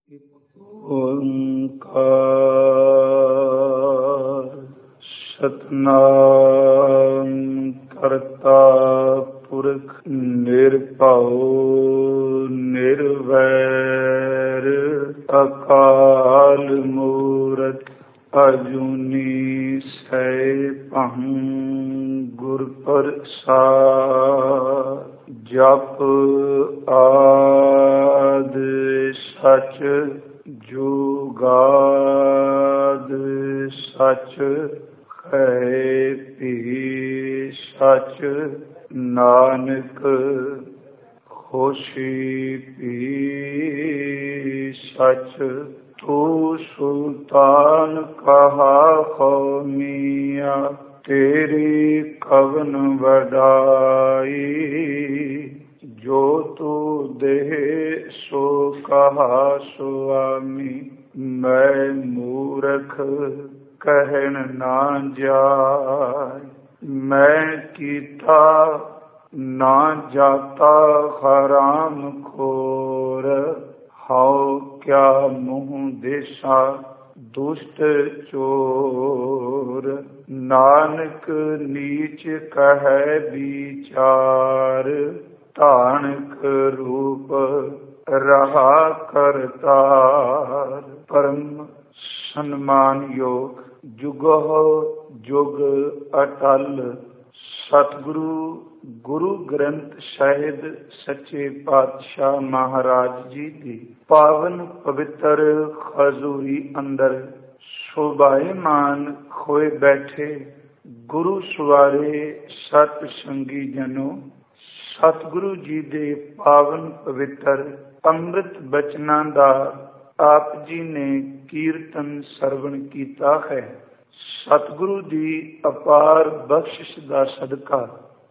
ਓੰਕਾਰ ਸਤਿਨਾਮ ਕਰਤਾ ਪੁਰਖ ਨਿਰਭਉ ਨਿਰਵੈਰ ਅਕਾਲ ਮੂਰਤ ਅਜੂਨੀ ਸੈਭੰ ਗੁਰ ਪ੍ਰਸਾਦਿ। ਜਪ ਆਦਿ ਸਚ ਜੁਗਾਦ ਸਚ ਹੈ ਭੀ ਸਚ ਨਾਨਕ ਹੋਸੀ ਭੀ ਸਚ। ਤੂੰ ਸੁਲਤਾਨ ਕਹਾ ਕੌਮੀਆ ਤੇਰੀ ਕਵਨ ਵਡਾਈ। ਜੋ ਤੂੰ ਦੇਹ ਸੋ ਕਹਾ ਸੁਆਮੀ ਮੈਂ ਮੂਰਖ ਕਹਿਣ ਨਾ ਜਾਏ। ਮੈਂ ਕੀਤਾ ਨਾ ਜਾਤਾ ਹਰਾਮ ਖੋਰ ਹਉ ਕਿਆ ਮੂੰਹ ਦੇਸਾ ਦੁਸ਼ਟ ਚੋਰ। ਨਾਨਕ ਨੀਚ ਕਹਿ ਵਿਚਾਰ ਧਾਨਕ ਰੂਪ ਰਹਾ ਕਰਤਾਰ। ਪਰਮ ਸਨਮਾਨਯੋਗ ਜੁਗਹੁ ਜੁਗ ਅਟਲ ਸਤਿਗੁਰੂ ਗੁਰੂ ਗ੍ਰੰਥ ਸਾਹਿਬ ਸੱਚੇ ਪਾਤਸ਼ਾਹ ਮਹਾਰਾਜ ਜੀ ਦੀ ਪਾਵਨ ਪਵਿੱਤਰ ਹਜ਼ੂਰੀ ਅੰਦਰ ਸ਼ੋਭਾਇਮਾਨ ਹੋਏ ਬੈਠੇ ਗੁਰੂ ਸਵਾਰੇ ਸਤ ਸੰਗੀ ਜਨੋ, ਸਤਿਗੁਰੂ ਜੀ ਦੇ ਪਾਵਨ ਪਵਿੱਤਰ ਅੰਮ੍ਰਿਤ ਬਚਨਾਂ ਦਾ ਆਪ ਜੀ ਨੇ ਕੀਰਤਨ ਸਰਵਣ ਕੀਤਾ ਹੈ। ਸਤਿਗੁਰੂ ਦੀ ਅਪਾਰ ਬਖਸ਼ਿਸ਼ ਦਾ ਸਦਕਾ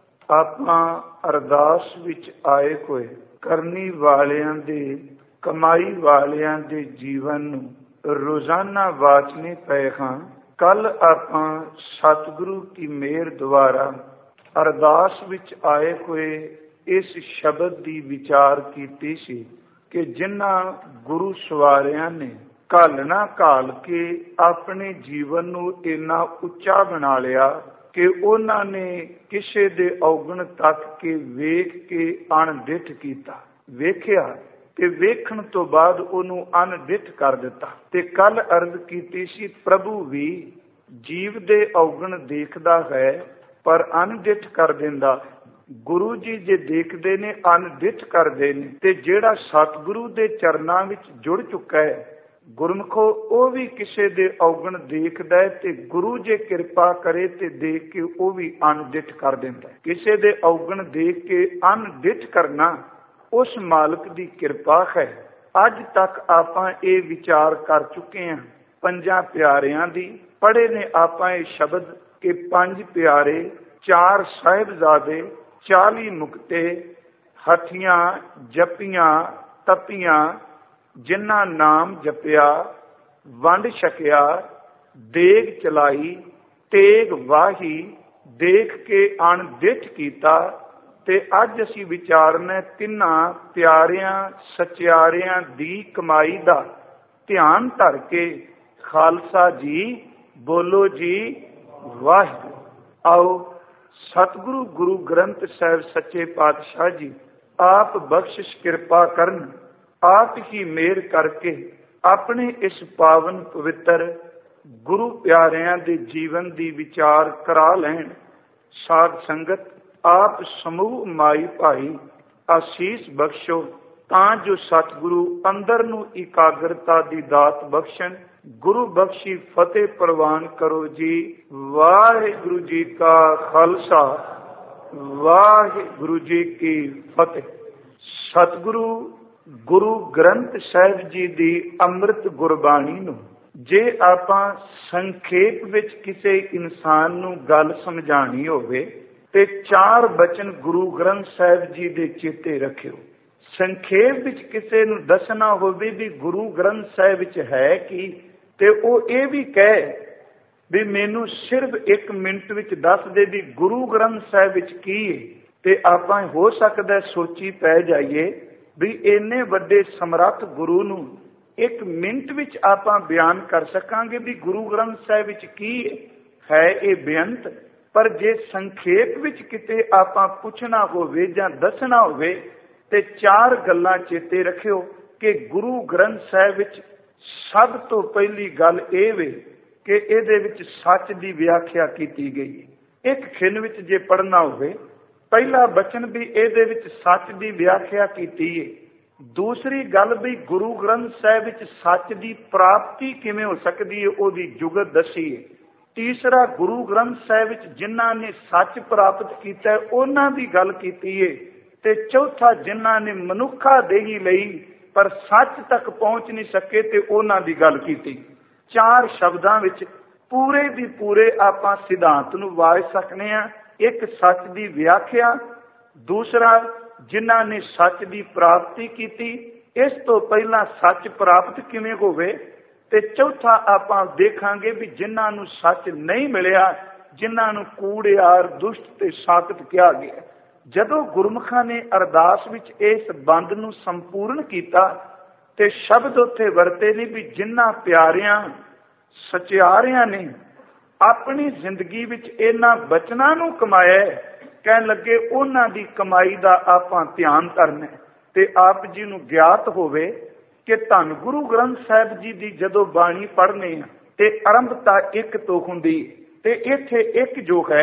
ਆਪਾਂ ਅਰਦਾਸ ਵਿੱਚ ਆਏ ਹੋਏ ਕਰਨੀ ਵਾਲਿਆਂ ਦੇ ਕਮਾਈ ਵਾਲਿਆਂ ਦੇ ਜੀਵਨ ਨੂੰ ਰੋਜ਼ਾਨਾ ਵਾਚਨੇ ਪਏ ਹਾਂ। ਕੱਲ ਆਪਾਂ ਸਤਿਗੁਰੂ ਦੀ ਮਿਹਰ ਦੁਆਰਾ ਅਰਦਾਸ ਵਿੱਚ ਆਏ ਹੋਏ ਇਸ ਸ਼ਬਦ ਦੀ ਵਿਚਾਰ ਕੀਤੀ ਸੀ ਕਿ ਜਿਨ੍ਹਾਂ ਗੁਰੂ ਸਵਾਰਿਆਂ ਨੇ ਘਾਲਣਾ ਘਾਲ ਕੇ ਆਪਣੇ ਜੀਵਨ ਨੂੰ ਇੰਨਾ ਉੱਚਾ ਬਣਾ ਲਿਆ ਕਿ ਉਹਨਾਂ ਨੇ ਕਿਸੇ ਦੇ ਔਗਣ ਤੱਕ ਕੇ ਵੇਖ ਕੇ ਅਣਡਿੱਠ ਕੀਤਾ, ਵੇਖਿਆ ਤੇ ਵੇਖਣ ਤੋਂ ਬਾਅਦ ਉਹਨੂੰ ਅਣਡਿੱਠ ਕਰ ਦਿੱਤਾ। ਤੇ ਕੱਲ ਅਰਜ਼ ਕੀਤੀ ਸੀ ਪ੍ਰਭੂ ਵੀ ਜੀਵ ਦੇ ਔਗਣ ਦੇਖਦਾ ਹੈ ਪਰ ਅਣਡਿੱਠ ਕਰ ਦਿੰਦਾ। ਗੁਰੂ ਜੀ ਜੇ ਦੇਖਦੇ ਨੇ ਅਣਡਿੱਠ ਕਰਦੇ ਨੇ। ਤੇ ਜਿਹੜਾ ਸਤਿਗੁਰੂ ਦੇ ਚਰਨਾਂ ਵਿੱਚ ਜੁੜ ਚੁੱਕਾ ਹੈ ਗੁਰਮੁਖੋ, ਉਹ ਵੀ ਕਿਸੇ ਦੇ ਔਗਣ ਦੇਖਦਾ ਤੇ ਗੁਰੂ ਜੇ ਕਿਰਪਾ ਕਰੇ ਤੇ ਦੇਖ ਕੇ ਉਹ ਵੀ ਅਣਡਿੱਠ ਕਰ ਦਿੰਦਾ। ਕਿਸੇ ਦੇ ਔਗਣ ਦੇਖ ਕੇ ਅਣਡਿੱਠ ਕਰਨਾ ਉਸ ਮਾਲਕ ਦੀ ਕਿਰਪਾ ਹੈ। ਅੱਜ ਤੱਕ ਆਪਾਂ ਇਹ ਵਿਚਾਰ ਕਰ ਚੁੱਕੇ ਹਾਂ ਪੰਜਾਂ ਪਿਆਰਿਆਂ ਦੀ। ਪੜ੍ਹੇ ਨੇ ਆਪਾਂ ਇਹ ਸ਼ਬਦ ਕਿ ਪੰਜ ਪਿਆਰੇ, ਚਾਰ ਸਾਹਿਬਜ਼ਾਦੇ, 40 ਮੁਕਤੇ, ਹਠੀਆਂ ਜਪੀਆਂ ਤਪੀਆਂ, ਜਿਨ੍ਹਾਂ ਨਾਮ ਜਪਿਆ ਵੰਡ ਛਕਿਆ, ਦੇਗ ਚਲਾਈ ਤੇਗ ਵਾਹੀ, ਦੇਖ ਕੇ ਅਣਡਿੱਠ ਕੀਤਾ। ਤੇ ਅੱਜ ਅਸੀਂ ਵਿਚਾਰਨਾ ਤਿੰਨਾਂ ਪਿਆਰਿਆਂ ਸਚਿਆਰਿਆਂ ਦੀ ਕਮਾਈ ਦਾ ਧਿਆਨ ਧਰ ਕੇ। ਖਾਲਸਾ ਜੀ ਬੋਲੋ ਜੀ ਵਾਹਿਗੁਰੂ। ਆਓ ਸਤਿਗੁਰੂ ਗੁਰੂ ਗ੍ਰੰਥ ਸਾਹਿਬ ਸੱਚੇ ਪਾਤਸ਼ਾਹ ਜੀ ਆਪ ਬਖਸ਼ਿਸ਼ ਕਿਰਪਾ ਕਰਨ, ਆਪ ਹੀ ਮਿਹਰ ਕਰਕੇ ਆਪਣੇ ਇਸ ਪਾਵਨ ਪਵਿੱਤਰ ਗੁਰੂ ਪਿਆਰਿਆਂ ਦੇ ਜੀਵਨ ਦੀ ਵਿਚਾਰ ਕਰਾ ਲੈਣ। ਸਾਧ ਸੰਗਤ ਆਪ ਸਮੂਹ ਮਾਈ ਭਾਈ ਆਸੀਸ ਬਖਸ਼ੋ ਤਾਂ ਜੋ ਸਤਿਗੁਰੂ ਅੰਦਰ ਨੂੰ ਇਕਾਗਰਤਾ ਦੀ ਦਾਤ ਬਖਸ਼ਣ। ਗੁਰੂ ਬਖਸ਼ੀ ਫਤਿਹ ਪ੍ਰਵਾਨ ਕਰੋ ਜੀ। ਵਾਹਿਗੁਰੂ ਜੀ ਕਾ ਖਾਲਸਾ ਵਾਹਿਗੁਰੂ ਜੀ ਕੀ ਫਤਿਹ। ਸਤਿਗੁਰੂ ਗੁਰੂ ਗ੍ਰੰਥ ਸਾਹਿਬ ਜੀ ਦੀ ਅੰਮ੍ਰਿਤ ਗੁਰਬਾਣੀ ਨੂੰ ਜੇ ਆਪਾਂ ਸੰਖੇਪ ਵਿੱਚ ਕਿਸੇ ਇਨਸਾਨ ਨੂੰ ਗੱਲ ਸਮਝਾਣੀ ਹੋਵੇ ਤੇ 4 ਬਚਨ ਗੁਰੂ ਗ੍ਰੰਥ ਸਾਹਿਬ ਜੀ ਦੇ ਚੇਤੇ ਰੱਖਿਓ। ਸੰਖੇਪ ਵਿੱਚ ਕਿਸੇ ਨੂੰ ਦੱਸਣਾ ਹੋਵੇ ਵੀ ਗੁਰੂ ਗ੍ਰੰਥ ਸਾਹਿਬ ਵਿੱਚ ਹੈ ਕੀ, ਤੇ ਉਹ ਇਹ ਵੀ ਕਹੇ ਵੀ ਮੈਨੂੰ ਸਿਰਫ 1 ਮਿੰਟ ਵਿੱਚ ਦੱਸ ਦੇ ਵੀ ਗੁਰੂ ਗ੍ਰੰਥ ਸਾਹਿਬ ਵਿੱਚ ਕੀ ਹੈ, ਤੇ ਆਪਾਂ ਹੋ ਸਕਦਾ ਸੋਚੀ ਪੈ ਜਾਈਏ ਵੀ ਇੰਨੇ ਵੱਡੇ ਸਮਰੱਥ ਗੁਰੂ ਨੂੰ ਇੱਕ ਮਿੰਟ ਵਿੱਚ ਆਪਾਂ ਬਿਆਨ ਕਰ ਸਕਾਂਗੇ ਵੀ ਗੁਰੂ ਗ੍ਰੰਥ ਸਾਹਿਬ ਵਿੱਚ ਕੀ ਹੈ ਇਹ ਬੇਅੰਤ। ਪਰ ਜੇ ਸੰਖੇਪ ਵਿੱਚ ਕਿਤੇ ਆਪਾਂ ਪੁੱਛਣਾ ਹੋਵੇ ਜਾਂ ਦੱਸਣਾ ਹੋਵੇ ਤੇ 4 ਗੱਲਾਂ ਚੇਤੇ ਰੱਖਿਓ ਕਿ ਗੁਰੂ ਗ੍ਰੰਥ ਸਾਹਿਬ ਵਿੱਚ ਸਭ ਤੋਂ ਪਹਿਲੀ ਗੱਲ ਇਹ ਵੇ ਕਿ ਇਹਦੇ ਵਿੱਚ ਸੱਚ ਦੀ ਵਿਆਖਿਆ ਕੀਤੀ ਗਈ ਹੈ। ਇੱਕ ਖਿਣ ਵਿੱਚ ਜੇ ਪੜ੍ਹਨਾ ਹੋਵੇ ਪਹਿਲਾ ਬਚਨ ਵੀ ਇਹਦੇ ਵਿੱਚ ਸੱਚ ਦੀ ਵਿਆਖਿਆ ਕੀਤੀ ਹੈ। ਦੂਸਰੀ ਗੱਲ ਵੀ ਗੁਰੂ ਗ੍ਰੰਥ ਸਾਹਿਬ ਵਿੱਚ ਸੱਚ ਦੀ ਪ੍ਰਾਪਤੀ ਕਿਵੇਂ ਹੋ ਸਕਦੀ ਹੈ ਉਹਦੀ ਜੁਗਤ ਦੱਸੀ ਹੈ। ਤੀਸਰਾ ਗੁਰੂ ਗ੍ਰੰਥ ਸਾਹਿਬ ਵਿੱਚ ਜਿਨ੍ਹਾਂ ਨੇ ਸੱਚ ਪ੍ਰਾਪਤ ਕੀਤਾ ਉਹਨਾਂ ਦੀ ਗੱਲ ਕੀਤੀ ਹੈ। ਤੇ ਚੌਥਾ ਜਿਨ੍ਹਾਂ ਨੇ ਮਨੁੱਖਾ ਦੇਹੀ ਲਈ ਪਰ ਸੱਚ ਤੱਕ ਪਹੁੰਚ ਨਹੀਂ ਸਕੇ ਤੇ ਉਹਨਾਂ ਦੀ ਗੱਲ ਕੀਤੀ। 4 ਸ਼ਬਦਾਂ ਵਿੱਚ ਪੂਰੇ ਦੀ ਪੂਰੇ ਆਪਾਂ ਸਿਧਾਂਤ ਨੂੰ ਵਾਜ ਸਕਨੇ ਹਾਂ। ਇੱਕ ਸੱਚ ਦੀ ਵਿਆਖਿਆ, ਦੂਸਰਾ ਜਿਨ੍ਹਾਂ ਨੇ ਸੱਚ ਦੀ ਪ੍ਰਾਪਤੀ ਕੀਤੀ, ਇਸ ਤੋਂ ਪਹਿਲਾਂ ਸੱਚ ਪ੍ਰਾਪਤ ਕਿਵੇਂ ਹੋਵੇ, ਤੇ ਚੌਥਾ ਆਪਾਂ ਦੇਖਾਂਗੇ ਵੀ ਜਿਨ੍ਹਾਂ ਨੂੰ ਸੱਚ ਨਹੀਂ ਮਿਲਿਆ, ਜਿਨ੍ਹਾਂ ਨੂੰ ਕੂੜਿਆਰ, ਦੁਸ਼ਟ ਤੇ ਸਾਕਤ ਕਿਹਾ ਗਿਆ। ਜਦੋਂ ਗੁਰਮੁਖਾਂ ਨੇ ਅਰਦਾਸ ਵਿੱਚ ਇਸ ਬੰਦ ਨੂੰ ਸੰਪੂਰਨ ਕੀਤਾ ਤੇ ਸ਼ਬਦ ਉੱਥੇ ਵਰਤੇ ਨੇ ਵੀ ਜਿਨ੍ਹਾਂ ਪਿਆਰਿਆਂ ਸਚਿਆਰਿਆਂ ਨੇ ਆਪਣੀ ਜ਼ਿੰਦਗੀ ਵਿੱਚ ਇਹਨਾਂ ਬਚਨਾਂ ਨੂੰ ਕਮਾਇਆ, ਕਹਿਣ ਲੱਗੇ ਉਹਨਾਂ ਦੀ ਕਮਾਈ ਦਾ ਆਪਾਂ ਧਿਆਨ ਕਰਨਾ। ਤੇ ਆਪ ਜੀ ਨੂੰ ਗਿਆਤ ਹੋਵੇ ਕਿ ਧੰਨ ਗੁਰੂ ਗ੍ਰੰਥ ਸਾਹਿਬ ਜੀ ਦੀ ਜਦੋਂ ਬਾਣੀ ਪੜ੍ਹਨੇ ਆ ਤੇ ਆਰੰਭਤਾ 1 ਤੋਂ ਹੁੰਦੀ ਤੇ ਇੱਥੇ 1 ਜੋ ਹੈ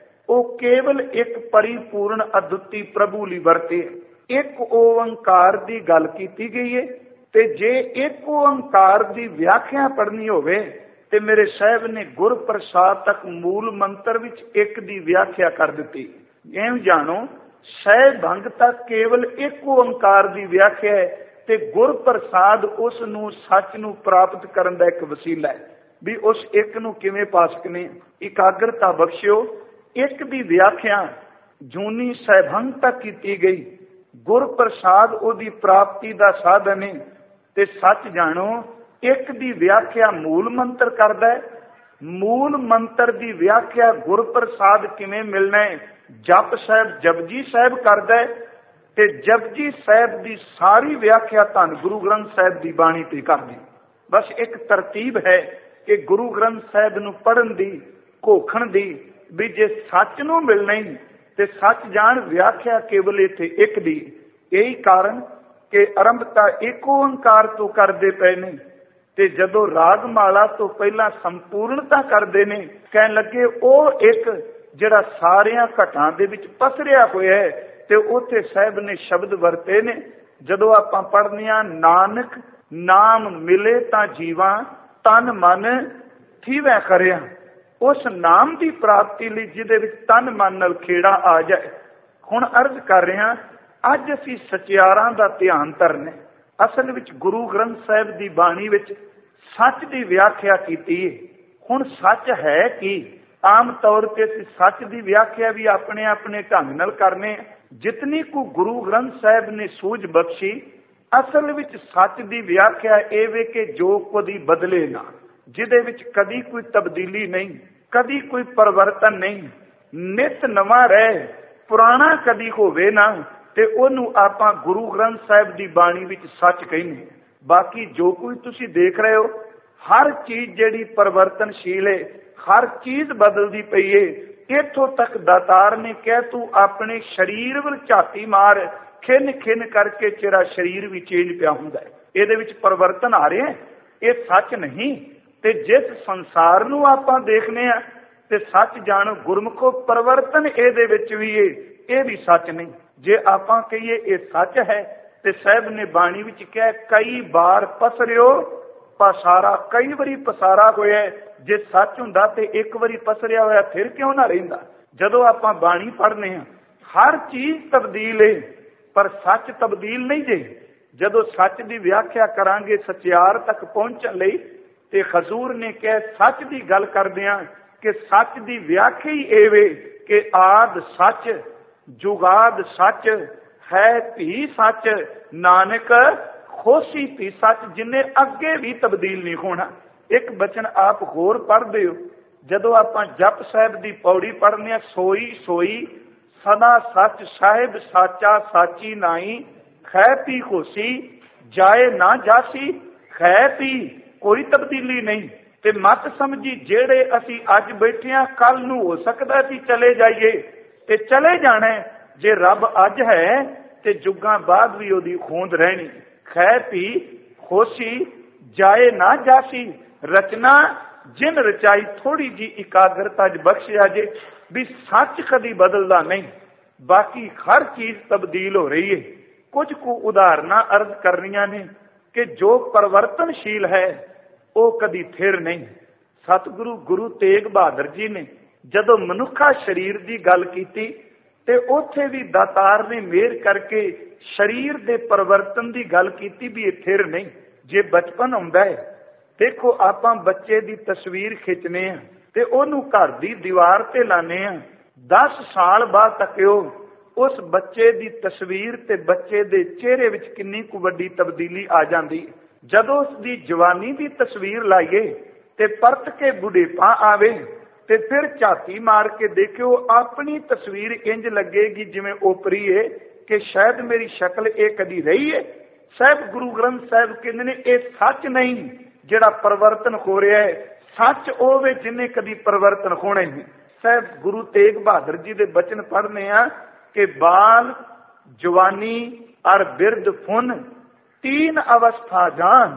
ਉਹ ਕੇਵਲ ਇੱਕ ਪਰਿਪੂਰਨ ਅਦੁੱਤੀ ਪ੍ਰਭੂ ਲਈ ਵਰਤੇ। ਇੱਕ ਓੰਕਾਰ ਦੀ ਗੱਲ ਕੀਤੀ ਗਈ ਹੈ ਤੇ ਜੇ ਇੱਕ ਓੰਕਾਰ ਦੀ ਵਿਆਖਿਆ ਪੜ੍ਹਨੀ ਹੋਵੇ ਤੇ ਮੇਰੇ ਸਾਹਿਬ ਨੇ ਗੁਰ ਪ੍ਰਸਾਦ ਤੱਕ ਮੂਲ ਮੰਤਰ ਵਿੱਚ 1 ਦੀ ਵਿਆਖਿਆ ਕਰ ਦਿੱਤੀ। ਐਂ ਜਾਣੋ ਸਹਿ ਭੰਗ ਤੱਕ ਕੇਵਲ ਇੱਕ ਓੰਕਾਰ ਦੀ ਵਿਆਖਿਆ ਹੈ ਤੇ ਗੁਰ ਪ੍ਰਸਾਦ ਉਸ ਨੂੰ ਸੱਚ ਨੂੰ ਪ੍ਰਾਪਤ ਕਰਨ ਦਾ ਇੱਕ ਵਸੀਲਾ ਹੈ ਵੀ ਉਸ ਇੱਕ ਨੂੰ ਕਿਵੇਂ ਪਾ ਸਕਨੇ। ਇਕਾਗਰਤਾ ਬਖਸ਼ਿਓ। 1 ਦੀ ਵਿਆਖਿਆ ਜੂਨੀ ਸਹਿਭੰਗ ਤੱਕ ਕੀਤੀ ਗਈ। ਗੁਰ ਪ੍ਰਸਾਦ ਉਹਦੀ ਪ੍ਰਾਪਤੀ ਦਾ ਸਾਧਨ ਹੈ ਤੇ ਸੱਚ ਜਾਣੋ 1 ਦੀ ਵਿਆਖਿਆ ਮੂਲ ਮੰਤਰ ਕਰਦਾ ਹੈ। ਮੂਲ ਮੰਤਰ ਦੀ ਵਿਆਖਿਆ ਗੁਰ ਪ੍ਰਸਾਦ ਕਿਵੇਂ ਮਿਲਣਾ ਹੈ ਜਪ ਸਾਹਿਬ ਜਪਜੀ ਸਾਹਿਬ ਕਰਦਾ ਹੈ ਤੇ ਜਪਜੀ ਸਾਹਿਬ ਦੀ ਸਾਰੀ ਵਿਆਖਿਆ ਧੰਨ ਗੁਰੂ ਗ੍ਰੰਥ ਸਾਹਿਬ ਦੀ ਬਾਣੀ ਤੇ ਕਰਦੀ। ਬਸ ਇੱਕ ਤਰਤੀਬ ਹੈ ਕਿ ਗੁਰੂ ਗ੍ਰੰਥ ਸਾਹਿਬ ਨੂੰ ਪੜ੍ਹਨ ਦੀ, ਘੋਖਣ ਦੀ, ਵੀ ਜੇ ਸੱਚ ਨੂੰ ਮਿਲਣਾ ਹੀ ਤੇ ਸੱਚ ਜਾਣ ਵਿਆਖਿਆ ਕੇਵਲ ਇੱਥੇ 1 ਦੀ। ਇਹੀ ਕਾਰਨ ਕਿ ਆਰੰਭਤਾ 1 ਓੰਕਾਰ ਤੋਂ ਕਰਦੇ ਪਏ ਨੇ ਤੇ ਜਦੋਂ ਰਾਗਮਾਲਾ ਤੋਂ ਪਹਿਲਾਂ ਸੰਪੂਰਨਤਾ ਕਰਦੇ ਨੇ ਕਹਿਣ ਲੱਗੇ ਉਹ ਇੱਕ ਜਿਹੜਾ ਸਾਰਿਆਂ ਘਟਾਂ ਦੇ ਵਿੱਚ ਪਸਰਿਆ ਹੋਇਆ ਹੈ ਤੇ ਉੱਥੇ ਸਾਹਿਬ ਨੇ ਸ਼ਬਦ ਵਰਤੇ ਨੇ। ਜਦੋਂ ਆਪਾਂ ਪੜ੍ਹਦੇ ਹਾਂ ਨਾਨਕ ਨਾਮ ਮਿਲੇ ਤਾਂ ਜੀਵਾਂ ਤਨ ਮਨ ਥੀਵੈ ਕਰਿਆ, ਉਸ ਨਾਮ ਦੀ ਪ੍ਰਾਪਤੀ ਲਈ ਜਿਹਦੇ ਵਿੱਚ ਤਨ ਮਨ ਨਾਲ ਖੇੜਾ ਆ ਜਾਏ। ਹੁਣ ਅਰਜ਼ ਕਰ ਰਿਹਾ ਅੱਜ ਅਸੀਂ ਸਚਿਆਰਾਂ ਦਾ ਧਿਆਨ ਧਰਨਾ। ਅਸਲ ਵਿੱਚ ਗੁਰੂ ਗ੍ਰੰਥ ਸਾਹਿਬ ਦੀ ਬਾਣੀ ਵਿੱਚ ਸੱਚ ਦੀ ਵਿਆਖਿਆ ਕੀਤੀ ਹੈ। ਹੁਣ ਸੱਚ ਹੈ ਕੀ? ਆਮ ਤੌਰ ਤੇ ਅਸੀਂ ਸੱਚ ਦੀ ਵਿਆਖਿਆ ਵੀ ਆਪਣੇ ਆਪਣੇ ਢੰਗ ਨਾਲ ਕਰਨੇ। ਜਿਤਨੀ ਕੁ ਗੁਰੂ ਗ੍ਰੰਥ ਸਾਹਿਬ ਨੇ ਸੂਝ ਬਖਸ਼ੀ, ਅਸਲ ਵਿੱਚ ਸੱਚ ਦੀ ਵਿਆਖਿਆ ਇਹ ਵੇ ਕਿ ਜੋ ਕਦੀ ਬਦਲੇ ਨਾ, ਜਿਹਦੇ ਵਿੱਚ ਕਦੀ ਕੋਈ ਤਬਦੀਲੀ ਨਹੀਂ, ਕਦੀ ਕੋਈ ਪਰਿਵਰਤਨ ਨਹੀਂ, ਨਿਤ ਨਵਾਂ ਰਹੇ, ਪੁਰਾਣਾ ਕਦੀ ਹੋਵੇ ਨਾ, ਤੇ ਉਹਨੂੰ ਆਪਾਂ ਗੁਰੂ ਗ੍ਰੰਥ ਸਾਹਿਬ ਦੀ ਬਾਣੀ ਵਿੱਚ ਸੱਚ ਕਹਿੰਦੇ। ਬਾਕੀ ਜੋ ਕੋਈ ਤੁਸੀਂ ਦੇਖ ਰਹੇ ਹੋ ਹਰ ਚੀਜ਼ ਜਿਹੜੀ ਪਰਿਵਰਤਨਸ਼ੀਲ ਹੈ, ਹਰ ਚੀਜ਼ ਬਦਲਦੀ ਪਈ ਹੈ। ਇੱਥੋਂ ਤੱਕ ਦਾਤਾਰ ਨੇ ਕਿਹਾ ਤੂੰ ਆਪਣੇ ਸਰੀਰ ਵੱਲ ਝਾਤੀ ਮਾਰ, ਖਿੰਨ ਖਿੰਨ ਕਰਕੇ ਤੇਰਾ ਸਰੀਰ ਵੀ ਚੇਂਜ ਪਿਆ ਹੁੰਦਾ ਹੈ। ਇਹਦੇ ਵਿੱਚ ਪਰਿਵਰਤਨ ਆ ਰਿਹਾ, ਇਹ ਸੱਚ ਨਹੀਂ। ਤੇ ਜਿਸ ਸੰਸਾਰ ਨੂੰ ਆਪਾਂ ਦੇਖਨੇ ਆ ਤੇ ਸੱਚ ਜਾਣੋ ਗੁਰਮੁਖੋ ਪਰਿਵਰਤਨ ਇਹਦੇ ਵਿੱਚ ਵੀ ਹੈ, ਇਹ ਵੀ ਸੱਚ ਨਹੀਂ। ਜੇ ਆਪਾਂ ਕਹੀਏ ਇਹ ਸੱਚ ਹੈ ਤੇ ਸਾਹਿਬ ਨੇ ਬਾਣੀ ਵਿੱਚ ਕਿਹਾ ਕਈ ਵਾਰ ਪਸਰਿਓ ਪਸਾਰਾ, ਕਈ ਵਾਰੀ ਪਸਾਰਾ ਹੋਇਆ। ਜੇ ਸੱਚ ਹੁੰਦਾ ਤੇ ਇੱਕ ਵਾਰੀ ਪਸਰਿਆ ਹੋਇਆ ਫਿਰ ਕਿਉਂ ਨਾ ਰਹਿੰਦਾ। ਜਦੋਂ ਆਪਾਂ ਬਾਣੀ ਪੜ੍ਹਨੇ ਆ ਹਰ ਚੀਜ਼ ਤਬਦੀਲ ਹੈ ਪਰ ਸੱਚ ਤਬਦੀਲ ਨਹੀਂ ਜੇ। ਜਦੋਂ ਸੱਚ ਦੀ ਵਿਆਖਿਆ ਕਰਾਂਗੇ ਸਚਿਆਰ ਤੱਕ ਪਹੁੰਚਣ ਲਈ ਤੇ ਹਜ਼ੂਰ ਨੇ ਕਿਹਾ ਸੱਚ ਦੀ ਗੱਲ ਕਰਦੇ ਆ ਕਿ ਸੱਚ ਦੀ ਵਿਆਖਿਆ ਹੀ ਇਹ ਵੇ ਕਿ ਆਦ ਸੱਚ ਜੁਗਾਦ ਸੱਚ ਹੈ ਭੀ ਸੱਚ, ਨਾਨਕ ਖੋਸੀ ਭੀ ਸੱਚ, ਜਿੰਨੇ ਅੱਗੇ ਵੀ ਤਬਦੀਲ ਨਹੀਂ ਹੋਣਾ। ਇੱਕ ਬਚਨ ਆਪ ਹੋਰ ਪੜ੍ਹਦੇ ਹੋ ਜਦੋਂ ਆਪਾਂ ਜਪ ਸਾਹਿਬ ਦੀ ਪੌੜੀ ਪੜ੍ਹਨੇ ਆ, ਸੋਈ ਸੋਈ ਸਦਾ ਸੱਚ ਸਾਹਿਬ ਸਾਚਾ ਸਾਚੀ ਨਾਈ, ਖੈ ਪੀ ਖੋਸੀ ਜਾਏ ਨਾ ਜਾਸੀ, ਖੈ ਪੀ ਕੋਈ ਤਬਦੀਲੀ ਨਹੀਂ। ਤੇ ਮਤ ਸਮਝੀ ਜਿਹੜੇ ਅਸੀਂ ਅੱਜ ਬੈਠੇ ਹਾਂ, ਕੱਲ ਨੂੰ ਹੋ ਸਕਦਾ ਅਸੀਂ ਚਲੇ ਜਾਈਏ ਤੇ ਚਲੇ ਜਾਣਾ। ਜੇ ਰੱਬ ਅੱਜ ਹੈ ਤੇ ਜੁਗਾਂ ਬਾਅਦ ਵੀ ਉਹਦੀ ਹੋਂਦ ਰਹਿਣੀ। ਖੈ ਪੀ ਖੋਸੀ ਜਾਏ ਨਾ ਜਾਸੀ, ਰਚਨਾ ਜਿਨ ਰਚਾਈ ਥੋੜੀ ਜੀ ਇਕਾਗਰਤਾ ਚ ਬਖਸ਼ਿਆ ਜੇ। ਵੀ ਸੱਚ ਕਦੀ ਬਦਲਦਾ ਨਹੀਂ, ਬਾਕੀ ਹਰ ਚੀਜ਼ ਤਬਦੀਲ ਹੋ ਰਹੀ ਹੈ। ਕੁਝ ਕੁ ਉਦਾਹਰਨਾਂ ਅਰਜ਼ ਕਰਨੀਆਂ ਨੇ ਕਿ ਜੋ ਪਰਿਵਰਤਨਸ਼ੀਲ ਹੈ ਉਹ ਕਦੀ ਥਿਰ ਨਹੀਂ। ਸਤਿਗੁਰੂ ਗੁਰੂ ਤੇਗ ਬਹਾਦਰ ਜੀ ਨੇ ਜਦੋਂ ਮਨੁੱਖਾ ਸਰੀਰ ਦੀ ਗੱਲ ਕੀਤੀ ਤੇ ਉੱਥੇ ਵੀ ਦਾਤਾਰ ਨੇ ਮਿਹਰ ਕਰਕੇ ਸਰੀਰ ਦੇ ਪਰਿਵਰਤਨ ਦੀ ਗੱਲ ਕੀਤੀ ਵੀ ਇਹ ਥਿਰ ਨਹੀਂ। ਜੇ ਬਚਪਨ ਆਉਂਦਾ ਹੈ, ਦੇਖੋ ਆਪਾਂ ਬੱਚੇ ਦੀ ਤਸਵੀਰ ਖਿੱਚਨੇ ਆ ਤੇ ਉਹਨੂੰ ਘਰ ਦੀ ਦੀਵਾਰ ਤੇ ਲਾਣੇ ਆ। 10 ਸਾਲ ਬਾਅਦ ਤੱਕਿਓ ਉਸ ਬੱਚੇ ਦੀ ਤਸਵੀਰ ਤੇ ਬੱਚੇ ਦੇ ਚਿਹਰੇ ਵਿੱਚ ਕਿੰਨੀ ਕੁ ਵੱਡੀ ਤਬਦੀਲੀ ਆ ਜਾਂਦੀ। ਜਦੋਂ ਉਸ ਦੀ ਜਵਾਨੀ ਦੀ ਤਸਵੀਰ ਲਾਈਏ ਤੇ ਪਰਤ ਕੇ ਬੁਢੇਪਾ ਆਵੇ ਤੇ ਫਿਰ ਝਾਤੀ ਮਾਰ ਕੇ ਦੇਖਿਓ ਆਪਣੀ ਤਸਵੀਰ ਇੰਜ ਲੱਗੇਗੀ ਜਿਵੇਂ ਓਪਰੀ ਏ ਕਿ ਸ਼ਾਇਦ ਮੇਰੀ ਸ਼ਕਲ ਇਹ ਕਦੀ ਰਹੀ ਹੈ। ਸਾਹਿਬ ਗੁਰੂ ਗ੍ਰੰਥ ਸਾਹਿਬ ਕਹਿੰਦੇ ਨੇ ਇਹ ਸੱਚ ਨਹੀਂ ਜਿਹੜਾ ਪਰਿਵਰਤਨ ਹੋ ਰਿਹਾ ਹੈ, ਸੱਚ ਉਹ ਵੇ ਜਿਹਨੇ ਕਦੀ ਪਰਿਵਰਤਨ ਹੋਣਾ ਨਹੀਂ। ਸਾਹਿਬ ਗੁਰੂ ਤੇਗ ਬਹਾਦਰ ਜੀ ਦੇ ਬਚਨ ਪੜ੍ਹਨੇ ਆ ਕਿ ਬਾਲ ਜਵਾਨੀ ਔਰ ਬਿਰਧ ਫੁਨ तीन अवस्था जान।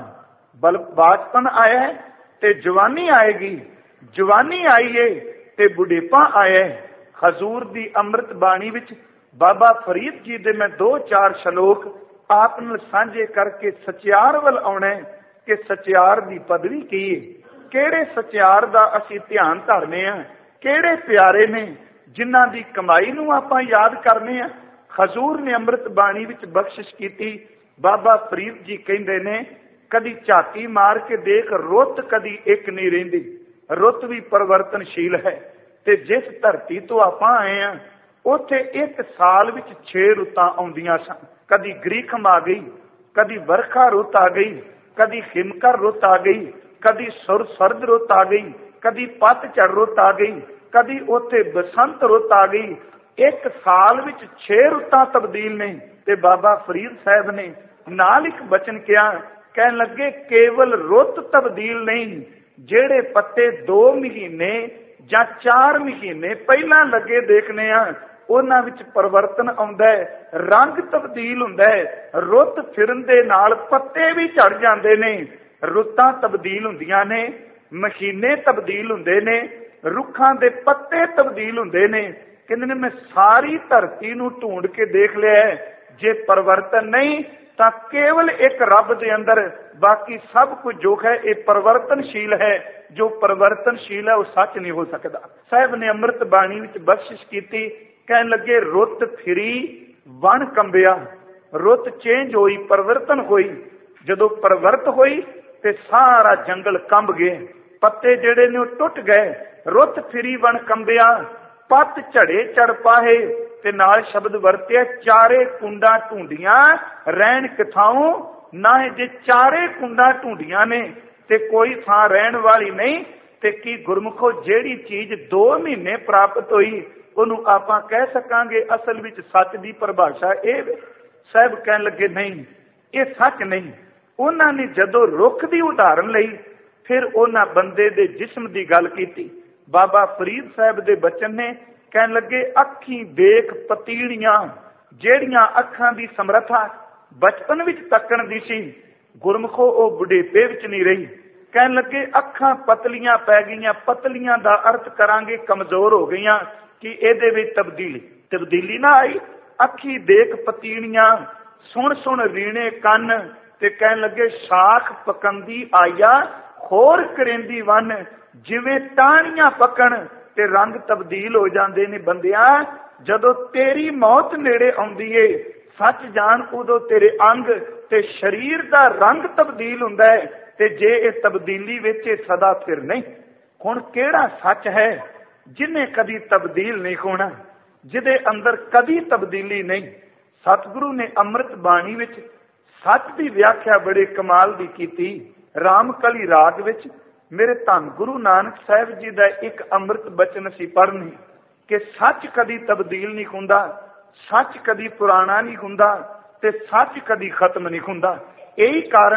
बचपन आया है ते जवानी आएगी, जवानी आई है ते बुढ़ेपा आया है। हजूर दी अमृत बाणी विच बाबा फरीद जी दे मैं 2-4 श्लोक आप नाल सांझे करके सचियार वल आउणा है कि सचियार दी पदवी की है, किहड़े सचियार दा असीं ध्यान धरने आ, किहड़े प्यारे ने जिन्हां दी कमाई नूं आपां याद करने आ। हजूर ने अमृत बाणी विच बख्शिश कीती। बाबा फरीद जी कहते ने कदी झाती मार के देख, रुत कदी एक नहीं रहिंदी, रुत भी परिवर्तनशील है। ते जिस धरती तो आपां आए हैं उत्थे एक साल विच 6 रुतां आउंदियां सन। कदी गरीखम आ गई, कदी वरखा रुत आ गई, कदी हिमकर रुत आ गई, कदी सरद रुत आ गई, कदी पतझड़ रुत आ गई, कदी उत्थे बसंत रुत आ गई। एक साल विच 6 रुतां तब्दील ने। ते बाबा फरीद साहब ने नाल एक बचन किया, कहन लगे केवल रुत तब्दील नहीं, जेड़े पत्ते 2 महीने ਜਾਂ 4 महीने पहला लगे देखने आ ਉਹਨਾਂ ਵਿੱਚ ਪਰਿਵਰਤਨ ਆਉਂਦਾ ਹੈ, ਰੰਗ ਤਬਦੀਲ ਹੁੰਦਾ ਹੈ। ਰੁੱਤ ਫਿਰਨ ਦੇ ਨਾਲ ਪੱਤੇ ਵੀ ਝੜ ਜਾਂਦੇ ਨੇ, ਰੁੱਤਾਂ ਤਬਦੀਲ ਹੁੰਦੀਆਂ ਨੇ, ਮਹੀਨੇ ਤਬਦੀਲ ਹੁੰਦੇ ਨੇ, ਰੁੱਖਾਂ ਦੇ ਪੱਤੇ ਤਬਦੀਲ ਹੁੰਦੇ ਨੇ। ਕਹਿੰਦੇ ਨੇ ਮੈਂ ਸਾਰੀ ਧਰਤੀ ਨੂੰ ਢੂੰਡ ਕੇ ਦੇਖ ਲਿਆ, ਜੇ ਪਰਿਵਰਤਨ ਨਹੀਂ ਤਾਂ ਕੇਵਲ ਇੱਕ ਰੱਬ ਦੇ ਅੰਦਰ, ਬਾਕੀ ਸਭ ਕੁਝ ਜੋ ਹੈ ਇਹ ਪਰਿਵਰਤਨਸ਼ੀਲ ਹੈ। ਜੋ ਪਰਿਵਰਤਨਸ਼ੀਲ ਹੈ ਉਹ ਸੱਚ ਨਹੀਂ ਹੋ ਸਕਦਾ। ਸਾਹਿਬ ਨੇ ਅੰਮ੍ਰਿਤ ਬਾਣੀ ਵਿੱਚ ਬਖਸ਼ਿਸ਼ ਕੀਤੀ, ਕਹਿਣ ਲੱਗੇ ਰੁੱਤ ਫਿਰੀ ਵਣ ਕੰਬਿਆ। ਰੁੱਤ ਚੇਂਜ ਹੋਈ, ਪਰਿਵਰਤਨ ਹੋਈ। ਜਦੋਂ ਪਰਿਵਰਤ ਹੋਈ ਤੇ ਸਾਰਾ ਜੰਗਲ ਕੰਬ ਗਏ, ਪੱਤੇ ਜਿਹੜੇ ਨੇ ਉਹ ਟੁੱਟ ਗਏ। ਰੁੱਤ ਫਿਰੀ ਵਣ ਕੰਬਿਆ, ਪੱਤ ਝੜੇ ਚੜ ਪਾਹੇ। ਤੇ ਨਾਲ ਸ਼ਬਦ ਵਰਤਿਆ ਚਾਰੇ ਕੁੰਡਾਂ ਢੂੰਡੀਆਂ ਰਹਿਣ ਕਿਥਾਉ ਨਾ। ਜੇ ਚਾਰੇ ਕੁੰਡਾਂ ਢੂੰਡੀਆਂ ਨੇ ਤੇ ਕੋਈ ਥਾਂ ਰਹਿਣ ਵਾਲੀ ਨਹੀਂ, ਤੇ ਕੀ ਗੁਰਮੁਖੋ ਜਿਹੜੀ ਚੀਜ਼ 2 ਮਹੀਨੇ ਪ੍ਰਾਪਤ ਹੋਈ ਉਹਨੂੰ ਆਪਾਂ ਕਹਿ ਸਕਾਂਗੇ ਅਸਲ ਵਿੱਚ ਸੱਚ ਦੀ ਪਰਿਭਾਸ਼ਾ ਇਹ? ਸਾਹਿਬ ਕਹਿਣ ਲੱਗੇ ਨਹੀਂ, ਇਹ ਸੱਚ ਨਹੀਂ। ਉਹਨਾਂ ਨੇ ਜਦੋਂ ਰੁੱਖ ਦੀ ਉਦਾਹਰਨ ਲਈ, ਫਿਰ ਉਹਨਾਂ ਬੰਦੇ ਦੇ ਜਿਸਮ ਦੀ ਗੱਲ ਕੀਤੀ। ਬਾਬਾ ਫਰੀਦ ਸਾਹਿਬ ਦੇ ਬਚਨ ਨੇ, ਕਹਿਣ ਲੱਗੇ ਅੱਖੀਂ ਦੇਖ ਪਤੀੜੀਆਂ, ਜਿਹੜੀਆਂ ਅੱਖਾਂ ਦੀ ਸਮਰੱਥਾ ਬਚਪਨ ਵਿੱਚ ਤੱਕਣ ਦੀ ਸੀ, ਗੁਰਮੁਖੋ ਉਹ ਬੁਢੇਪੇ ਵਿੱਚ ਨਹੀਂ ਰਹੀ। ਕਹਿਣ ਲੱਗੇ ਅੱਖਾਂ ਪਤਲੀਆਂ ਪੈ ਗਈਆਂ। ਪਤਲੀਆਂ ਦਾ ਅਰਥ ਕਰਾਂਗੇ ਕਮਜ਼ੋਰ ਹੋ ਗਈਆਂ, ਕਿ ਇਹਦੇ ਵਿੱਚ ਤਬਦੀਲੀ ਨਾ ਆਈ। ਅੱਖੀ ਦੇਖ ਪਤੀੜੀਆਂ, ਸੁਣ ਸੁਣ ਰੀਣੇ ਕੰਨ। ਤੇ ਕਹਿਣ ਲੱਗੇ ਸ਼ਾਖ ਪਕੰਦੀ ਆਇਆ, ਹੋਰ ਕਰੇਂਦੀ ਵੰਨ। ਜਿਵੇਂ ਟਾਹਣੀਆਂ ਪੱਕਣ ਤੇ ਰੰਗ ਤਬਦੀਲ ਹੋ ਜਾਂਦੇ ਨੇ। ਬੰਦਿਆ ਜਦੋਂ ਤੇਰੀ ਮੌਤ ਨੇੜੇ ਆਉਂਦੀ ਏ, ਸੱਚ ਜਾਣ ਉਦੋਂ ਤੇਰੇ ਅੰਗ ਤੇ ਸਰੀਰ ਦਾ ਰੰਗ ਤਬਦੀਲ ਹੁੰਦਾ ਹੈ। ਤੇ ਜੇ ਇਹ ਤਬਦੀਲੀ ਵਿੱਚ ਇਹ ਸਦਾ ਫਿਰ ਨਹੀਂ। ਹੁਣ ਕਿਹੜਾ ਸੱਚ ਹੈ ਜਿਹਨੇ ਕਦੀ ਤਬਦੀਲ ਨਹੀਂ ਹੋਣਾ, ਜਿਹਦੇ ਅੰਦਰ ਕਦੀ ਤਬਦੀਲੀ ਨਹੀਂ? ਸਤਿਗੁਰੂ ਨੇ ਅੰਮ੍ਰਿਤ ਬਾਣੀ ਵਿੱਚ ਸੱਚ ਦੀ ਵਿਆਖਿਆ ਬੜੇ ਕਮਾਲ ਦੀ ਕੀਤੀ। ਰਾਮਕਲੀ ਰਾਗ ਵਿੱਚ ਮੇਰੇ ਧੰਨ ਗੁਰੂ ਨਾਨਕ ਸਾਹਿਬ ਜੀ ਦਾ ਇੱਕ ਅੰਮ੍ਰਿਤ ਬਚਨ ਅਸੀਂ ਪੜ੍ਹਨੀ ਕਿ ਸੱਚ ਕਦੀ ਤਬਦੀਲ ਨਹੀਂ ਹੁੰਦਾ, ਸੱਚ ਕਦੀ ਪੁਰਾਣਾ ਨਹੀਂ ਹੁੰਦਾ, ਤੇ ਸੱਚ ਕਦੀ ਖਤਮ ਨਹੀਂ ਹੁੰਦਾ। ਇਹੀ ਕਾਰਨ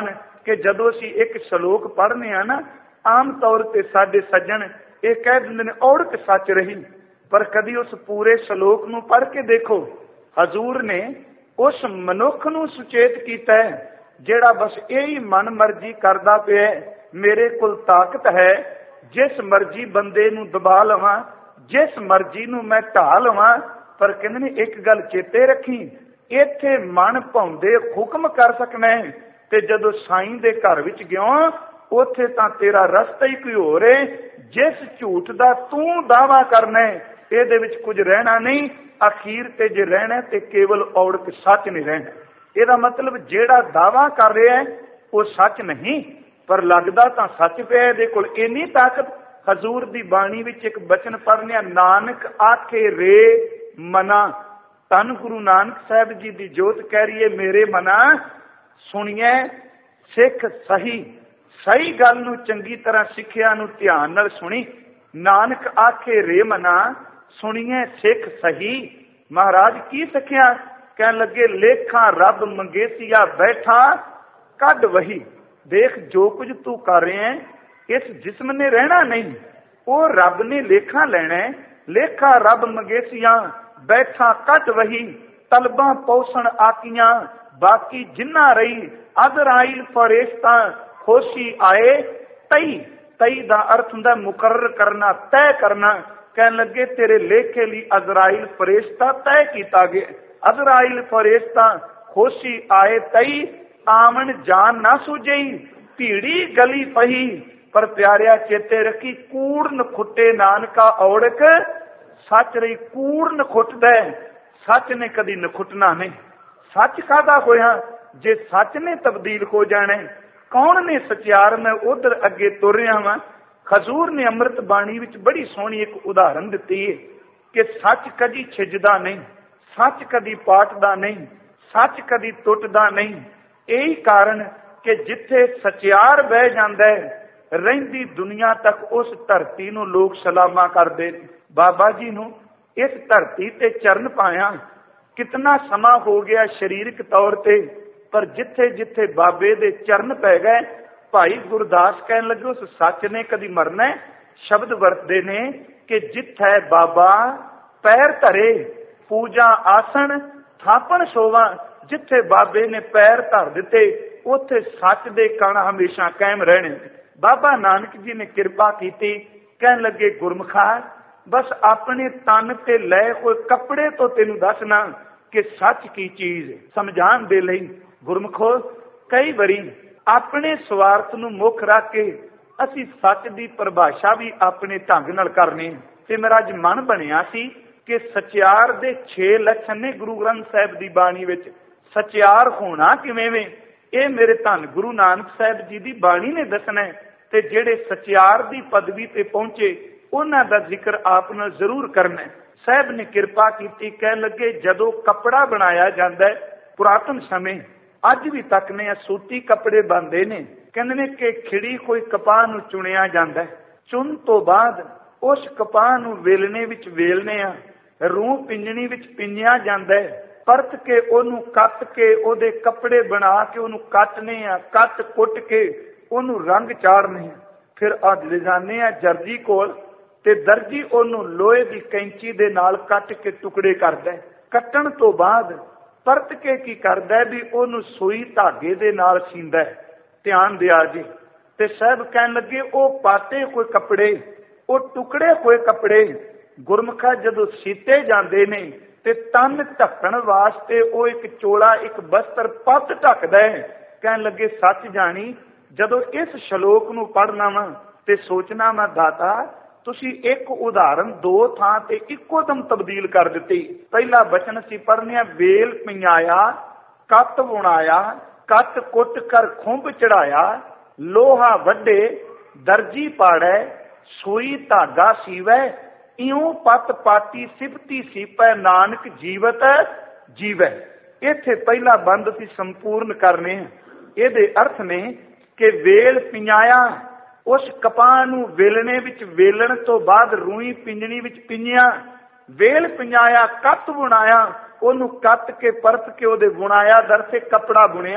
ਕਿ ਜਦੋਂ ਅਸੀਂ ਇੱਕ ਸ਼ਲੋਕ ਪੜ੍ਹਨੇ ਆ ਨਾ, ਆਮ ਤੌਰ ਤੇ ਸਾਡੇ ਸੱਜਣ ਇਹ ਕਹਿ ਦਿੰਦੇ ਨੇ ਔੜਕ ਸੱਚ ਰਹੀ, ਪਰ ਕਦੀ ਉਸ ਪੂਰੇ ਸ਼ਲੋਕ ਨੂੰ ਪੜ੍ਹ ਕੇ ਦੇਖੋ। ਹਜ਼ੂਰ ਨੇ ਉਸ ਮਨੁੱਖ ਨੂੰ ਸੁਚੇਤ ਕੀਤਾ ਹੈ ਜਿਹੜਾ ਬਸ ਇਹੀ ਮਨ ਮਰਜ਼ੀ ਕਰਦਾ ਪਿਆ, ਮੇਰੇ ਕੋਲ ਤਾਕਤ ਹੈ, ਜਿਸ ਮਰਜ਼ੀ ਬੰਦੇ ਨੂੰ ਦਬਾ ਲਵਾਂ, ਜਿਸ ਮਰਜ਼ੀ ਨੂੰ ਮੈਂ ਢਾਹ ਲਵਾਂ। ਪਰ ਕਹਿੰਦੇ ਨੇ ਇੱਕ ਗੱਲ ਚੇਤੇ ਰੱਖੀ, ਇੱਥੇ ਮਨ ਭਾਉਂਦੇ ਹੁਕਮ ਕਰ ਸਕਣਾ ਹੈ, ਤੇ ਜਦੋਂ ਸਾਈਂ ਦੇ ਘਰ ਵਿੱਚ ਗਿਓ ਉੱਥੇ ਤਾਂ ਤੇਰਾ ਰਸਤਾ ਹੀ ਕੋਈ ਹੋਰ ਹੈ। ਜਿਸ ਝੂਠ ਦਾ ਤੂੰ ਦਾਵਾ ਕਰਨਾ ਹੈ ਇਹਦੇ ਵਿੱਚ ਕੁਝ ਰਹਿਣਾ ਨਹੀਂ, ਅਖੀਰ ਤੇ ਜੇ ਰਹਿਣਾ ਤੇ ਕੇਵਲ ਔੜਕ ਸੱਚ ਨਹੀਂ ਰਹਿਣਾ। ਇਹਦਾ ਮਤਲਬ ਜਿਹੜਾ ਦਾਵਾ ਕਰ ਰਿਹਾ ਹੈ ਉਹ ਸੱਚ ਨਹੀਂ, ਪਰ ਲੱਗਦਾ ਤਾਂ ਸੱਚ ਪਿਆ। ਇਹਦੇ ਕੋਲ ਇੰਨੀ ਤਾਕਤ। ਹਜ਼ੂਰ ਦੀ ਬਾਣੀ ਵਿੱਚ ਇੱਕ ਬਚਨ ਪੜ੍ਹਨੇ, ਨਾਨਕ ਆਖੇ ਰੇ ਮਨਾ। ਧੰਨ ਗੁਰੂ ਨਾਨਕ ਸਾਹਿਬ ਜੀ ਦੀ ਜੋਤ ਕਹਿ ਰਹੀ ਹੈ, ਮੇਰੇ ਮਨਾ ਸੁਣੀਏ ਸਿੱਖ ਸਹੀ। ਸਹੀ ਗੱਲ ਨੂੰ ਚੰਗੀ ਤਰ੍ਹਾਂ ਸਿੱਖਿਆ ਨੂੰ ਧਿਆਨ ਨਾਲ ਸੁਣੀ। ਨਾਨਕ ਆਖੇ ਰੇ ਮਨਾ ਸੁਣੀਏ ਸਿੱਖ ਸਹੀ। ਮਹਾਰਾਜ ਕੀ ਸਿੱਖਿਆ? ਕਹਿਣ ਲੱਗੇ ਲੇਖਾਂ ਰੱਬ ਮੰਗੇਸੀਆ ਬੈਠਾ ਕੱਢ ਵਹੀ। ਦੇਖ ਜੋ ਕੁਝ ਤੂੰ ਕਰ ਰਿਹਾ ਹੈ ਇਸ ਜਿਸਮ ਨੇ ਰਹਿਣਾ ਨਹੀਂ, ਉਹ ਰੱਬ ਨੇ ਲੇਖਾ ਲੈਣਾ। ਲੇਖਾ ਰੱਬ ਮੰਗੇਸੀਆਂ ਬੈਠਾ ਕੱਢ ਵਹੀ। ਤਲਬਾਂ ਪੌਸਣ ਆਕੀਆਂ ਬਾਕੀ ਜਿੰਨਾ ਰਹੀ। ਅਜ਼ਰਾਈਲ ਫਰਿਸ਼ਤਾ ਖੁਸ਼ੀ ਆਏ ਤਈ। ਤਈ ਦਾ ਅਰਥ ਹੁੰਦਾ ਮੁਕਰਰ ਕਰਨਾ, ਤੈਅ ਕਰਨਾ। ਕਹਿਣ ਲੱਗੇ ਤੇਰੇ ਲੇਖੇ ਲਈ ਅਜ਼ਰਾਈਲ ਫਰਿਸ਼ਤਾ ਤੈਅ ਕੀਤਾ ਗਿਆ। ਅਜ਼ਰਾਈਲ ਫਰਿਸ਼ਤਾ ਖੁਸ਼ੀ ਆਏ ਤਈ। ਆਵਣ ਜਾਨ ਨਾ ਸੂਝਈ ਭੀੜੀ ਗਲੀ ਪਹੀ। ਪਰ ਪਿਆਰਿਆ ਚੇਤੇ ਰੱਖੀ, ਕੂੜ ਨਖੁੱਟੇ ਨਾਨਕਾ ਔੜਕ ਸੱਚ ਰਹੀ। ਕੂੜ ਨਖੁੱਟਦਾ, ਸੱਚ ਨੇ ਕਦੀ ਨਖੁੱਟਣਾ ਨਹੀਂ। ਸੱਚ ਕਾਹਦਾ ਹੋਇਆ ਜੇ ਸੱਚ ਨੇ ਤਬਦੀਲ ਹੋ ਜਾਣਾ। ਕੌਣ ਨੇ ਸਚਿਆਰ? ਮੈਂ ਉਧਰ ਅੱਗੇ ਤੁਰ ਰਿਹਾ ਵਾਂ। ਹਜ਼ੂਰ ਨੇ ਅੰਮ੍ਰਿਤ ਬਾਣੀ ਵਿੱਚ ਬੜੀ ਸੋਹਣੀ ਇੱਕ ਉਦਾਹਰਨ ਦਿੱਤੀ ਹੈ ਕਿ ਸੱਚ ਕਦੀ ਛਿਜਦਾ ਨਹੀਂ, ਸੱਚ ਕਦੀ ਪਾਟਦਾ ਨਹੀਂ, ਸੱਚ ਕਦੀ ਟੁੱਟਦਾ ਨਹੀਂ। ਇਹੀ ਕਾਰਨ ਕਿ ਜਿੱਥੇ ਸਚਿਆਰ ਬਹਿ ਜਾਂਦਾ ਹੈ ਰਹਿੰਦੀ ਦੁਨੀਆ ਤੱਕ ਉਸ ਧਰਤੀ ਨੂੰ ਲੋਕ ਸਲਾਮਾ ਕਰਦੇ ਨੇ। ਬਾਬਾ ਜੀ ਨੂੰ ਇਸ ਧਰਤੀ ਤੇ ਚਰਨ ਪਾਇਆ ਕਿਤਨਾ ਸਮਾਂ ਹੋ ਗਿਆ ਸਰੀਰਕ ਤੌਰ ਤੇ, ਪਰ ਜਿੱਥੇ ਜਿੱਥੇ ਬਾਬੇ ਦੇ ਚਰਨ ਪੈ ਗਏ, ਭਾਈ ਗੁਰਦਾਸ ਕਹਿਣ ਲੱਗੇ ਉਸ ਸੱਚ ਨੇ ਕਦੀ ਮਰਨਾ। ਸ਼ਬਦ ਵਰਤਦੇ ਨੇ ਕਿ ਜਿੱਥੇ ਬਾਬਾ ਪੈਰ ਧਰੇ ਪੂਜਾ ਆਸਣ ਥਾਪਣ ਸੋਵਾ। ਜਿੱਥੇ ਬਾਬੇ ਨੇ ਪੈਰ ਧਰ ਦਿੱਤੇ ਉੱਥੇ ਸੱਚ ਦੇ ਕਣ ਹਮੇਸ਼ਾ ਕਾਇਮ ਰਹਿਣੇ। ਬਾਬਾ ਨਾਨਕ ਜੀ ਨੇ ਕਿਰਪਾ ਕੀਤੀ, ਕਹਿਣ ਲੱਗੇ ਗੁਰਮੁਖਾ ਬਸ ਆਪਣੇ ਤਨ ਤੇ ਲੈ ਹੋਏ ਕੱਪੜੇ ਤੋਂ ਤੈਨੂੰ ਦੱਸਣਾ ਕਿ ਸੱਚ ਕੀ ਚੀਜ਼ ਹੈ। ਸਮਝਾਉਣ ਦੇ ਲਈ ਗੁਰਮੁਖੋ ਕਈ ਵਾਰੀ ਆਪਣੇ ਸਵਾਰਥ ਨੂੰ ਮੁੱਖ ਰੱਖ ਕੇ ਅਸੀਂ ਸੱਚ ਦੀ ਪਰਿਭਾਸ਼ਾ ਵੀ ਆਪਣੇ ਢੰਗ ਨਾਲ ਕਰਨੀ। ਤੇ ਮੇਰਾ ਅੱਜ ਮਨ ਬਣਿਆ ਸੀ ਕਿ ਸਚਿਆਰ ਦੇ 6 ਲੱਛਣ ਨੇ ਗੁਰੂ ਗ੍ਰੰਥ ਸਾਹਿਬ ਦੀ ਬਾਣੀ ਵਿੱਚ। ਸਚਿਆਰ ਹੋਣਾ ਕਿਵੇਂ ਵੇ ਇਹ ਮੇਰੇ ਧੰਨ ਗੁਰੂ ਨਾਨਕ ਸਾਹਿਬ ਜੀ ਦੀ ਬਾਣੀ ਨੇ ਦੱਸਣਾ। ਤੇ ਜਿਹੜੇ ਸਚਿਆਰ ਦੀ ਪਦਵੀ ਤੇ ਪਹੁੰਚੇ ਉਹਨਾਂ ਦਾ ਜ਼ਿਕਰ ਆਪ ਨਾਲ ਜ਼ਰੂਰ ਕਰਨਾ। ਸਾਹਿਬ ਨੇ ਕਿਰਪਾ ਕੀਤੀ, ਕਹਿਣ ਲੱਗੇ ਜਦੋਂ ਕੱਪੜਾ ਬਣਾਇਆ ਜਾਂਦਾ ਹੈ ਪੁਰਾਤਨ ਸਮੇਂ ਅੱਜ ਵੀ ਤੱਕ ਨੇ ਸੂਤੀ ਕੱਪੜੇ ਬਣਦੇ ਨੇ। ਕਹਿੰਦੇ ਨੇ ਕਿ ਖਿੜੀ ਕੋਈ ਕਪਾਹ ਨੂੰ ਚੁਣਿਆ ਜਾਂਦਾ, ਚੁਣ ਤੋਂ ਬਾਅਦ ਉਸ ਕਪਾਹ ਨੂੰ ਵੇਲਣੇ ਵਿੱਚ ਵੇਲਨੇ ਆ, ਰੂਹ ਪਿੰਜਣੀ ਵਿੱਚ ਪਿੰਜਿਆ ਜਾਂਦਾ ਹੈ, ਪਰਤ ਕੇ ਉਹਨੂੰ ਕੱਤ ਕੇ ਉਹਦੇ ਕੱਪੜੇ ਬਣਾ ਕੇ ਉਹਨੂੰ ਕੱਟਨੇ ਆ, ਕੱਟ ਕੁੱਟ ਕੇ ਉਹਨੂੰ ਰੰਗ ਚਾੜਨੇ ਆ। ਫਿਰ ਲਿਜਾਨੇ ਆ ਦਰਜੀ ਕੋਲ ਤੇ ਦਰਜੀ ਉਹਨੂੰ ਲੋਹੇ ਦੀ ਕੈਂਚੀ ਦੇ ਨਾਲ ਕੱਟ ਕੇ ਟੁਕੜੇ ਕਰਦਾ। ਕੱਟਣ ਤੋਂ ਬਾਅਦ ਪਰਤ ਕੇ ਕੀ ਕਰਦਾ ਵੀ ਉਹਨੂੰ ਸੂਈ ਧਾਗੇ ਦੇ ਨਾਲ ਸੀਂਦਾ। ਧਿਆਨ ਦਿਆ ਜੀ। ਤੇ ਸਾਹਿਬ ਕਹਿਣ ਲੱਗੇ ਉਹ ਪਾਟੇ ਹੋਏ ਕੱਪੜੇ, ਉਹ ਟੁਕੜੇ ਹੋਏ ਕੱਪੜੇ ਗੁਰਮੁਖਾ ਜਦੋਂ ਸੀਤੇ ਜਾਂਦੇ ਨੇ ਤੇ ਤਨ ਢੱਕਣ ਵਾਸਤੇ ਉਹ ਇੱਕ ਚੋਲਾ ਇੱਕ ਬਸਤਰ ਪੱਤ ਢੱਕਦਾ ਹੈ। ਕਹਿਣ ਲੱਗੇ ਸੱਚ ਜਾਣੀ ਜਦੋਂ ਇਸ ਸ਼ਲੋਕ ਨੂੰ ਪੜ੍ਹਨਾ ਵਾ ਤੇ ਸੋਚਣਾ ਵਾ ਦਾਤਾ ਤੁਸੀਂ ਇੱਕ ਉਦਾਹਰਨ ਦੋ ਥਾਂ ਤੇ ਇੱਕੋ ਦਮ ਤਬਦੀਲ ਕਰ ਦਿੱਤੀ। ਪਹਿਲਾ ਬਚਨ ਅਸੀਂ ਪੜ੍ਹਨੇ ਆ, ਵੇਲ ਪਿਆਇਆ ਕੱਤ ਬੁਣਾਇਆ ਕੱਤ ਕੁੱਟ ਕਰ ਖੁੰਭ ਚੜਾਇਆ, ਲੋਹਾ ਵੱਡੇ ਦਰਜੀ ਪਾੜੈ ਸੂਈ ਧਾਗਾ ਸੀਵੈ, ਇਉਂ ਪੱਤ ਪਾਟੀ ਸਿਫਤੀ ਸੀਪੈ ਨਾਨਕ ਜੀਵਤ ਜੀਵੈ। ਇੱਥੇ ਪਹਿਲਾ ਬੰਦ ਅਸੀਂ ਸੰਪੂਰਨ ਕਰਨੇ ਆ। ਇਹਦੇ ਅਰਥ ਨੇ ਕਿ ਵੇਲ ਪਿਆਇਆ ਉਸ ਕਪਾਹ ਨੂੰ ਵੇਲਣੇ ਵਿੱਚ ਵੇਲਣ ਤੋਂ ਬਾਅਦ ਰੂਈ ਪਿੰਜਣੀ ਵਿੱਚ ਪਿੰਜਿਆ, ਵੇਲ ਪਿਆਇਆ ਕੱਤ ਬੁਣਾਇਆ ਉਹਨੂੰ ਕੱਤ ਕੇ ਪਰਤ ਕੇ ਉਹਦੇ ਬੁਣਾਇਆ ਦਰ ਤੇ ਕੱਪੜਾ ਬੁਣਿਆ।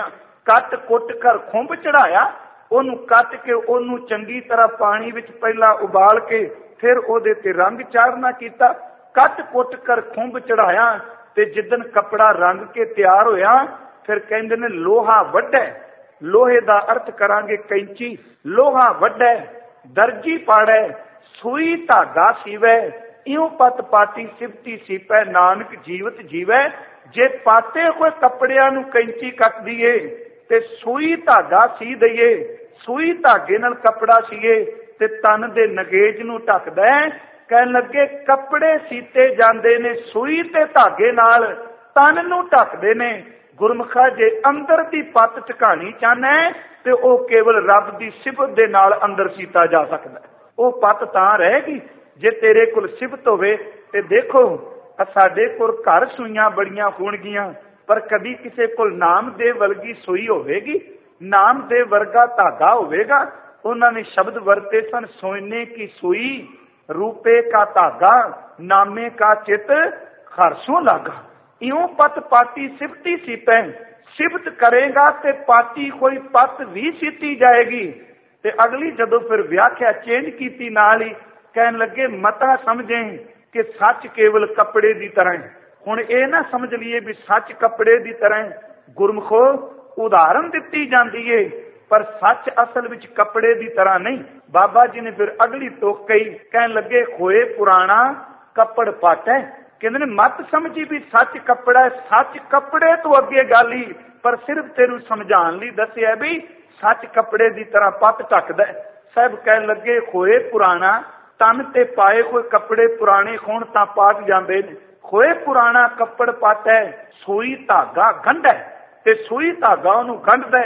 ਕੱਟ ਕੁੱਟ ਕਰ ਖੁੰਭ ਚੜਾਇਆ। ਉਹਨੂੰ ਕੱਟ ਕੇ ਉਹਨੂੰ ਚੰਗੀ ਤਰ੍ਹਾਂ ਪਾਣੀ ਵਿੱਚ ਪਹਿਲਾਂ ਉਬਾਲ ਕੇ ਫਿਰ ਉਹਦੇ ਤੇ ਰੰਗ ਚਾੜਨਾ ਕੀਤਾ। ਕੱਟ ਕੁੱਟ ਕਰ ਖੁੰਭ ਚੜਾਇਆ ਤੇ ਜਿੱਦਣ ਕੱਪੜਾ ਰੰਗ ਕੇ ਤਿਆਰ ਹੋਇਆ ਫਿਰ ਕਹਿੰਦੇ ਨੇ ਲੋਹਾ ਵੱਢੈ। ਲੋਹੇ ਦਾ ਅਰਥ ਕਰਾਂਗੇ ਕੈਂਚੀ। ਲੋਹਾ ਵੱਢੈ ਦਰਜੀ ਪਾੜੈ ਸੂਈ ਧਾਗਾ ਸੀਵੈ ਇਉਂ ਪਤ ਪਾਟੀ ਸਿਫਤੀ ਸੀਪੈ ਨਾਨਕ ਜੀਵਤ ਜੀਵੈ। ਜੇ ਪਾਤੇ ਹੋਏ ਕੱਪੜਿਆਂ ਨੂੰ ਕੈਂਚੀ ਕੱਟ ਦਈਏ ਤੇ ਸੂਈ ਧਾਗਾ ਸੀ ਦਈਏ, ਸੂਈ ਧਾਗੇ ਨਾਲ ਕੱਪੜਾ ਸੀਏ ਤੇ ਤਨ ਦੇ ਨਗੇਜ ਨੂੰ ਢੱਕਦਾ। ਕਹਿਣ ਲੱਗੇ ਕੱਪੜੇ ਸੀਤੇ ਜਾਂਦੇ ਨੇ ਸੂਈ ਤੇ ਧਾਗੇ ਨਾਲ, ਤਨ ਨੂੰ ਢੱਕਦੇ ਨੇ। ਗੁਰਮੁਖਾ ਜੇ ਅੰਦਰ ਦੀ ਪੱਤ ਝਕਾਣੀ ਚਾਹਨਾ ਤੇ ਉਹ ਕੇਵਲ ਰੱਬ ਦੀ ਸਿਫਤ ਦੇ ਨਾਲ ਅੰਦਰ ਸੀਤਾ ਜਾ ਸਕਦਾ। ਉਹ ਪੱਤ ਤਾਂ ਰਹੇਗੀ ਜੇ ਤੇਰੇ ਕੋਲ ਸਿਫਤ ਹੋਵੇ। ਤੇ ਦੇਖੋ ਸਾਡੇ ਕੋਲ ਘਰ ਸੂਈਆਂ ਬੜੀਆਂ ਹੋਣਗੀਆਂ, ਪਰ ਕਦੀ ਕਿਸੇ ਕੋਲ ਨਾਮਦੇਵ ਵਰਗੀ ਸੂਈ ਹੋਵੇਗੀ, ਨਾਮਦੇਵ ਵਰਗਾ ਧਾਗਾ ਹੋਵੇਗਾ। ਉਹਨਾਂ ਨੇ ਸ਼ਬਦ ਵਰਤੇ ਸਨ, ਸੋਨੇ ਕੀ ਸੂਈ ਰੂਪੇ ਕਾ ਧਾਗਾ ਨਾਮੇ ਕਾ ਚਿਤ ਹਰਸੋਂ ਲਾਗਾ। ਇਉਂ ਪਤ ਪਾਤੀ ਸਿਫਤੀ ਸੀਪੈ। ਸਿਫਤ ਕਰੇਗਾ ਤੇ ਪਾਤੀ ਕੋਈ ਪੱਤ ਵੀ ਸੀਤੀ ਜਾਏਗੀ। ਤੇ ਅਗਲੀ ਜਦੋਂ ਫਿਰ ਵਿਆਖਿਆ ਚੇਂਜ ਕੀਤੀ ਨਾਲ ਹੀ ਕਹਿਣ ਲੱਗੇ ਮਤਾ ਸਮਝੇ ਕਿ ਸੱਚ ਕੇਵਲ ਕੱਪੜੇ ਦੀ ਤਰ੍ਹਾਂ ਹੈ। ਹੁਣ ਇਹ ਨਾ ਸਮਝ ਲਈਏ ਵੀ ਸੱਚ ਕੱਪੜੇ ਦੀ ਤਰ੍ਹਾਂ ਗੁਰਮੁਖੋ ਉਦਾਹਰਨ ਦਿੱਤੀ ਜਾਂਦੀ ਏ, ਪਰ ਸੱਚ ਅਸਲ ਵਿੱਚ ਕੱਪੜੇ ਦੀ ਤਰ੍ਹਾਂ ਨਹੀਂ। ਬਾਬਾ ਜੀ ਨੇ ਫਿਰ ਅਗਲੀ ਤੁਕ ਕਹੀ, ਕਹਿਣ ਲੱਗੇ ਹੋਏ ਪੁਰਾਣਾ ਕੱਪੜ ਪੱਟ ਹੈ। ਕਹਿੰਦੇ ਨੇ ਮਤ ਸਮਝੀ ਵੀ ਸੱਚ ਕੱਪੜਾ ਹੈ। ਸੱਚ ਕੱਪੜੇ ਤੋਂ ਅੱਗੇ ਗੱਲ ਹੀ, ਪਰ ਸਿਰਫ ਤੈਨੂੰ ਸਮਝਾਉਣ ਲਈ ਦੱਸਿਆ ਵੀ ਸੱਚ ਕੱਪੜੇ ਦੀ ਤਰ੍ਹਾਂ ਪੱਤ ਢੱਕਦਾ। ਸਾਹਿਬ ਕਹਿਣ ਲੱਗੇ ਹੋਏ ਪੁਰਾਣਾ, ਤਨ ਤੇ ਪਾਏ ਕੋਈ ਕੱਪੜੇ ਪੁਰਾਣੇ ਹੋਣ ਤਾਂ ਪਾਟ ਜਾਂਦੇ ਨੇ। ਹੋਏ ਪੁਰਾਣਾ ਕੱਪੜ ਪੱਟ ਹੈ, ਸੂਈ ਧਾਗਾ ਗੰਢ ਹੈ ਤੇ ਸੂਈ ਧਾਗਾ ਉਹਨੂੰ ਗੰਢਦਾ।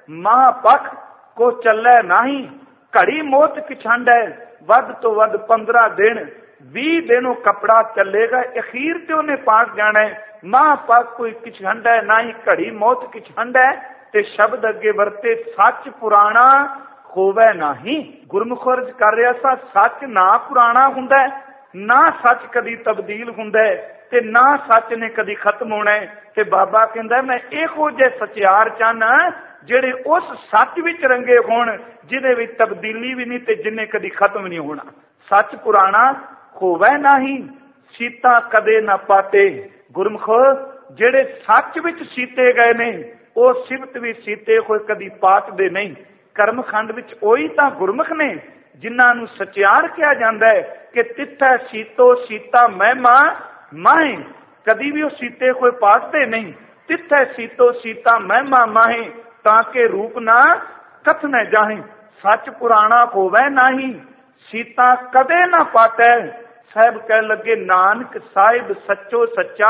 ਮਹਾਂਪਖ ਕੋ ਚੱਲੇ ਨਹੀਂ, ਘੜੀ ਮੋਤ ਕਿਛੰਡ ਹੈ। ਵੱਧ ਤੋਂ ਵੱਧ 15 ਦਿਨ 20 ਦਿਨ ਉਹ ਕੱਪੜਾ ਚੱਲੇਗਾ, ਅਖੀਰ ਤੇ ਉਹਨੇ ਪਾਟ ਜਾਣਾ। ਮਹਾਂਪਖ ਕੋਈ ਕਿਛੰਡ ਹੈ ਨਾ ਹੀ ਘੜੀ ਮੌਤ ਕਿਛੰਡ ਹੈ। ਤੇ ਸ਼ਬਦ ਅੱਗੇ ਵਰਤੇ ਸੱਚ ਪੁਰਾਣਾ ਹੋਵੇ ਨਹੀਂ। ਗੁਰਮੁਖ ਅਰਜ਼ ਕਰ ਰਿਹਾ ਸਾ ਸੱਚ ਨਾ ਪੁਰਾਣਾ ਹੁੰਦਾ, ਨਾ ਸੱਚ ਕਦੀ ਤਬਦੀਲ ਹੁੰਦਾ ਤੇ ਨਾ ਸੱਚ ਨੇ ਕਦੀ ਖਤਮ ਹੋਣਾ। ਤੇ ਬਾਬਾ ਕਹਿੰਦਾ ਮੈਂ ਇਹੋ ਜਿਹੇ ਸਚਿਆਰ ਚਾਹਨਾ ਜਿਹੜੇ ਉਸ ਸੱਚ ਵਿੱਚ ਰੰਗੇ ਹੋਣ ਜਿਹਦੇ ਵਿੱਚ ਤਬਦੀਲੀ ਵੀ ਨਹੀਂ ਤੇ ਜਿਹਨੇ ਕਦੀ ਖਤਮ ਨਹੀਂ ਹੋਣਾ। ਸੱਚ ਪੁਰਾਣਾ ਹੋਵੇ ਨਹੀਂ, ਸੀਤਾ ਕਦੇ ਨਾ ਪਾਟੇ। ਗੁਰਮੁਖ ਜਿਹੜੇ ਸੱਚ ਵਿੱਚ ਸੀਤੇ ਗਏ ਨੇ ਉਹ ਸਿਫਤ ਵੀ ਸੀਤੇ ਹੋਏ ਕਦੀ ਪਾਟਦੇ ਨਹੀਂ। ਕਰਮਖੰਡ ਵਿੱਚ ਉਹੀ ਤਾਂ ਗੁਰਮੁਖ ਨੇ ਜਿਨ੍ਹਾਂ ਨੂੰ ਸਚਿਆਰ ਕਿਹਾ ਜਾਂਦਾ ਹੈ ਕਿ ਤਿੱਥੈ ਸੀਤੋ ਸੀਤਾ ਮਹਿਮਾ ਮਾਹੇ। ਕਦੀ ਵੀ ਉਹ ਸੀਤੇ ਹੋਏ ਪਾਟਦੇ ਨਹੀਂ। ਤਿੱਥੈ ਸੀਤੋ ਸੀਤਾ ਮਹਿਮਾ ਮਾਹੇ ਤਾਂ ਕਿ ਰੂਪ ਨਾ ਕਥਨੇ ਜਾਹੇ। ਸੱਚ ਪੁਰਾਣਾ ਹੋਵੇ ਨਹੀਂ, ਸੀਤਾ ਕਦੇ ਨਾ ਪਾਟੈ। ਸਾਹਿਬ ਕਹਿਣ ਲੱਗੇ ਨਾਨਕ ਸਾਹਿਬ ਸੱਚੋ ਸੱਚਾ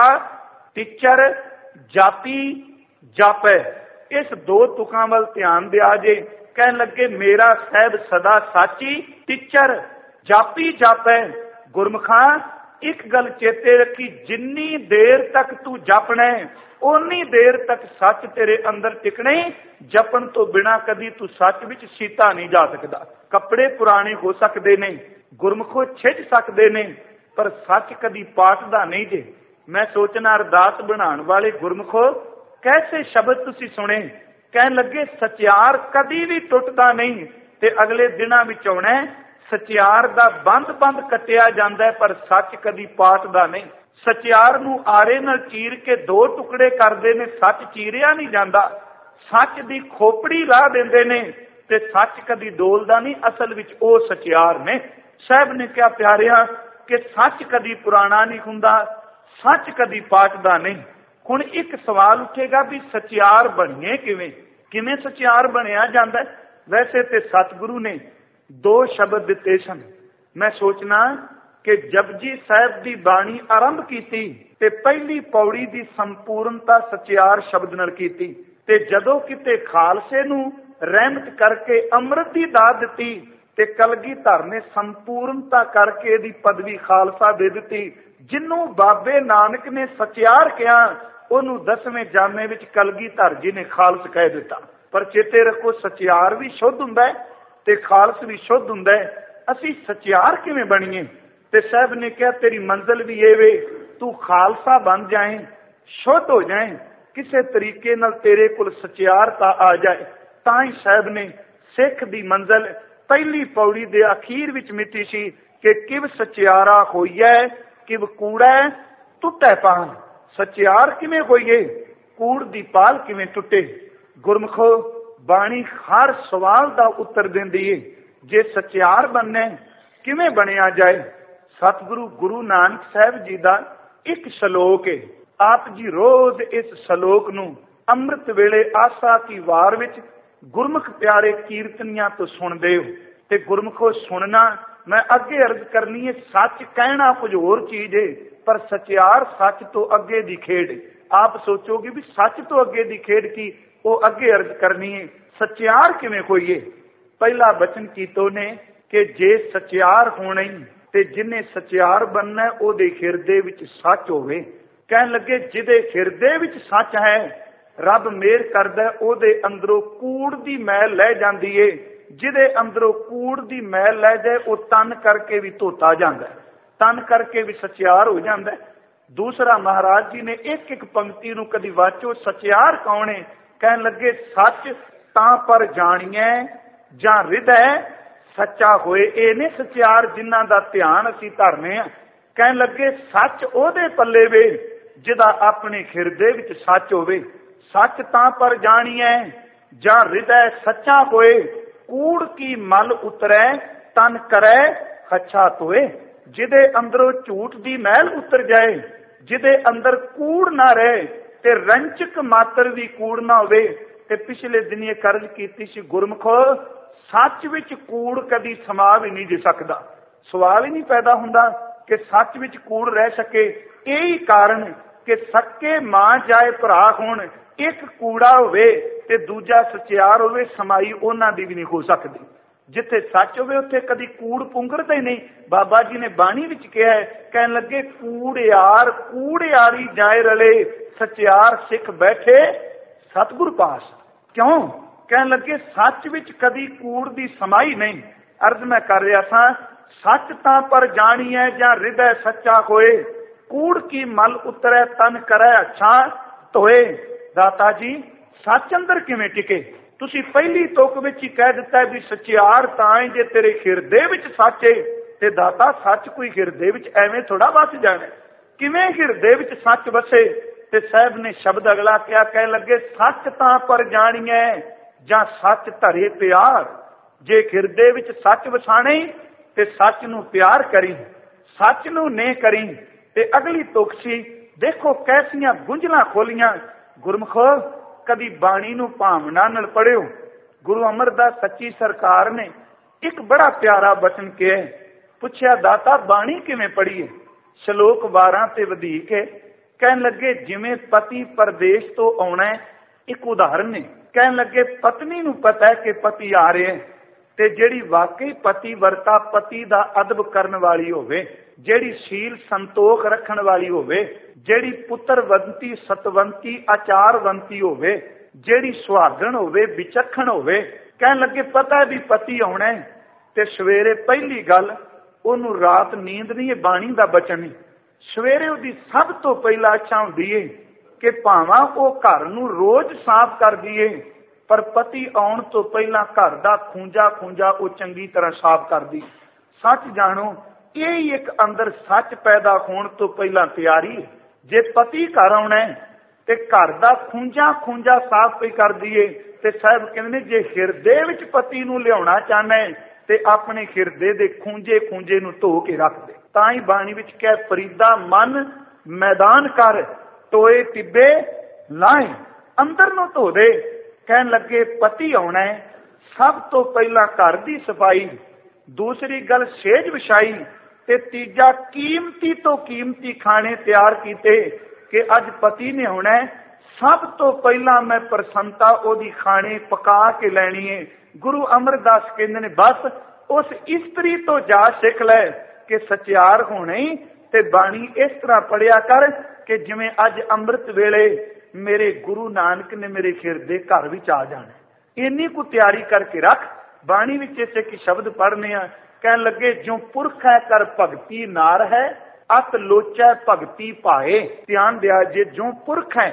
ਟੀਚਰ ਜਾਤੀ ਜਾਪੈ। ਇਸ ਦੋ ਤੁਕਾਂ ਵੱਲ ਧਿਆਨ ਦਿਆ ਜੇ। ਕਹਿਣ ਲੱਗੇ ਮੇਰਾ ਸਾਹਿਬ ਸਦਾ ਸਾਚੀ ਟੀਚਰ ਜਾਪੀ ਜਾਪੈ। ਗੁਰਮੁਖਾਂ ਇੱਕ ਗੱਲ ਚੇਤੇ ਰੱਖੀ, ਜਿੰਨੀ ਦੇਰ ਤੱਕ ਤੂੰ ਜਪਣਾ ਓਨੀ ਦੇਰ ਤੱਕ ਸੱਚ ਤੇਰੇ ਅੰਦਰ ਟਿਕਣਾ। ਜਪਣ ਤੋਂ ਬਿਨਾਂ ਕਦੀ ਤੂੰ ਸੱਚ ਵਿੱਚ ਸੀਤਾ ਨਹੀਂ ਜਾ ਸਕਦਾ। ਕੱਪੜੇ ਪੁਰਾਣੇ ਹੋ ਸਕਦੇ ਨੇ, ਗੁਰਮੁਖੋ ਛਿੱਜ ਸਕਦੇ ਨੇ, ਪਰ ਸੱਚ ਕਦੀ ਪਾਟਦਾ ਨਹੀਂ ਜੇ। ਮੈਂ ਸੋਚਣਾ ਅਰਦਾਸ ਬਣਾਉਣ ਵਾਲੇ ਗੁਰਮੁਖੋ ਕੈਸੇ ਸ਼ਬਦ ਤੁਸੀਂ ਸੁਣੇ। ਕਹਿਣ ਲੱਗੇ ਸਚਿਆਰ ਕਦੀ ਵੀ ਟੁੱਟਦਾ ਨਹੀਂ। ਤੇ ਅਗਲੇ ਦਿਨਾਂ ਵਿੱਚ ਆਉਣਾ ਸਚਿਆਰ ਦਾ ਬੰਦ ਕੱਟਿਆ ਜਾਂਦਾ ਪਰ ਸੱਚ ਕਦੀ ਪਾਟਦਾ ਨਹੀਂ। ਸਚਿਆਰ ਨੂੰ ਆਰੇ ਨਾਲ ਚੀਰ ਕੇ ਦੋ ਟੁਕੜੇ ਕਰਦੇ ਨੇ, ਸੱਚ ਚੀਰਿਆ ਨਹੀਂ ਜਾਂਦਾ। ਸੱਚ ਦੀ ਖੋਪੜੀ ਲਾਹ ਦਿੰਦੇ ਨੇ ਤੇ ਸੱਚ ਕਦੀ ਡੋਲਦਾ ਨਹੀਂ। ਅਸਲ ਵਿੱਚ ਉਹ ਸਚਿਆਰ ਨੇ। ਸਾਹਿਬ ਨੇ ਕਿਹਾ ਪਿਆਰਿਆ ਕਿ ਸੱਚ ਕਦੀ ਪੁਰਾਣਾ ਨਹੀਂ ਹੁੰਦਾ, ਸੱਚ ਕਦੀ ਪਾਟਦਾ ਨਹੀਂ। ਹੁਣ ਇੱਕ ਸਵਾਲ ਉੱਠੇਗਾ ਵੀ ਸਚਿਆਰ ਬਣੀਏ ਕਿਵੇਂ? ਕਿਵੇਂ ਸਚਿਆਰ ਬਣਿਆ ਜਾਂਦਾ? ਵੈਸੇ ਤੇ ਸਤਿਗੁਰੂ ਨੇ ਦੋ ਸ਼ਬਦ ਦਿੱਤੇ ਸਨ। ਮੈਂ ਸੋਚਣਾ ਕਿ ਜਪਜੀ ਸਾਹਿਬ ਦੀ ਬਾਣੀ ਆਰੰਭ ਕੀਤੀ ਤੇ ਪਹਿਲੀ ਪੌੜੀ ਦੀ ਸੰਪੂਰਨਤਾ ਸਚਿਆਰ ਸ਼ਬਦ ਨਾਲ ਕੀਤੀ। ਤੇ ਜਦੋਂ ਕਿਤੇ ਖਾਲਸੇ ਨੂੰ ਰਹਿਮਤ ਕਰਕੇ ਅੰਮ੍ਰਿਤ ਦੀ ਦਾਤ ਦਿੱਤੀ ਤੇ ਕਲਗੀਧਰ ਨੇ ਸੰਪੂਰਨਤਾ ਕਰਕੇ ਇਹਦੀ ਪਦਵੀ ਖਾਲਸਾ ਦੇ ਦਿੱਤੀ। ਜਿਹਨੂੰ ਬਾਬੇ ਨਾਨਕ ਨੇ ਸਚਿਆਰ ਕਿਹਾ ਉਹਨੂੰ 10ਵੇਂ ਜਾਮੇ ਵਿੱਚ ਕਲਗੀਧਰ ਜੀ ਨੇ ਖਾਲਸ ਕਹਿ ਦਿੱਤਾ। ਪਰ ਚੇਤੇ ਰੱਖੋ ਸਚਿਆਰ ਵੀ ਸ਼ੁੱਧ ਹੁੰਦਾ ਤੇ ਖਾਲਸ ਵੀ ਸ਼ੁੱਧ ਹੁੰਦਾ। ਅਸੀਂ ਸਚਿਆਰ ਕਿਵੇਂ ਬਣੀਏ? ਤੇ ਸਾਹਿਬ ਨੇ ਕਿਹਾ ਤੇਰੀ ਮੰਜ਼ਿਲ ਵੀ ਇਹ ਵੇ ਤੂੰ ਖਾਲਸਾ ਬਣ ਜਾਏ, ਸ਼ੁੱਧ ਹੋ ਜਾਏ। ਕਿਸੇ ਤਰੀਕੇ ਨਾਲ ਤੇਰੇ ਕੋਲ ਸਚਿਆਰਤਾ ਆ ਜਾਏ। ਤਾਂ ਹੀ ਸਾਹਿਬ ਨੇ ਸਿੱਖ ਦੀ ਮੰਜ਼ਲ ਪਹਿਲੀ ਪੌੜੀ ਦੇ ਅਖੀਰ ਵਿੱਚ ਮਿੱਤੀ ਸੀ ਕਿ ਕਿਵ ਸਚਿਆਰਾ ਹੋਈਐ ਕਿਵ ਕੂੜੈ ਟੁੱਟੈ ਪਾਨ। ਸਚਿਆਰ ਕਿਵੇਂ ਹੋਈਏ, ਕੂੜ ਦੀ ਪਾਲ ਕਿਵੇਂ ਟੁੱਟੇ। ਗੁਰਮੁਖੋ ਬਾਣੀ ਹਰ ਸਵਾਲ ਦਾ ਉੱਤਰ ਦਿੰਦੀ ਏ। ਜੇ ਸਚਿਆਰ ਬਣਨਾ ਕਿਵੇਂ ਬਣਿਆ ਜਾਏ। ਸਤਿਗੁਰੂ ਗੁਰੂ ਨਾਨਕ ਸਾਹਿਬ ਜੀ ਦਾ ਇੱਕ ਸ਼ਲੋਕ ਏ। ਆਪ ਜੀ ਰੋਜ਼ ਇਸ ਸ਼ਲੋਕ ਨੂੰ ਅੰਮ੍ਰਿਤ ਵੇਲੇ ਆਸਾ ਕੀ ਵਾਰ ਵਿੱਚ ਗੁਰਮੁਖ ਪਿਆਰੇ ਕੀਰਤਨੀਆਂ ਤੋਂ ਸੁਣਦੇ ਹੋ। ਤੇ ਗੁਰਮੁਖੋ ਸੁਣਨਾ, ਮੈਂ ਅੱਗੇ ਅਰਜ਼ ਕਰਨੀ ਹੈ, ਸੱਚ ਕਹਿਣਾ ਕੁਝ ਹੋਰ ਚੀਜ਼ ਏ, ਪਰ ਸਚਿਆਰ ਸੱਚ ਤੋਂ ਅੱਗੇ ਦੀ ਖੇਡ। ਆਪ ਸੋਚੋਗੇ ਵੀ ਸੱਚ ਤੋਂ ਅੱਗੇ ਦੀ ਖੇਡ ਕੀ, ਉਹ ਅੱਗੇ ਅਰਜ਼ ਕਰਨੀ ਹੈ। ਸਚਿਆਰ ਕਿਵੇਂ ਹੋਈਏ। ਪਹਿਲਾ ਬਚਨ ਕੀਤੋ ਨੇ ਕਿ ਜੇ ਸਚਿਆਰ ਹੋਣਾ ਤੇ ਜਿਹਨੇ ਸਚਿਆਰ ਬਣਨਾ ਉਹਦੇ ਹਿਰਦੇ ਵਿੱਚ ਸੱਚ ਹੋਵੇ। ਕਹਿਣ ਲੱਗੇ ਜਿਹਦੇ ਹਿਰਦੇ ਵਿੱਚ ਸੱਚ ਹੈ, ਰੱਬ ਮਿਹਰ ਕਰਦਾ ਉਹਦੇ ਅੰਦਰੋਂ ਕੂੜ ਦੀ ਮੈਲ ਲੈ ਜਾਂਦੀ ਏ। ਜਿਹਦੇ ਅੰਦਰੋਂ ਕੂੜ ਦੀ ਮੈਲ ਲੈ ਜਾਏ ਉਹ ਤਨ ਕਰਕੇ ਵੀ ਧੋਤਾ ਜਾਂਦਾ, ਤਨ ਕਰਕੇ ਵੀ ਸਚਿਆਰ ਹੋ ਜਾਂਦਾ। ਦੂਸਰਾ ਮਹਾਰਾਜ ਜੀ ਨੇ ਇੱਕ ਇੱਕ ਪੰਕਤੀ ਨੂੰ ਕਦੀ ਵਾਚੋ, ਸਚਿਆਰ ਕੌਣ ਹੈ। ਕਹਿਣ ਲੱਗੇ ਸੱਚ ਤਾਂ ਪਰ ਜਾਣੀਐ ਜਾਂ ਹਿਰਦੈ ਸੱਚਾ ਹੋਏ। ਇਹ ਨੇ ਸਚਿਆਰ ਜਿਨ੍ਹਾਂ ਦਾ ਧਿਆਨ ਅਸੀਂ ਧਰਨੇ ਆ। ਕਹਿਣ ਲੱਗੇ ਸੱਚ ਉਹਦੇ ਪੱਲੇ ਵੇ ਜਿਹਦਾ ਆਪਣੇ ਹਿਰਦੇ ਵਿੱਚ ਸੱਚ ਹੋਵੇ। ਸੱਚ ਤਾਂ ਪਰ ਜਾਣੀਐ ਜਾਂ ਹਿਰਦੈ ਸੱਚਾ ਹੋਏ। ਕੂੜ ਕੀ ਮਲ ਉਤਰੈ ਤਨ ਕਰੈ ਹੱਛਾ ਧੋਏ। ਜਿਹਦੇ ਅੰਦਰੋਂ ਝੂਠ ਦੀ ਮੈਲ ਉਤਰ ਜਾਏ, ਜਿਹਦੇ ਅੰਦਰ ਕੂੜ ਨਾ ਰਹੇ ਤੇ ਰੰਚਕ ਮਾਤਰ ਵੀ ਕੂੜ ਨਾ ਹੋਵੇ। ਤੇ ਪਿਛਲੇ ਦਿਨੀ ਇਹ ਕਰਜ਼ ਕੀਤੀ ਸੀ, ਗੁਰਮੁਖੋ ਸੱਚ ਵਿੱਚ ਕੂੜ ਕਦੀ ਸਮਾ ਵੀ ਨਹੀਂ ਦੇ ਸਕਦਾ। ਸਵਾਲ ਹੀ ਨਹੀਂ ਪੈਦਾ ਹੁੰਦਾ ਕਿ ਸੱਚ ਵਿੱਚ ਕੂੜ ਰਹਿ ਸਕੇ। ਇਹੀ ਕਾਰਨ ਕਿ ਸੱਕੇ ਮਾਂ ਜਾਏ ਭਰਾ ਹੋਣ, ਇੱਕ ਕੂੜਾ ਹੋਵੇ ਤੇ ਦੂਜਾ ਸਚਿਆਰ ਹੋਵੇ, ਸਮਾਈ ਉਹਨਾਂ ਦੀ ਵੀ ਨਹੀਂ ਹੋ ਸਕਦੀ। ਜਿੱਥੇ ਸੱਚ ਹੋਵੇ ਉੱਥੇ ਕਦੀ ਕੂੜ ਪੁੰਗਰਦਾ ਹੀ ਨਹੀਂ। ਬਾਬਾ ਜੀ ਨੇ ਬਾਣੀ ਵਿੱਚ ਕਿਹਾ ਹੈ, ਕਹਿਣ ਲੱਗੇ ਕੂੜਿਆਰ ਕੂੜਿਆਰੀ ਜਾਏ ਰਲੇ, ਸਚਿਆਰ ਸਿੱਖ ਬੈਠੇ ਸਤਿਗੁਰ ਪਾਸ। ਕਿਉਂ? ਕਹਿਣ ਲੱਗੇ ਸੱਚ ਵਿੱਚ ਕਦੀ ਕੂੜ ਦੀ ਸਮਾਈ ਨਹੀਂ। ਅਰਜ਼ ਮੈਂ ਕਰ ਰਿਹਾ ਸਾਂ, ਸੱਚ ਤਾਂ ਪਰ ਜਾਣੀਐ ਜਾਂ ਹਿਰਦੈ ਸੱਚਾ ਹੋਏ। ਕੂੜ ਕੀ ਮਲ ਉਤਰੈ ਤਨ ਕਰੈ ਅੱਛਾ ਧੋਏ। ਦਾਤਾ ਜੀ ਸੱਚ ਅੰਦਰ ਕਿਵੇਂ ਟਿਕੇ? ਤੁਸੀਂ ਪਹਿਲੀ ਤੁਕ ਵਿੱਚ ਹੀ ਕਹਿ ਦਿੱਤਾ ਵੀ ਸਚਿਆਰ ਤਾਂ ਹੈ ਜੇ ਤੇਰੇ ਹਿਰਦੇ ਵਿੱਚ ਸੱਚ ਹੈ। ਤੇ ਦਾਤਾ ਸੱਚ ਕੋਈ ਹਿਰਦੇ ਵਿੱਚ ਐਵੇਂ ਥੋੜਾ ਵਸ ਜਾਣਾ। ਕਿਵੇਂ ਹਿਰਦੇ ਵਿੱਚ ਸੱਚ ਵਸੇ? ਤੇ ਸਾਹਿਬ ਨੇ ਸ਼ਬਦ ਅਗਲਾ ਕਿਹਾ, ਕਹਿ ਲੱਗੇ ਸੱਚ ਤਾਂ ਪਰ ਜਾਣੀਐ ਜਾਂ ਸੱਚ ਧਰੇ ਪਿਆਰ। ਜੇ ਹਿਰਦੇ ਵਿੱਚ ਸੱਚ ਵਸਾਣੇ ਤੇ ਸੱਚ ਨੂੰ ਪਿਆਰ ਕਰੀ, ਸੱਚ ਨੂੰ ਨੇ ਕਰੀ। ਤੇ ਅਗਲੀ ਤੁਕ ਸੀ, ਦੇਖੋ ਕੈਸੀਆਂ ਗੁੰਝਲਾਂ ਖੋਲੀਆਂ। ਗੁਰਮੁਖੋ ਕਦੀ ਬਾਣੀ ਨੂੰ ਭਾਵਨਾ ਨਾਲ ਪੜਿਓ। ਗੁਰੂ ਅਮਰਦਾਸ ਸੱਚੀ ਸਰਕਾਰ ਨੇ ਇੱਕ ਬੜਾ ਪਿਆਰਾ ਬਚਨ ਕਿਹਾ। ਪੁੱਛਿਆ ਦਾਤਾ ਬਾਣੀ ਕਿਵੇਂ ਪੜੀਏ? ਸ਼ਲੋਕ 12 ਤੇ ਵਧੇਕ ਹੈ। ਕਹਿਣ ਲੱਗੇ ਜਿਵੇਂ ਪਤੀ ਪਰਦੇਸ਼ ਤੋਂ ਆਉਣਾ, ਇੱਕ ਉਦਾਹਰਨ ਨੇ। ਕਹਿਣ ਲੱਗੇ ਪਤਨੀ ਨੂੰ ਪਤਾ ਹੈ ਕਿ ਪਤੀ ਆ ਰਿਹਾ, ਤੇ ਜਿਹੜੀ ਵਾਕਈ ਪਤੀ ਵਰਤਾ ਪਤੀ ਦਾ ਅਦਬ ਕਰਨ ਵਾਲੀ ਹੋਵੇ, ਜਿਹੜੀ ਸ਼ੀਲ ਸੰਤੋਖ ਰੱਖਣ ਵਾਲੀ ਹੋਵੇ, ਜਿਹੜੀ ਪੁੱਤਰਵੰਤੀ ਸਤਵੰਤੀ ਆਚਾਰਵੰਤੀ ਹੋਵੇ, ਜਿਹੜੀ ਸੁਹਾਗਣ ਹੋਵੇ ਵਿਚਖਣ ਹੋਵੇ। ਕਹਿਣ ਲੱਗੇ ਪਤਾ ਵੀ ਪਤੀ ਆਉਣਾ ਤੇ ਸਵੇਰੇ ਪਹਿਲੀ ਗੱਲ ਉਹਨੂੰ ਰਾਤ ਨੀਂਦ ਨਹੀਂ, ਇਹ ਬਾਣੀ ਦਾ ਬਚਨ ਨਹੀਂ। ਸਵੇਰੇ ਉਹਦੀ ਸਭ ਤੋਂ ਪਹਿਲਾਂ ਇੱਛਾ ਹੁੰਦੀ ਏ ਕਿ ਭਾਵਾਂ ਉਹ ਘਰ ਨੂੰ ਰੋਜ਼ ਸਾਫ਼ ਕਰਦੀ ਏ, ਪਰ ਪਤੀ ਆਉਣ ਤੋਂ ਪਹਿਲਾਂ ਘਰ ਦਾ ਖੂੰਜਾ ਉਹ ਚੰਗੀ ਤਰ੍ਹਾਂ ਸਾਫ਼ ਕਰਦੀ। ਸੱਚ ਜਾਣੋ ਇਹ ਹੀ ਇੱਕ ਅੰਦਰ ਸੱਚ ਪੈਦਾ ਹੋਣ ਤੋਂ ਪਹਿਲਾਂ ਤਿਆਰੀ। ਜੇ ਪਤੀ ਘਰ ਆਉਣਾ ਤੇ ਘਰ ਦਾ ਖੂੰਜਾ ਸਾਫ਼ ਪਈ ਕਰਦੀ ਏ। ਤੇ ਸਾਹਿਬ ਕਹਿੰਦੇ ਜੇ ਹਿਰਦੇ ਵਿੱਚ ਪਤੀ ਨੂੰ ਲਿਆਉਣਾ ਚਾਹਨਾ ਤੇ ਆਪਣੇ ਹਿਰਦੇ ਦੇ ਖੂੰਜੇ ਨੂੰ ਧੋ ਕੇ ਰੱਖ ਦੇ। ਤਾਂ ਹੀ ਬਾਣੀ ਵਿੱਚ ਕਹਿ ਫਰੀਦਾ ਮਨ ਮੈਦਾਨ ਕਰ ਟੋਏ ਟਿੱਬੇ ਲਾਏ, ਅੰਦਰ ਨੂੰ ਧੋ ਦੇ। ਕਹਿਣ ਲੱਗੇ ਪਤੀ ਆਉਣਾ, ਸਭ ਤੋਂ ਪਹਿਲਾਂ ਘਰ ਦੀ ਸਫਾਈ, ਦੂਸਰੀ ਗੱਲ ਸੇਜ ਵਿਛਾਈ, ਤੇ ਤੀਜਾ ਕੀਮਤੀ ਤੋਂ ਕੀਮਤੀ ਖਾਣੇ ਤਿਆਰ ਕੀਤੇ ਕਿ ਅੱਜ ਪਤੀ ਨੇ ਆਉਣਾ। ਸਭ ਤੋਂ ਪਹਿਲਾਂ ਮੈਂ ਪ੍ਰਸੰਨਤਾ ਉਹਦੀ ਖਾਣੇ ਪਕਾ ਕੇ ਲੈਣੀ ਹੈ। ਗੁਰੂ ਅਮਰਦਾਸ ਕਹਿੰਦੇ ਨੇ ਬਸ ਉਸ ਇਸਤਰੀ ਤੋਂ ਜਾ ਸਿੱਖ ਲੈ ਕਿ ਸਚਿਆਰ ਹੋਣੇ। ਤੇ ਬਾਣੀ ਇਸ ਤਰ੍ਹਾਂ ਪੜਿਆ ਕਰ ਕਿ ਜਿਵੇਂ ਅੱਜ ਅੰਮ੍ਰਿਤ ਵੇਲੇ ਮੇਰੇ ਗੁਰੂ ਨਾਨਕ ਨੇ ਮੇਰੇ ਹਿਰਦੇ ਘਰ ਵਿੱਚ ਆ ਜਾਣਾ। ਇੰਨੀ ਕੁ ਤਿਆਰੀ ਕਰਕੇ ਰੱਖ। ਬਾਣੀ ਵਿੱਚ ਇਸੇ ਕੀ ਸ਼ਬਦ ਪੜ੍ਹਨੇ ਆ। ਕਹਿਣ ਲੱਗੇ ਜੋ ਪੁਰਖ ਹੈ ਕਰ ਭਗਤੀ ਨਾਰ ਹੈ, ਅਤ ਲੋਚੈ ਭਗਤੀ ਪਾਏ। ਧਿਆਨ ਦਿਆ ਜੇ ਜੋ ਪੁਰਖ ਹੈ,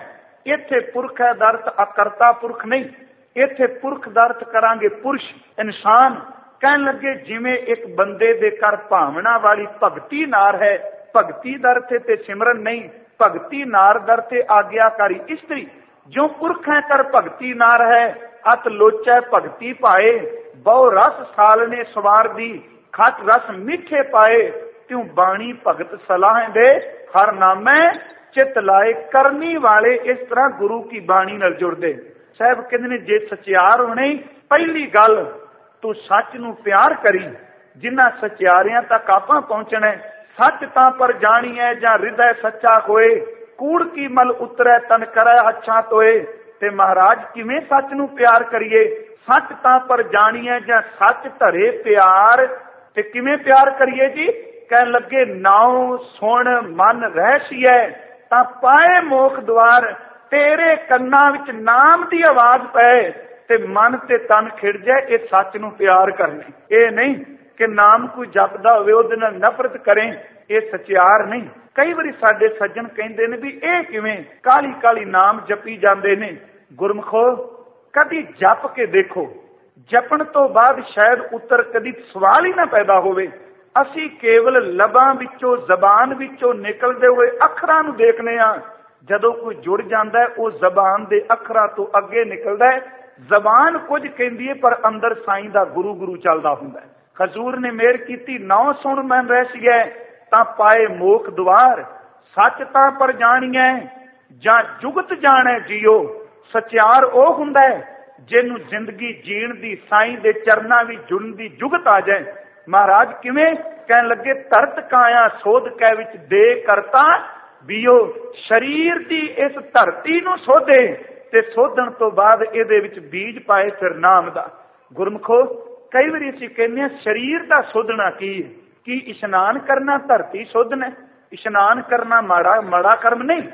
ਇੱਥੇ ਪੁਰਖ ਹੈ ਦਾ ਅਰਥ ਅਕਰਤਾ ਪੁਰਖ ਨਹੀਂ, ਇੱਥੇ ਪੁਰਖ ਦਾ ਅਰਥ ਕਰਾਂਗੇ ਪੁਰਸ਼, ਇਨਸਾਨ। ਕਹਿਣ ਲੱਗੇ ਜਿਵੇਂ ਇੱਕ ਬੰਦੇ ਦੇ ਘਰ ਭਾਵਨਾ ਵਾਲੀ ਭਗਤੀ ਨਾਰ ਹੈ, ਭਗਤੀ ਦਰ ਤੇ ਸਿਮਰਨ ਨਹੀਂ, ਭਗਤੀ ਨਾਰ ਦਰ ਤੇ ਆਗਿਆਕਾਰੀ ਇਸਤਰੀ। ਜੋ ਪੁਰਖ ਹੈ ਕਰ ਭਗਤੀ ਨਾਰ ਹੈ, ਅਤ ਲੋਚੈ ਭਗਤੀ ਪਾਏ, ਬਹੁ ਰਸ ਸਾਲਨੇ ਸਵਾਰ ਦੀ, ਖਟ ਰਸ ਮਿੱਠੇ ਪਾਏ, ਤਿਉ ਬਾਣੀ ਭਗਤ ਸਲਾਹ ਦੇ, ਹਰ ਨਾਮੈ ਚਿਤ ਲਾਏ। ਕਰਨੀ ਵਾਲੇ ਇਸ ਤਰ੍ਹਾਂ ਗੁਰੂ ਕੀ ਬਾਣੀ ਨਾਲ ਜੁੜਦੇ। ਸਾਹਿਬ ਕਹਿੰਦੇ ਨੇ ਜੇ ਸਚਿਆਰ ਹੋਣੇ, ਪਹਿਲੀ ਗੱਲ ਤੂੰ ਸੱਚ ਨੂੰ ਪਿਆਰ ਕਰੀ। ਜਿਨ੍ਹਾਂ ਸਚਿਆਰਿਆਂ ਤੱਕ ਆਪਾਂ ਪਹੁੰਚਣਾ, ਸੱਚ ਤਾਂ ਪਰ ਜਾਣੀਐ ਜਾਂ ਹਿਰਦੈ ਸੱਚਾ ਹੋਏ, ਕੂੜ ਕੀ ਮਲ ਉਤਰੈ ਤਨ ਕਰੈ ਅੱਛਾ ਤੋਏ। ਤੇ ਮਹਾਰਾਜ ਕਿਵੇਂ ਸੱਚ ਨੂੰ ਪਿਆਰ ਕਰੀਏ? ਸੱਚ ਤਾਂ ਪਰ ਜਾਣੀਐ ਜਾਂ ਸੱਚ ਧਰੇ ਪਿਆਰ। ਤੇ ਕਿਵੇਂ ਪਿਆਰ ਕਰੀਏ ਜੀ? ਕਹਿਣ ਲੱਗੇ ਨਾਉ ਸੁਣ ਮਨ ਰਹਿਸੀਐ, ਤਾਂ ਪਾਏ ਮੋਖ ਦੁਆਰ। ਤੇਰੇ ਕੰਨਾਂ ਵਿੱਚ ਨਾਮ ਦੀ ਆਵਾਜ਼ ਪਏ ਤੇ ਮਨ ਤੇ ਤਨ ਖਿੜ ਜਾਏ। ਇਹ ਸੱਚ ਨੂੰ ਪਿਆਰ ਕਰਨੇ। ਇਹ ਨਹੀਂ ਕਿ ਨਾਮ ਕੋਈ ਜਪਦਾ ਹੋਵੇ ਉਹਦੇ ਨਾਲ ਨਫ਼ਰਤ ਕਰੇ, ਇਹ ਸਚਿਆਰ ਨਹੀਂ। ਕਈ ਵਾਰੀ ਸਾਡੇ ਸੱਜਣ ਕਹਿੰਦੇ ਨੇ ਵੀ ਇਹ ਕਿਵੇਂ ਕਾਲੀ ਕਾਲੀ ਨਾਮ ਜਪੀ ਜਾਂਦੇ ਨੇ। ਗੁਰਮਖੋ ਕਦੀ ਜਪ ਕੇ ਦੇਖੋ, ਜਪਣ ਤੋਂ ਬਾਅਦ ਸ਼ਾਇਦ ਉੱਤਰ ਕਦੀ ਸਵਾਲ ਹੀ ਨਾ ਪੈਦਾ ਹੋਵੇ। ਅਸੀਂ ਕੇਵਲ ਲਬਾਂ ਵਿੱਚੋਂ ਜ਼ਬਾਨ ਵਿੱਚੋਂ ਨਿਕਲਦੇ ਹੋਏ ਅੱਖਰਾਂ ਨੂੰ ਦੇਖਦੇ ਹਾਂ। ਜਦੋਂ ਕੋਈ ਜੁੜ ਜਾਂਦਾ ਉਹ ਜ਼ਬਾਨ ਦੇ ਅੱਖਰਾਂ ਤੋਂ ਅੱਗੇ ਨਿਕਲਦਾ ਹੈ। ਜ਼ਬਾਨ ਕੁਝ ਕਹਿੰਦੀ ਹੈ ਪਰ ਅੰਦਰ ਸਾਈਂ ਦਾ ਗੁਰੂ ਗੁਰੂ ਚੱਲਦਾ ਹੁੰਦਾ। ਹਜ਼ੂਰ ਨੇ ਮਿਹਰ ਕੀਤੀ, ਨੌ ਸੁਣ ਮਨ ਰਹਿਸੀਐ, ਤਾਂ ਪਾਏ ਮੋਖ ਦੁਆਰ। ਸੱਚ ਤਾਂ ਪਰ ਜਾਣੀਐ ਜਾਂ ਜੁਗਤ ਜਾਣੈ ਜੀਓ। ਸਚਿਆਰ ਉਹ ਹੁੰਦਾ ਹੈ ਜਿਹਨੂੰ ਜ਼ਿੰਦਗੀ ਜੀਣ ਦੀ ਸਾਈਂ ਦੇ ਚਰਨਾਂ ਵਿੱਚ ਜੁੜਨ ਦੀ ਜੁਗਤ ਆ ਜਾਏ। ਮਹਾਰਾਜ ਕਿਵੇਂ? ਕਹਿਣ ਲੱਗੇ ਧਰਤ ਕਾਇਆ ਸੋਧ ਕੈ ਵਿੱਚ ਦੇ ਕਰਤਾ ਬੀਓ। ਸਰੀਰ ਦੀ ਇਸ ਧਰਤੀ ਨੂੰ ਸੋਧੇ ਤੇ ਸੋਧਣ ਤੋਂ ਬਾਅਦ ਇਹਦੇ ਵਿੱਚ ਬੀਜ ਪਾਏ ਫਿਰ ਨਾਮ ਦਾ। ਗੁਰਮਖੋ ਕਈ ਵਾਰੀ ਅਸੀਂ ਕਹਿੰਦੇ ਹਾਂ ਸਰੀਰ ਦਾ ਸੋਧਣਾ ਕੀ ਹੈ? ਕੀ ਇਸ਼ਨਾਨ ਕਰਨਾ ਧਰਤੀ ਸੋਧਣਾ? ਇਸ਼ਨਾਨ ਕਰਨਾ ਮਾੜਾ ਕਰਮ ਨਹੀਂ।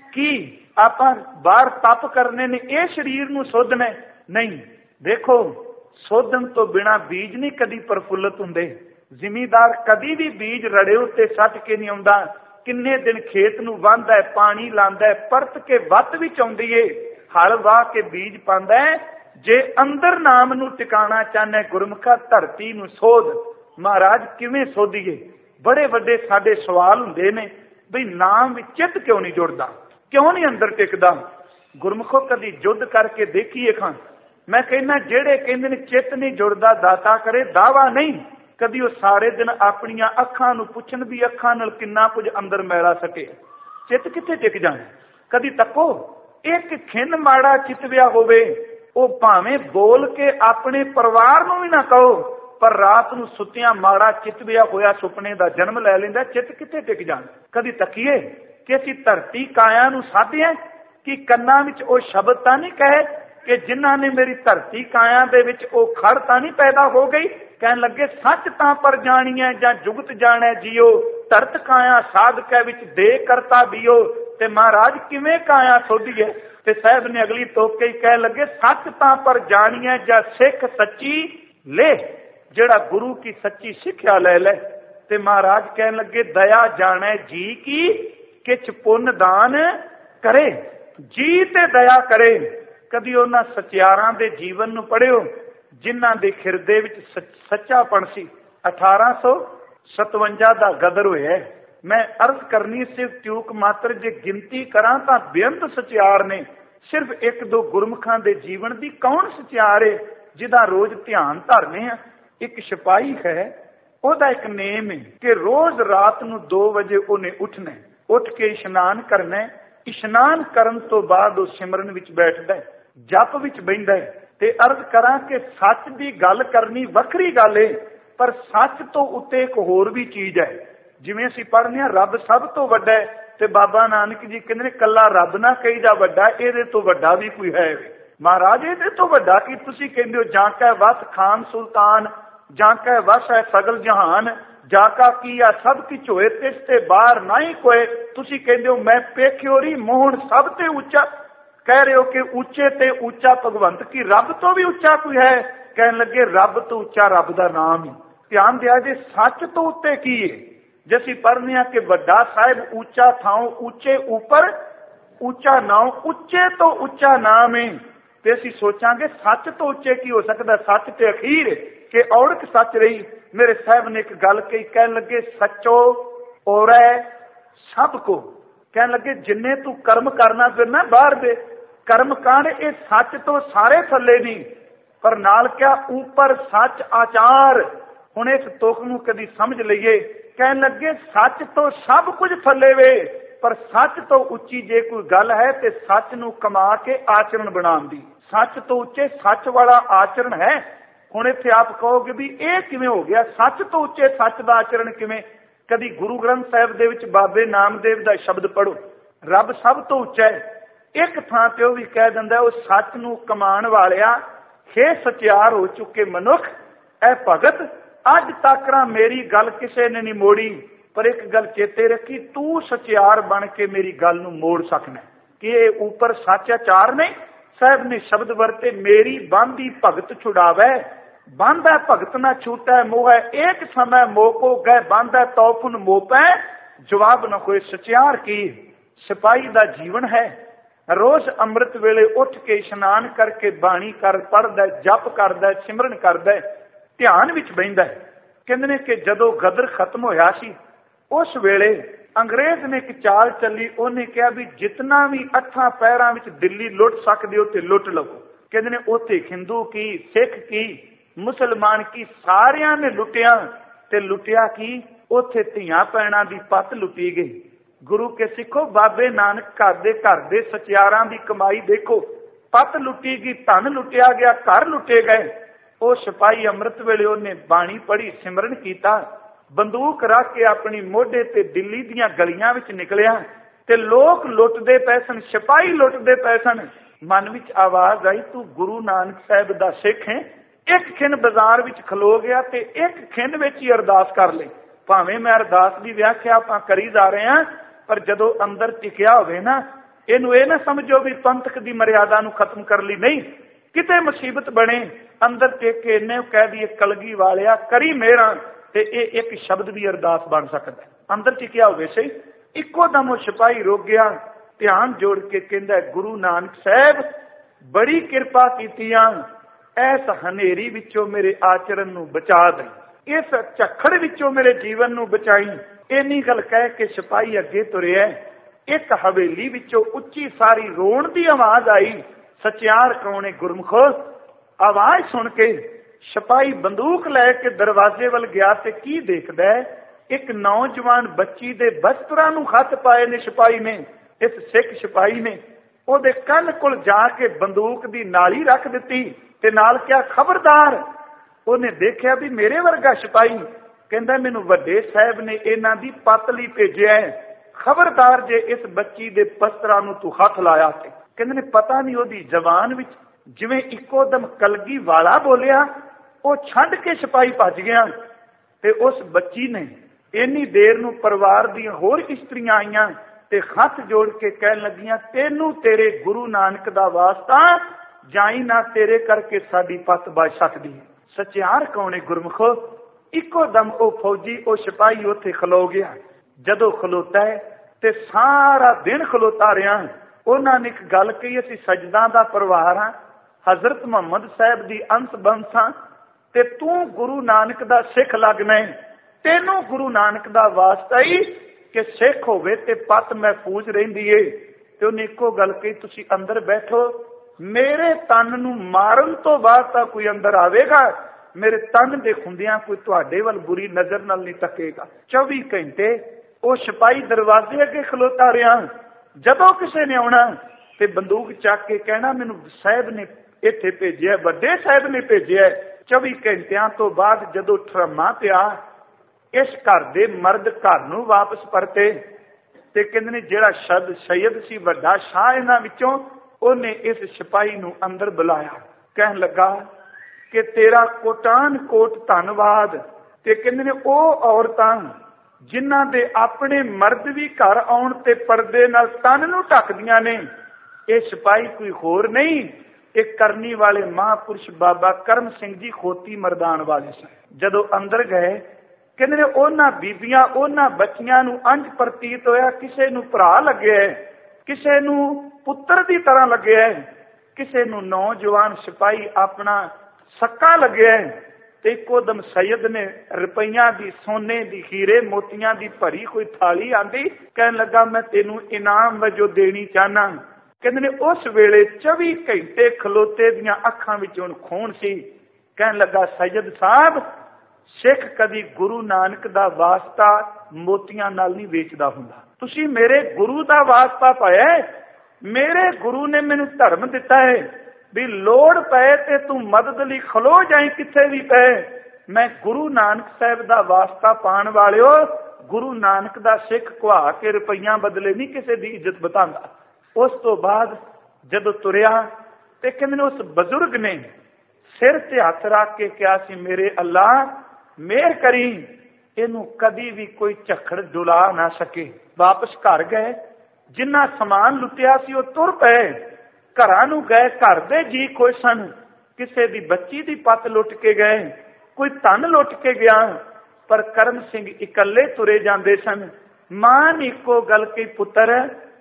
ਕੀ ਆਪਾਂ ਬਾਹਰ ਤਪ ਕਰਨੇ ਨੇ ਇਹ ਸਰੀਰ ਨੂੰ ਸੋਧਣਾ? ਨਹੀਂ। ਦੇਖੋ ਸੋਧਣ ਤੋਂ ਬਿਨਾਂ ਬੀਜ ਨਹੀਂ ਕਦੀ ਪ੍ਰਫੁੱਲਤ ਹੁੰਦੇ। ਜ਼ਿਮੀਦਾਰ ਕਦੀ ਵੀ ਬੀਜ ਰੜੇ ਉੱਤੇ ਸੱਟ ਕੇ ਨਹੀਂ ਆਉਂਦਾ। ਕਿੰਨੇ ਦਿਨ ਖੇਤ ਨੂੰ ਵਾਹੁੰਦਾ ਹੈ, ਪਾਣੀ ਲਾਉਂਦਾ ਹੈ, ਪਰਤ ਕੇ ਵੱਤ ਵਿੱਚ ਆਉਂਦੀ ਏ, ਹਲ ਵਾਹ ਕੇ ਬੀਜ ਪਾਉਂਦਾ ਹੈ। ਜੇ ਅੰਦਰ ਨਾਮ ਨੂੰ ਟਿਕਾਣਾ ਚਾਹੁੰਦਾ ਗੁਰਮੁਖਾ ਧਰਤੀ ਨੂੰ ਸੋਧ। ਮਹਾਰਾਜ ਕਿਵੇਂ ਸੋਧੀਏ? ਬੜੇ ਵੱਡੇ ਸਾਡੇ ਸਵਾਲ ਹੁੰਦੇ ਨੇ ਬਈ ਨਾਮ ਵਿੱਚ ਚਿੱਤ ਕਿਉਂ ਨਹੀਂ ਜੁੜਦਾ, ਕਿਉਂ ਨਹੀਂ ਅੰਦਰ ਟਿਕਦਾ? ਗੁਰਮੁਖੋ ਕਦੀ ਜੁੱਧ ਕਰਕੇ ਦੇਖੀਏ ਖਾਂ। ਮੈਂ ਕਹਿੰਦਾ ਜਿਹੜੇ ਕਹਿੰਦੇ ਨੇ ਚਿੱਤ ਨਹੀਂ ਜੁੜਦਾ ਦਾਤਾ ਕਰੇ, ਦਾਵਾ ਨਹੀਂ। ਕਦੀ ਉਹ ਸਾਰੇ ਦਿਨ ਆਪਣੀਆਂ ਅੱਖਾਂ ਨੂੰ ਪੁੱਛਣ ਵੀ ਅੱਖਾਂ ਨਾਲ ਕਿੰਨਾ ਕੁਝ ਅੰਦਰ ਮੈਲਾ ਸਕੇ, ਚਿੱਤ ਕਿੱਥੇ ਟਿਕ ਜਾਣਾ? ਕਦੀ ਤੱਕੋ ਇੱਕ ਖਿੰਨ ਮਾੜਾ ਚਿਤਵਿਆ ਹੋਵੇ, ਉਹ ਭਾਵੇਂ ਬੋਲ ਕੇ ਆਪਣੇ ਪਰਿਵਾਰ ਨੂੰ ਵੀ ਨਾ ਕਹੋ, ਪਰ ਰਾਤ ਨੂੰ ਸੁੱਤਿਆਂ ਮਾੜਾ ਚਿਤਵਿਆ ਹੋਇਆ ਸੁਪਨੇ ਦਾ ਜਨਮ ਲੈ ਲੈਂਦਾ। ਚਿੱਤ ਕਿੱਥੇ ਟਿਕ ਜਾਣਾ? ਕਦੀ ਤੱਕੀਏ ਕਿ ਅਸੀਂ ਧਰਤੀ ਕਾਇਆ ਨੂੰ ਸਾਧਿਆ? ਕਿ ਕੰਨਾਂ ਵਿੱਚ ਉਹ ਸ਼ਬਦ ਤਾਂ ਨਹੀਂ ਕਹੇ ਕਿ ਜਿਨ੍ਹਾਂ ਨੇ ਮੇਰੀ ਧਰਤੀ ਕਾਇਆ ਦੇ ਵਿੱਚ ਉਹ ਖੜ ਤਾਂ ਨਹੀਂ ਪੈਦਾ ਹੋ ਗਈ? ਕਹਿਣ ਲੱਗੇ ਸੱਚ ਤਾਂ ਪਰ ਜਾਣੀਐ ਜਾਂ ਜੁਗਤ ਜਾਣੈ ਜੀਓ। ਧਰਤ ਕਾਇਆ ਸਾਧਕੈ ਵਿੱਚ ਦੇ ਕਰਤਾ ਬੀਓ। ਤੇ ਮਹਾਰਾਜ ਕਿਵੇਂ ਕਾਇਆ ਸੋਧੀਏ? ਤੇ ਸਾਹਿਬ ਨੇ ਅਗਲੀ ਤੋਕ ਕੇ ਕਹਿਣ ਲੱਗੇ ਸੱਚ ਤਾਂ ਪਰ ਜਾਣੀਐ ਜਾਂ ਸਿੱਖ ਸੱਚੀ ਲੈ। ਜਿਹੜਾ ਗੁਰੂ ਕੀ ਸੱਚੀ ਸਿੱਖਿਆ ਲੈ ਲੈ। ਤੇ ਮਹਾਰਾਜ ਕਹਿਣ ਲੱਗੇ ਦਇਆ ਜਾਣੈ ਜੀ ਕੀ, ਕਿਛ ਪੁੰਨ ਦਾਨ ਕਰੇ। ਜੀ ਤੇ ਦਇਆ ਕਰੇ। ਕਦੀ ਉਹਨਾਂ ਸਚਿਆਰਾਂ ਦੇ ਜੀਵਨ ਨੂੰ ਪੜ੍ਹਿਓ ਜਿਨ੍ਹਾਂ ਦੇ ਹਿਰਦੇ ਵਿੱਚ ਸੱਚਾਪਣ ਸੀ। 1857 ਦਾ ਗਦਰ ਹੋਇਆ। ਮੈਂ ਅਰਜ਼ ਕਰਨੀ ਸਿਰਫ ਟਿਊਕ ਮਾਤਰ, ਜੇ ਗਿਣਤੀ ਕਰਾਂ ਤਾਂ ਬੇਅੰਤ ਸਚਿਆਰ ਨੇ। ਸਿਰਫ ਇੱਕ ਦੋ ਗੁਰਮੁਖਾਂ ਦੇ ਜੀਵਨ ਦੀ ਕੌਣ ਸਚਿਆਰ ਹੈ ਜਿਹਦਾ ਰੋਜ਼ ਧਿਆਨ ਧਰਨੇ ਆ? ਇੱਕ ਸਿਪਾਹੀ ਹੈ, ਉਹਦਾ ਇੱਕ ਨੇਮ ਹੈ ਕਿ ਰੋਜ਼ ਰਾਤ ਨੂੰ 2 ਵਜੇ ਉਹਨੇ ਉੱਠਣਾ, ਉੱਠ ਕੇ ਇਸ਼ਨਾਨ ਕਰਨਾ। ਇਸ਼ਨਾਨ ਕਰਨ ਤੋਂ ਬਾਅਦ ਉਹ ਸਿਮਰਨ ਵਿੱਚ ਬੈਠਦਾ, ਜਪ ਵਿੱਚ ਬਹਿੰਦਾ। ਤੇ ਅਰਜ਼ ਕਰਾਂ ਕਿ ਸੱਚ ਦੀ ਗੱਲ ਕਰਨੀ ਵੱਖਰੀ ਗੱਲ ਏ, ਪਰ ਸੱਚ ਤੋਂ ਉੱਤੇ ਇੱਕ ਹੋਰ ਵੀ ਚੀਜ਼ ਹੈ। ਜਿਵੇਂ ਅਸੀਂ ਪੜ੍ਹਦੇ ਹਾਂ ਰੱਬ ਸਭ ਤੋਂ ਵੱਡਾ ਹੈ, ਤੇ ਬਾਬਾ ਨਾਨਕ ਜੀ ਕਹਿੰਦੇ ਨੇ ਕੱਲਾ ਰੱਬ ਨਾ ਕਹੀਦਾ ਵੱਡਾ, ਇਹਦੇ ਤੋਂ ਵੱਡਾ ਵੀ ਕੋਈ ਹੈ। ਮਹਾਰਾਜ ਇਹਦੇ ਤੋਂ ਵੱਡਾ ਕੀ? ਤੁਸੀਂ ਕਹਿੰਦੇ ਹੋ ਜਾਂ ਕੈ ਵਸ ਖਾਨ ਸੁਲਤਾਨ, ਜਾਂ ਕੈ ਵਸ ਹੈ ਸਗਲ ਜਹਾਨ, ਜਾ ਕਾ ਕੀਆ ਸਭ ਕਿਛ ਹੋਏ ਤਿਸ ਤੇ ਬਾਹਰ ਨਹੀਂ ਕੋਏ। ਤੁਸੀਂ ਕਹਿੰਦੇ ਹੋ ਮੈਂ ਪੇਖਿਓਰੀ ਮੋਹਨ ਸਭ ਤੇ ਉੱਚਾ। ਕਹਿ ਰਹੇ ਹੋ ਕਿ ਉੱਚੇ ਤੇ ਉੱਚਾ ਭਗਵੰਤ ਕੀ ਰੱਬ ਤੋਂ ਵੀ ਉੱਚਾ ਕੋਈ ਹੈ? ਕਹਿਣ ਲੱਗੇ ਰੱਬ ਤੋਂ ਉੱਚਾ ਰੱਬ ਦਾ ਨਾਮ ਹੀ। ਧਿਆਨ ਦਿਆ ਜੇ ਸੱਚ ਤੋਂ ਉੱਤੇ ਕੀ ਹੈ? ਜੇ ਅਸੀਂ ਪੜ੍ਹਦੇ ਹਾਂ ਕਿ ਵੱਡਾ ਸਾਹਿਬ ਉੱਚਾ ਥਾਉ ਉੱਚੇ ਉੱਪਰ, ਉੱਚਾ ਨਾਮ, ਉੱਚੇ ਤੋਂ ਉੱਚਾ ਨਾਮ ਹੈ। ਤੇ ਅਸੀਂ ਸੋਚਾਂਗੇ ਸੱਚ ਤੋਂ ਉੱਚੇ ਕੀ ਹੋ ਸਕਦਾ, ਸੱਚ ਤੇ ਅਖੀਰ ਕਿ ਔੜਕ ਸੱਚ ਰਹੀ। ਮੇਰੇ ਸਾਹਿਬ ਨੇ ਇੱਕ ਗੱਲ ਕਹੀ, ਕਹਿਣ ਲੱਗੇ ਸੱਚੋ ਔਰੈ ਸਭ ਕੋ। ਕਹਿਣ ਲੱਗੇ ਜਿੰਨੇ ਤੂੰ ਕਰਮ ਕਰਨਾ ਫਿਰਨਾ ਬਾਹਰ ਦੇ ਕਰਮ ਕਾਂਡ, ਇਹ ਸੱਚ ਤੋਂ ਸਾਰੇ ਥੱਲੇ ਨਹੀਂ, ਪਰ ਨਾਲ ਕਿਆ ਉੱਪਰ ਸੱਚ ਆਚਾਰ। ਹੁਣ ਇਸ ਤੁਕ ਨੂੰ ਕਦੀ ਸਮਝ ਲਈਏ। ਕਹਿਣ ਲੱਗੇ ਸੱਚ ਤੋਂ ਸਭ ਕੁਝ ਥੱਲੇ ਵੇ, ਪਰ ਸੱਚ ਤੋਂ ਉੱਚੀ ਜੇ ਕੋਈ ਗੱਲ ਹੈ ਤੇ ਸੱਚ ਨੂੰ ਕਮਾ ਕੇ ਆਚਰਣ ਬਣਾਉਣ ਦੀ। ਸੱਚ ਤੋਂ ਉੱਚੇ ਸੱਚ ਵਾਲਾ ਆਚਰਣ ਹੈ। ਹੁਣ ਇੱਥੇ ਆਪ ਕਹੋਗੇ ਵੀ ਇਹ ਕਿਵੇਂ ਹੋ ਗਿਆ, ਸੱਚ ਤੋਂ ਉੱਚੇ ਸੱਚ ਦਾ ਆਚਰਣ ਕਿਵੇਂ? ਕਦੀ ਗੁਰੂ ਗ੍ਰੰਥ ਸਾਹਿਬ ਦੇ ਵਿੱਚ ਬਾਬੇ ਨਾਮਦੇਵ ਦਾ ਸ਼ਬਦ ਪੜੋ, ਰੱਬ ਸਭ ਤੋਂ ਉੱਚਾ ਹੈ। ਇੱਕ ਥਾਂ ਤੇ ਉਹ ਵੀ ਕਹਿ ਦਿੰਦਾ, ਉਹ ਸੱਚ ਨੂੰ ਕਮਾਉਣ ਵਾਲਿਆ ਹੇ ਸਚਿਆਰ ਹੋ ਚੁੱਕੇ ਮਨੁੱਖ, ਇਹ ਭਗਤ ਅੱਜ ਤੱਕ ਮੇਰੀ ਗੱਲ ਕਿਸੇ ਨੇ ਨਹੀਂ ਮੋੜੀ, ਪਰ ਇੱਕ ਗੱਲ ਚੇਤੇ ਰੱਖੀ, ਤੂੰ ਸਚਿਆਰ ਬਣ ਕੇ ਮੇਰੀ ਗੱਲ ਨੂੰ ਮੋੜ ਸਕਣਾ। ਕਿ ਇਹ ਉੱਪਰ ਸੱਚ ਆਚਾਰ ਨਹੀਂ। ਸਾਹਿਬ ਨੇ ਸ਼ਬਦ ਵਰਤੇ, ਮੇਰੀ ਬਾਂਦੀ ਭਗਤ ਛੁਡਾਵੇ, ਬਾਂਧੈ ਭਗਤ ਨਾ ਛੂਟੈ ਮੋਹੈ, ਏਕ ਸਮੈ ਮੋਕੋ ਗਏ ਬਾਂਧੈ ਤੌਫਨ ਮੋਪੈ, ਜਵਾਬ ਨਾ ਕੋਈ। ਸਚਿਆਰ ਕੀ ਸਿਪਾਹੀ ਦਾ ਜੀਵਨ ਹੈ। ਰੋਜ਼ ਅੰਮ੍ਰਿਤ ਵੇਲੇ ਉੱਠ ਕੇ ਇਸ਼ਨਾਨ ਕਰਕੇ ਬਾਣੀ ਕਰ ਪੜ੍ਹਦਾ, ਜਪ ਕਰਦਾ, ਸਿਮਰਨ ਕਰਦਾ, ਧਿਆਨ ਵਿੱਚ ਬਹਿੰਦਾ। ਕਹਿੰਦੇ ਨੇ ਕਿ ਜਦੋਂ ਗਦਰ ਖਤਮ ਹੋਇਆ ਸੀ ਉਸ ਵੇਲੇ ਅੰਗਰੇਜ਼ ਨੇ ਇੱਕ ਚਾਲ ਚੱਲੀ। ਉਹਨੇ ਕਿਹਾ ਵੀ ਜਿਤਨਾ ਵੀ 8 ਪਹਿਰਾਂ ਵਿੱਚ ਦਿੱਲੀ ਲੁੱਟ ਸਕਦੇ ਹੋ ਤੇ ਲੁੱਟ ਲਵੋ। ਕਹਿੰਦੇ ਨੇ ਉੱਥੇ ਹਿੰਦੂ ਕੀ, ਸਿੱਖ ਕੀ, ਮੁਸਲਮਾਨ ਕੀ, ਸਾਰਿਆਂ ਨੇ ਲੁੱਟਿਆ। ਤੇ ਲੁੱਟਿਆ ਕੀ, ਉੱਥੇ ਧੀਆਂ ਭੈਣਾਂ ਦੀ ਪੱਤ ਲੁੱਟੀ ਗਈ। ਗੁਰੂ ਕੇ ਸਿੱਖੋ, ਬਾਬੇ ਨਾਨਕ ਘਰ ਦੇ ਸਚਿਆਰਾਂ ਦੀ ਕਮਾਈ ਦੇਖੋ। ਪੱਤ ਲੁੱਟੀ ਗਈ, ਧਨ ਲੁੱਟਿਆ ਗਿਆ, ਘਰ ਲੁੱਟੇ ਗਏ। ਉਹ ਸਿਪਾਹੀ ਅੰਮ੍ਰਿਤ ਵੇਲੇ ਉਹਨੇ ਬਾਣੀ ਪੜ੍ਹੀ, ਸਿਮਰਨ ਕੀਤਾ, ਬੰਦੂਕ ਰੱਖ ਕੇ ਆਪਣੀ ਮੋਢੇ ਤੇ ਦਿੱਲੀ ਦੀਆਂ ਗਲੀਆਂ ਵਿੱਚ ਨਿਕਲਿਆ। ਤੇ ਲੋਕ ਲੁੱਟਦੇ ਪਏ ਸਨ, ਸਿਪਾਹੀ ਲੁੱਟਦੇ ਪਏ ਸਨ। ਮਨ ਵਿੱਚ ਆਵਾਜ਼ ਆਈ, ਤੂੰ ਗੁਰੂ ਨਾਨਕ ਸਾਹਿਬ ਦਾ ਸਿੱਖ ਹੈ। ਇੱਕ ਖਿੰਨ ਬਾਜ਼ਾਰ ਵਿੱਚ ਖਲੋ ਗਿਆ ਤੇ ਇੱਕ ਖਿੰਨ ਵਿੱਚ ਹੀ ਅਰਦਾਸ ਕਰ ਲਈ। ਭਾਵੇਂ ਮੈਂ ਅਰਦਾਸ ਦੀ ਵਿਆਖਿਆ ਆਪਾਂ ਕਰੀ ਜਾ ਰਹੇ ਹਾਂ, ਪਰ ਜਦੋਂ ਅੰਦਰ ਟਿਕਿਆ ਹੋਵੇ ਨਾ, ਇਹਨੂੰ ਇਹ ਨਾ ਸਮਝੋ ਵੀ ਪੰਥਕ ਦੀ ਮਰਿਆਦਾ ਨੂੰ ਖਤਮ ਕਰਨ ਲਈ ਨਹੀਂ। ਕਿਤੇ ਮੁਸੀਬਤ ਬਣੇ, ਅੰਦਰ ਟਿਕ ਕੇ ਇਹਨੇ ਕਹਿ ਦਈਏ ਕਲਗੀ ਵਾਲਿਆ ਕਰੀ ਮੇਰਾ, ਤੇ ਇਹ ਇੱਕ ਸ਼ਬਦ ਦੀ ਅਰਦਾਸ ਬਣ ਸਕਦਾ। ਅੰਦਰ ਟਿਕਿਆ ਹੋਵੇ ਸਹੀ। ਇੱਕੋ ਦਮ ਉਹ ਸਿਪਾਹੀ ਰੁਕ ਗਿਆ, ਧਿਆਨ ਜੋੜ ਕੇ ਕਹਿੰਦਾ, ਗੁਰੂ ਨਾਨਕ ਸਾਹਿਬ ਬੜੀ ਕਿਰਪਾ ਕੀਤੀਆਂ, ਇਸ ਹਨੇਰੀ ਵਿੱਚੋਂ ਮੇਰੇ ਆਚਰਨ ਨੂੰ ਬਚਾ ਦੇ, ਇਸ ਝੱਖੜ ਵਿੱਚੋਂ ਮੇਰੇ ਜੀਵਨ ਨੂੰ ਬਚਾਈ। ਇੰਨੀ ਗੱਲ ਕਹਿ ਕੇ ਸਿਪਾਹੀ ਅੱਗੇ ਤੁਰਿਆ। ਇੱਕ ਹਵੇਲੀ ਵਿੱਚੋਂ ਉੱਚੀ ਸਾਰੀ ਰੋਣ ਦੀ ਆਵਾਜ਼ ਆਈ, ਸਚਿਆਰ ਕੌਣ ਹੈ ਗੁਰਮੁਖੋ। ਆਵਾਜ਼ ਸੁਣ ਕੇ ਸਿਪਾਹੀ ਬੰਦੂਕ ਲੈ ਕੇ ਦਰਵਾਜ਼ੇ ਵੱਲ ਗਿਆ ਤੇ ਕੀ ਦੇਖਦਾ ਹੈ, ਇੱਕ ਨੌਜਵਾਨ ਬੱਚੀ ਦੇ ਬਸਤਰਾਂ ਨੂੰ ਹੱਥ ਪਾਏ ਨੇ ਸਿਪਾਹੀ ਨੇ, ਇਸ ਸਿੱਖ ਸਿਪਾਹੀ ਨੇ। ਉਹਦੇ ਕੰਨ ਕੋਲ ਜਾ ਕੇ ਬੰਦੂਕ ਦੀ ਨਾਲੀ ਰੱਖ ਦਿੱਤੀ ਤੇ ਨਾਲ ਕਿਹਾ, ਖਬਰਦਾਰ। ਉਹਨੇ ਦੇਖਿਆ ਵੀ ਮੇਰੇ ਵਰਗਾ ਸਿਪਾਹੀ, ਕਹਿੰਦਾ ਮੈਨੂੰ ਵੱਡੇ ਸਾਹਿਬ ਨੇ ਇਹਨਾਂ ਦੀ ਪੱਤ ਲਈ ਭੇਜਿਆ ਹੈ, ਖਬਰਦਾਰ ਜੇ ਇਸ ਬੱਚੀ ਦੇ ਬਸਤਰਾਂ ਨੂੰ ਤੂੰ ਹੱਥ ਲਾਇਆ ਤੇ। ਕਹਿੰਦੇ ਨੇ ਪਤਾ ਨਹੀਂ ਉਹਦੀ ਜ਼ਬਾਨ ਵਿੱਚ ਜਿਵੇਂ ਇੱਕੋ ਦਮ ਕਲਗੀ ਵਾਲਾ ਬੋਲਿਆ, ਉਹ ਛੱਡ ਕੇ ਸਿਪਾਹੀ ਭੱਜ ਗਿਆ। ਤੇ ਉਸ ਬੱਚੀ ਨੇ ਇੰਨੀ ਦੇਰ ਨੂੰ ਪਰਿਵਾਰ ਦੀਆਂ ਹੋਰ ਇਸਤਰੀਆਂ ਆਈਆਂ ਤੇ ਹੱਥ ਜੋੜ ਕੇ ਕਹਿਣ ਲੱਗੀਆਂ, ਤੈਨੂੰ ਤੇਰੇ ਗੁਰੂ ਨਾਨਕ ਦਾ ਵਾਸਤਾ, ਜਾਈ ਨਾ ਤੇਰੇ ਕਰਕੇ ਸਾਡੀ ਪੱਤ ਬਚ ਸਕਦੀ। ਸਚਿਆਰ ਕੌਣ ਹੈ ਗੁਰਮੁਖੋ। ਇੱਕੋ ਦਮ ਉਹ ਫੌਜੀ, ਉਹ ਸਿਪਾਹੀ ਉੱਥੇ ਖਲੋ ਗਿਆ। ਜਦੋਂ ਖਲੋਤਾ ਹੈ ਤੇ ਸਾਰਾ ਦਿਨ ਖਲੋਤਾ ਰਿਹਾ। ਉਹਨਾਂ ਨੇ ਇੱਕ ਗੱਲ ਕਹੀ, ਅਸੀਂ ਸਜਦਾ ਦਾ ਪਰਿਵਾਰ ਹਾਂ, ਹਜ਼ਰਤ ਮੁਹੰਮਦ ਸਾਹਿਬ ਦੀ ਅੰਸ਼ ਬੰਸ ਹਾਂ, ਤੇ ਤੂੰ ਗੁਰੂ ਨਾਨਕ ਦਾ ਸਿੱਖ ਲੱਗਣਾ ਹੈ। ਤੈਨੂੰ ਗੁਰੂ ਨਾਨਕ ਦਾ ਵਾਸਤਾ ਹੀ ਕਿ ਸਿੱਖ ਹੋਵੇ ਤੇ ਪੱਤ ਮਹਿਫੂਜ਼ ਰਹਿੰਦੀ ਏ। ਤੇ ਉਹਨੇ ਇੱਕੋ ਗੱਲ ਕਹੀ, ਤੁਸੀਂ ਅੰਦਰ ਬੈਠੋ, ਮੇਰੇ ਤਨ ਨੂੰ ਮਾਰਨ ਤੋਂ ਬਾਅਦ ਤਾਂ ਕੋਈ ਅੰਦਰ ਆਵੇਗਾ, ਮੇਰੇ ਤਨ ਦੇ ਹੁੰਦਿਆਂ ਕੋਈ ਤੁਹਾਡੇ ਵੱਲ ਬੁਰੀ ਨਜ਼ਰ ਨਾਲ ਨਹੀਂ ਤੱਕੇਗਾ। 24 ਘੰਟੇ ਉਹ ਸਿਪਾਹੀ ਦਰਵਾਜ਼ੇ ਅੱਗੇ ਖਲੋਤਾ ਰਿਹਾ। ਜਦੋਂ ਕਿਸੇ ਨੇ ਆਉਣਾ ਤੇ ਬੰਦੂਕ ਚੱਕ ਕੇ ਕਹਿਣਾ, ਮੈਨੂੰ ਸਾਹਿਬ ਨੇ ਇੱਥੇ ਭੇਜਿਆ, ਵੱਡੇ ਸਾਹਿਬ ਨੇ ਭੇਜਿਆ। 24 ਘੰਟਿਆਂ ਤੋਂ ਬਾਅਦ ਜਦੋਂ ਠਰਮਾ ਪਿਆ, ਇਸ ਘਰ ਦੇ ਮਰਦ ਘਰ ਨੂੰ ਵਾਪਸ ਪਰਤੇ। ਤੇ ਕਹਿੰਦੇ ਨੇ ਜਿਹੜਾ ਸੈਯਦ ਸੀ, ਵੱਡਾ ਸ਼ਾਹ ਇਹਨਾਂ ਵਿੱਚੋਂ, ਉਹਨੇ ਇਸ ਸਿਪਾਹੀ ਨੂੰ ਅੰਦਰ ਬੁਲਾਇਆ। ਕਹਿਣ ਲੱਗਾ ਕਿ ਤੇਰਾ ਕੋਟਾਨ ਕੋਟ ਧੰਨਵਾਦ। ਤੇ ਕਹਿੰਦੇ ਨੇ ਉਹ ਔਰਤਾਂ ਜਿਨ੍ਹਾਂ ਦੇ ਆਪਣੇ ਮਰਦ ਵੀ ਘਰ ਆਉਣ ਤੇ ਪਰਦੇ ਨਾਲ ਤਨ ਨੂੰ ਢੱਕਦੀਆਂ ਨੇ, ਇਹ ਸਿਪਾਹੀ ਕੋਈ ਹੋਰ ਨਹੀਂ, ਇਹ ਕਰਨੀ ਵਾਲੇ ਮਹਾਂਪੁਰਸ਼ ਬਾਬਾ ਕਰਮ ਸਿੰਘ ਜੀ ਖੋਤੀ ਮਰਦਾਨ ਵਾਲੇ ਸਨ। ਜਦੋਂ ਅੰਦਰ ਗਏ, ਕਹਿੰਦੇ ਨੇ ਉਹਨਾਂ ਬੀਬੀਆਂ, ਉਹਨਾਂ ਬੱਚੀਆਂ ਨੂੰ ਅੰਜ ਪ੍ਰਤੀਤ ਹੋਇਆ ਕਿਸੇ ਨੂੰ ਭਰਾ ਲੱਗਿਆ, ਕਿਸੇ ਨੂੰ ਪੁੱਤਰ ਦੀ ਤਰ੍ਹਾਂ ਲੱਗਿਆ, ਕਿਸੇ ਨੂੰ ਨੌਜਵਾਨ ਸਿਪਾਹੀ ਆਪਣਾ ਸਕਾ ਲੱਗਿਆ। ਤੇ ਇੱਕੋ ਦਮ ਸੈਯਦ ਨੇ ਰੁਪਈਆਂ ਦੀ, ਸੋਨੇ ਦੀ, ਹੀਰੇ ਮੋਤੀਆਂ ਦੀ ਭਰੀ ਕੋਈ ਥਾਲੀ ਆਂਦੀ, ਕਹਿਣ ਲੱਗਾ ਮੈਂ ਤੈਨੂੰ ਇਨਾਮ ਵਜੋਂ ਦੇਣੀ ਚਾਹਨਾ। ਕਹਿੰਦੇ ਨੇ ਉਸ ਵੇਲੇ 24 ਘੰਟੇ ਖਲੋਤੇ ਦੀਆਂ ਅੱਖਾਂ ਵਿੱਚ ਹੁਣ ਖੂਨ ਸੀ। ਕਹਿਣ ਲੱਗਾ ਸੈਯਦ ਸਾਹਿਬ, ਸਿੱਖ ਕਦੀ ਗੁਰੂ ਨਾਨਕ ਦਾ ਵਾਸਤਾ ਮੋਤੀਆਂ ਨਾਲ ਨਹੀਂ ਵੇਚਦਾ ਹੁੰਦਾ। ਤੁਸੀਂ ਮੇਰੇ ਗੁਰੂ ਦਾ ਵਾਸਤਾ ਪਾਇਆ। ਮੇਰੇ ਗੁਰੂ ਨੇ ਮੈਨੂੰ ਧਰਮ ਦਿੱਤਾ ਹੈ ਵੀ ਲੋੜ ਪਏ ਤੇ ਤੂੰ ਮਦਦ ਲਈ ਖਲੋ ਜਾਈ ਕਿੱਥੇ ਵੀ ਪਏ। ਮੈਂ ਗੁਰੂ ਨਾਨਕ ਸਾਹਿਬ ਦਾ ਵਾਸਤਾ ਪਾਉਣ ਵਾਲਿਓ, ਗੁਰੂ ਨਾਨਕ ਦਾ ਸਿੱਖ ਘੁਆ ਕੇ ਰੁਪਈਆਂ ਬਦਲੇ ਨਹੀਂ ਕਿਸੇ ਦੀ ਇੱਜ਼ਤ ਬਤਾਉਂਦਾ। ਉਸ ਤੋਂ ਬਾਅਦ ਜਦੋਂ ਤੁਰਿਆ ਤੇ ਕਹਿੰਦੇ ਨੇ ਉਸ ਬਜ਼ੁਰਗ ਨੇ ਸਿਰ ਤੇ ਹੱਥ ਰੱਖ ਕੇ ਕਿਹਾ ਸੀ, ਮੇਰੇ ਅੱਲਾ ਮਿਹਰ ਕਰੀ, ਇਹਨੂੰ ਕਦੀ ਵੀ ਕੋਈ ਝੱਖੜ ਡੁਲਾ ਨਾ ਸਕੇ। ਵਾਪਸ ਘਰ ਗਏ, ਜਿੰਨਾ ਸਮਾਨ ਲੁੱਟਿਆ ਸੀ ਉਹ ਤੁਰ ਪਏ। ਘਰਾਂ ਨੂੰ ਗਏ, ਘਰ ਦੇ ਜੀ ਖੁਸ਼ ਸਨ। ਕਿਸੇ ਦੀ ਬੱਚੀ ਦੀ ਪੱਤ ਲੁੱਟ ਕੇ ਗਏ, ਕੋਈ ਧਨ ਲੁੱਟ ਕੇ ਗਿਆ, ਪਰ ਕਰਮ ਸਿੰਘ ਇਕੱਲੇ ਤੁਰੇ ਜਾਂਦੇ ਸਨ। ਮਾਂ ਨੇ ਇੱਕੋ ਗੱਲ ਕਹੀ, ਪੁੱਤਰ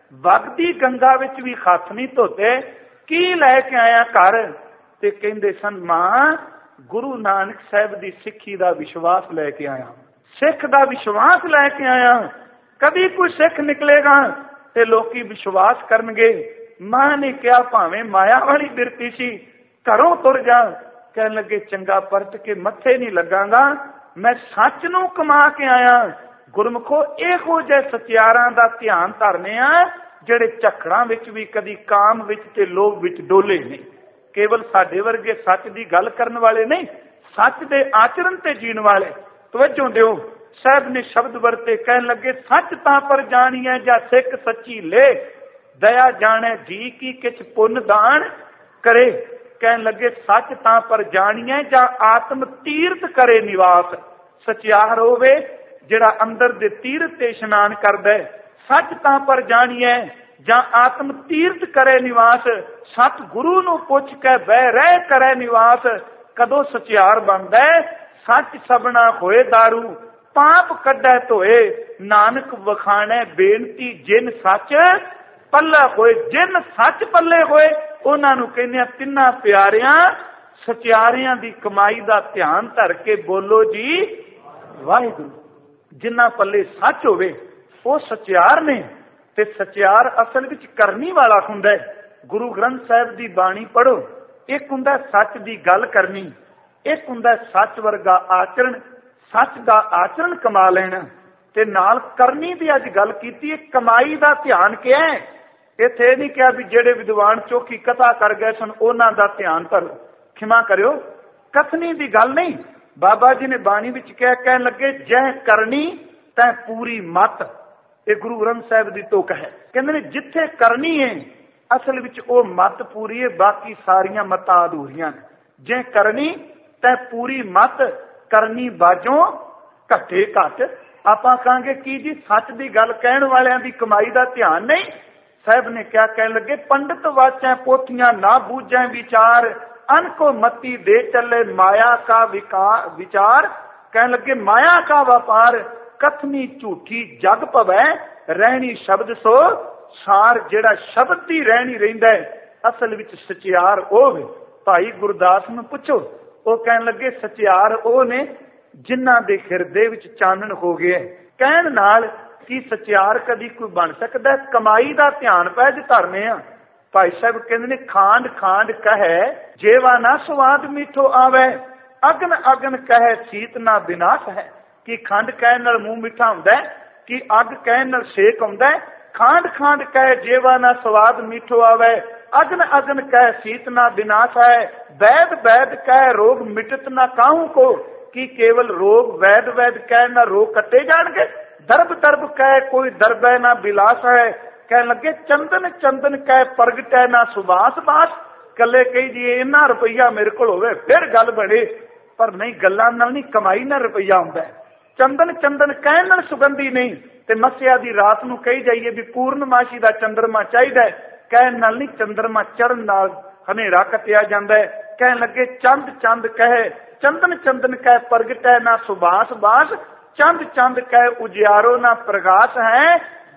ਵਗਦੀ ਗੰਗਾ ਵਿੱਚ ਵੀ ਹੱਥ ਨਹੀਂ ਧੋਤੇ, ਕੀ ਲੈ ਕੇ ਆਇਆ ਘਰ? ਤੇ ਕਹਿੰਦੇ ਸਨ, ਮਾਂ ਗੁਰੂ ਨਾਨਕ ਸਾਹਿਬ ਦੀ ਸਿੱਖੀ ਦਾ ਵਿਸ਼ਵਾਸ ਲੈ ਕੇ ਆਇਆ, ਸਿੱਖ ਦਾ ਵਿਸ਼ਵਾਸ ਲੈ ਕੇ ਆਇਆ। ਕਦੀ ਕੋਈ ਸਿੱਖ ਨਿਕਲੇਗਾ ਤੇ ਲੋਕੀ ਵਿਸ਼ਵਾਸ ਕਰਨਗੇ। ਮਾਂ ਨੇ ਕਿਹਾ ਭਾਵੇਂ ਮਾਇਆ ਵਾਲੀ ਬਿਰਤੀ ਸੀ, ਘਰੋਂ ਤੁਰ ਜਾ। ਕਹਿਣ ਲੱਗੇ ਚੰਗਾ ਪਰਤ ਕੇ ਮੱਥੇ ਨਹੀਂ ਲੱਗਾਂਗਾ, ਮੈਂ ਸੱਚ ਨੂੰ ਕਮਾ ਕੇ ਆਇਆ। ਗੁਰਮੁਖੋ ਇਹੋ ਜਿਹੇ ਸਚਿਆਰਾਂ ਦਾ ਧਿਆਨ ਧਰਨੇ ਆ ਜਿਹੜੇ ਝੱਖੜਾਂ ਵਿੱਚ ਵੀ ਕਦੀ ਕਾਮ ਵਿੱਚ ਤੇ ਲੋਭ ਵਿੱਚ ਡੋਲੇ ਨਹੀਂ। ਕੇਵਲ ਸਾਡੇ ਵਰਗੇ ਸੱਚ ਦੀ ਗੱਲ ਕਰਨ ਵਾਲੇ ਨਹੀਂ, ਸੱਚ ਦੇ ਆਚਰਣ ਤੇ ਜੀਣ ਵਾਲੇ। ਤਵੱਜੋ ਦਿਓ, ਸਾਹਿਬ ਨੇ ਸ਼ਬਦ ਵਰਤੇ, ਕਹਿਣ ਲੱਗੇ ਸੱਚ ਤਾਂ ਪਰ ਜਾਣੀਐ ਜਾਂ ਸਿੱਖ ਸੱਚੀ ਲੈ, ਦਇਆ ਜਾਣੈ ਜੀ ਕੀ ਕਿਛ ਪੁੰਨ ਦਾਨ ਕਰੇ। ਕਹਿਣ ਲੱਗੇ ਸੱਚ ਤਾਂ ਪਰ ਜਾਣੀਐ ਜਾਂ ਆਤਮ ਤੀਰਥ ਕਰੇ ਨਿਵਾਸ। ਸਚਿਆਰ ਹੋਵੇ ਜਿਹੜਾ ਅੰਦਰ ਦੇ ਤੀਰਥ ਤੇ ਇਸ਼ਨਾਨ ਕਰਦਾ। ਸੱਚ ਤਾਂ ਪਰ ਜਾਣੀਐ ਜਾਂ ਆਤਮ ਤੀਰਥ ਕਰੇ ਨਿਵਾਸ। ਸਤ ਗੁਰੂ ਨੂੰ ਪੁੱਛ ਕੇ ਬਹਿ ਰਹਿ ਕਰੇ ਨਿਵਾਸ। ਕਦੋਂ ਸਚਿਆਰ ਬਣਦਾ? ਸੱਚ ਸਭਨਾ ਹੋਏ ਦਾਰੂ, ਪਾਪ ਕੱਢੈ ਧੋਏ। ਨਾਨਕ ਵਖਾਣੈ ਬੇਨਤੀ ਜਿਨ ਸੱਚ ਪੱਲੇ ਹੋਏ। ਜਿਨ ਸੱਚ ਪੱਲੇ ਹੋਏ ਉਹਨਾਂ ਨੂੰ ਕਹਿੰਦੇ ਆ ਤਿੰਨਾਂ ਪਿਆਰਿਆਂ ਸਚਿਆਰਿਆਂ ਦੀ ਕਮਾਈ ਦਾ ਧਿਆਨ ਧਰ ਕੇ ਬੋਲੋ ਜੀ ਵਾਹਿਗੁਰੂ। ਜਿਨ੍ਹਾਂ ਪੱਲੇ ਸੱਚ ਹੋਵੇ ਉਹ ਸਚਿਆਰ ਨੇ। ਤੇ ਸਚਿਆਰ ਅਸਲ ਵਿੱਚ ਕਰਨੀ ਵਾਲਾ ਹੁੰਦਾ ਹੈ। ਗੁਰੂ ਗ੍ਰੰਥ ਸਾਹਿਬ ਦੀ ਬਾਣੀ ਪੜ੍ਹੋ, ਇੱਕ ਹੁੰਦਾ ਸੱਚ ਦੀ ਗੱਲ ਕਰਨੀ, ਇੱਕ ਹੁੰਦਾ ਸੱਚ ਵਰਗਾ ਆਚਰਣ, ਸੱਚ ਦਾ ਆਚਰਣ ਕਮਾ ਲੈਣਾ, ਤੇ ਨਾਲ ਕਰਨੀ ਦੀ ਅੱਜ ਗੱਲ ਕੀਤੀ। ਕਮਾਈ ਦਾ ਧਿਆਨ ਕਿਹਾ ਹੈ। ਇੱਥੇ ਇਹ ਨਹੀਂ ਕਿਹਾ ਵੀ ਜਿਹੜੇ ਵਿਦਵਾਨ ਚੋਖੀ ਕਥਾ ਕਰ ਗਏ ਸਨ ਉਹਨਾਂ ਦਾ ਧਿਆਨ ਧਰੋ। ਖਿਮਾ ਕਰਿਓ, ਕਥਨੀ ਦੀ ਗੱਲ ਨਹੀਂ। ਬਾਬਾ ਜੀ ਨੇ ਬਾਣੀ ਵਿੱਚ ਕਿਹਾ, ਕਹਿਣ ਲੱਗੇ ਜੈ ਕਰਨੀ ਤੈ ਪੂਰੀ ਮਤ। ਇਹ ਗੁਰੂ ਗ੍ਰੰਥ ਸਾਹਿਬ ਦੀ ਤੁਕ ਹੈ। ਕਹਿੰਦੇ ਨੇ ਜਿੱਥੇ ਕਰਨੀ ਹੈ ਅਸਲ ਵਿੱਚ ਉਹ ਮਤ ਪੂਰੀ ਹੈ, ਬਾਕੀ ਸਾਰੀਆਂ ਮਤਾਂ ਅਧੂਰੀਆਂ ਨੇ। ਜੇ ਕਰਨੀ ਤੈ ਪੂਰੀ ਮਤ, ਕਰਨੀ ਬਾਝੋਂ ਘੱਟੇ ਘੱਟ। ਆਪਾਂ ਕਹਾਂਗੇ ਕੀ ਜੀ ਸੱਚ ਦੀ ਗੱਲ ਕਹਿਣ ਵਾਲਿਆਂ ਦੀ ਕਮਾਈ ਦਾ ਧਿਆਨ ਨਹੀਂ। ਸਾਹਿਬ ਨੇ ਕਿਹਾ, ਕਹਿਣ ਲੱਗੇ ਪੰਡਿਤ ਵਾਚੈ ਪੋਥੀਆਂ ਨਾ ਬੂਝੈ ਵਿਚਾਰ, ਅਨਕੋ ਮਤੀ ਦੇ ਚੱਲੇ ਮਾਇਆ ਕਾ ਵਿਚਾਰ। ਕਹਿਣ ਲੱਗੇ ਮਾਇਆ ਕਾ ਵਪਾਰ, ਕਥਨੀ ਝੂਠੀ ਜਗ ਭਵੈ, ਰਹਿਣੀ ਸ਼ਬਦ ਸੋ ਸਾਰ। ਜਿਹੜਾ ਸ਼ਬਦ ਦੀ ਰਹਿਣੀ ਰਹਿੰਦਾ ਅਸਲ ਵਿੱਚ ਸਚਿਆਰ ਉਹ ਵੇ। ਭਾਈ ਗੁਰਦਾਸ ਨੂੰ ਪੁੱਛੋ, ਉਹ ਕਹਿਣ ਲੱਗੇ ਸਚਿਆਰ ਉਹ ਨੇ ਜਿਨ੍ਹਾਂ ਦੇ ਹਿਰਦੇ ਵਿੱਚ ਚਾਨਣ ਹੋ ਗਿਆ। ਕਹਿਣ ਨਾਲ ਕੀ ਸਚਿਆਰ ਕਦੀ ਕੋਈ ਬਣ ਸਕਦਾ? ਕਮਾਈ ਦਾ ਧਿਆਨ ਪੈ ਜ ਧਰਨੇ ਆ। ਭਾਈ ਸਾਹਿਬ ਕਹਿੰਦੇ ਨੇ ਖਾਂਡ ਖਾਂਡ ਕਹੈ ਜੇਵਾ ਨਾ ਸਵਾਦ ਮੀਠੋ ਆਵੇ, ਅਗਨ ਅਗਨ ਕਹੈ ਸੀਤ ਨਾ ਵਿਨਾਸ਼ ਹੈ। ਕਿ ਖੰਡ ਕਹਿਣ ਨਾਲ ਮੂੰਹ ਮਿੱਠਾ ਹੁੰਦਾ, ਕਿ ਅੱਗ ਕਹਿਣ ਨਾਲ ਸੇਕ ਆਉਂਦਾ। ਖਾਂਡ ਖਾਂਡ ਕਹੈ ਜੇਵਾ ਨਾ ਸਵਾਦ ਮੀਠੋ ਆਵੇ, ਅਗਨ ਅਗਨ ਕਹਿ ਸੀਤ ਨਾ ਵਿਨਾਸ਼ ਹੈ। ਵੈਦ ਵੈਦ ਕਹਿ ਰੋਗ ਮਿਟਤ ਨਾ ਕਾਹੂ ਕੋ, ਕਿ ਕੇਵਲ ਰੋਗ ਵੈਦ ਵੈਦ ਕਹਿਣ ਨਾਲ ਰੋਗ ਕੱਟੇ ਜਾਣਗੇ। ਦਰਬ ਦਰਬ ਕਹਿ ਕੋਈ ਦਰਬੈ ਨਾ ਬਿਲਾਸ ਹੈ। ਕਹਿਣ ਲੱਗੇ ਚੰਦਨ ਚੰਦਨ ਕਹਿ ਪ੍ਰਗਟੈ ਨਾ ਸੁਬਾਸ ਬਾਸ। ਕੱਲੇ ਕਹੀ ਜੀ ਇੰਨਾ ਰੁਪਈਆ ਮੇਰੇ ਕੋਲ ਹੋਵੇ ਫਿਰ ਗੱਲ ਬਣੇ, ਪਰ ਨਹੀਂ, ਗੱਲਾਂ ਨਾਲ ਨਹੀਂ, ਕਮਾਈ ਨਾਲ ਰੁਪਈਆ ਹੁੰਦਾ। ਚੰਦਨ ਚੰਦਨ ਕਹਿਣ ਨਾਲ ਸੁਗੰਧੀ ਨਹੀਂ। ਤੇ ਮੱਸਿਆ ਦੀ ਰਾਤ ਨੂੰ ਕਹੀ ਜਾਈਏ ਵੀ ਪੂਰਨਮਾਸ਼ੀ ਦਾ ਚੰਦਰਮਾ ਚਾਹੀਦਾ, ਕਹਿਣ ਨਾਲ ਨਹੀਂ, ਚੰਦਰਮਾ ਚੜ੍ਹਨ ਨਾਲ ਹਨੇਰਾ ਕੱਟਿਆ ਜਾਂਦਾ ਹੈ। ਕਹਿਣ ਲੱਗੇ ਚੰਦ ਚੰਦ ਕਹੇ ਚੰਦਨ ਚੰਦਨ ਕਹਿ ਪ੍ਰਗਟੈ ਨਾ ਸੁਬਾਸ ਬਾਸ, ਚੰਦ ਚੰਦ ਕਹਿ ਉਜਿਆਰੋ ਨਾ ਪ੍ਰਗਾਸ ਹੈ।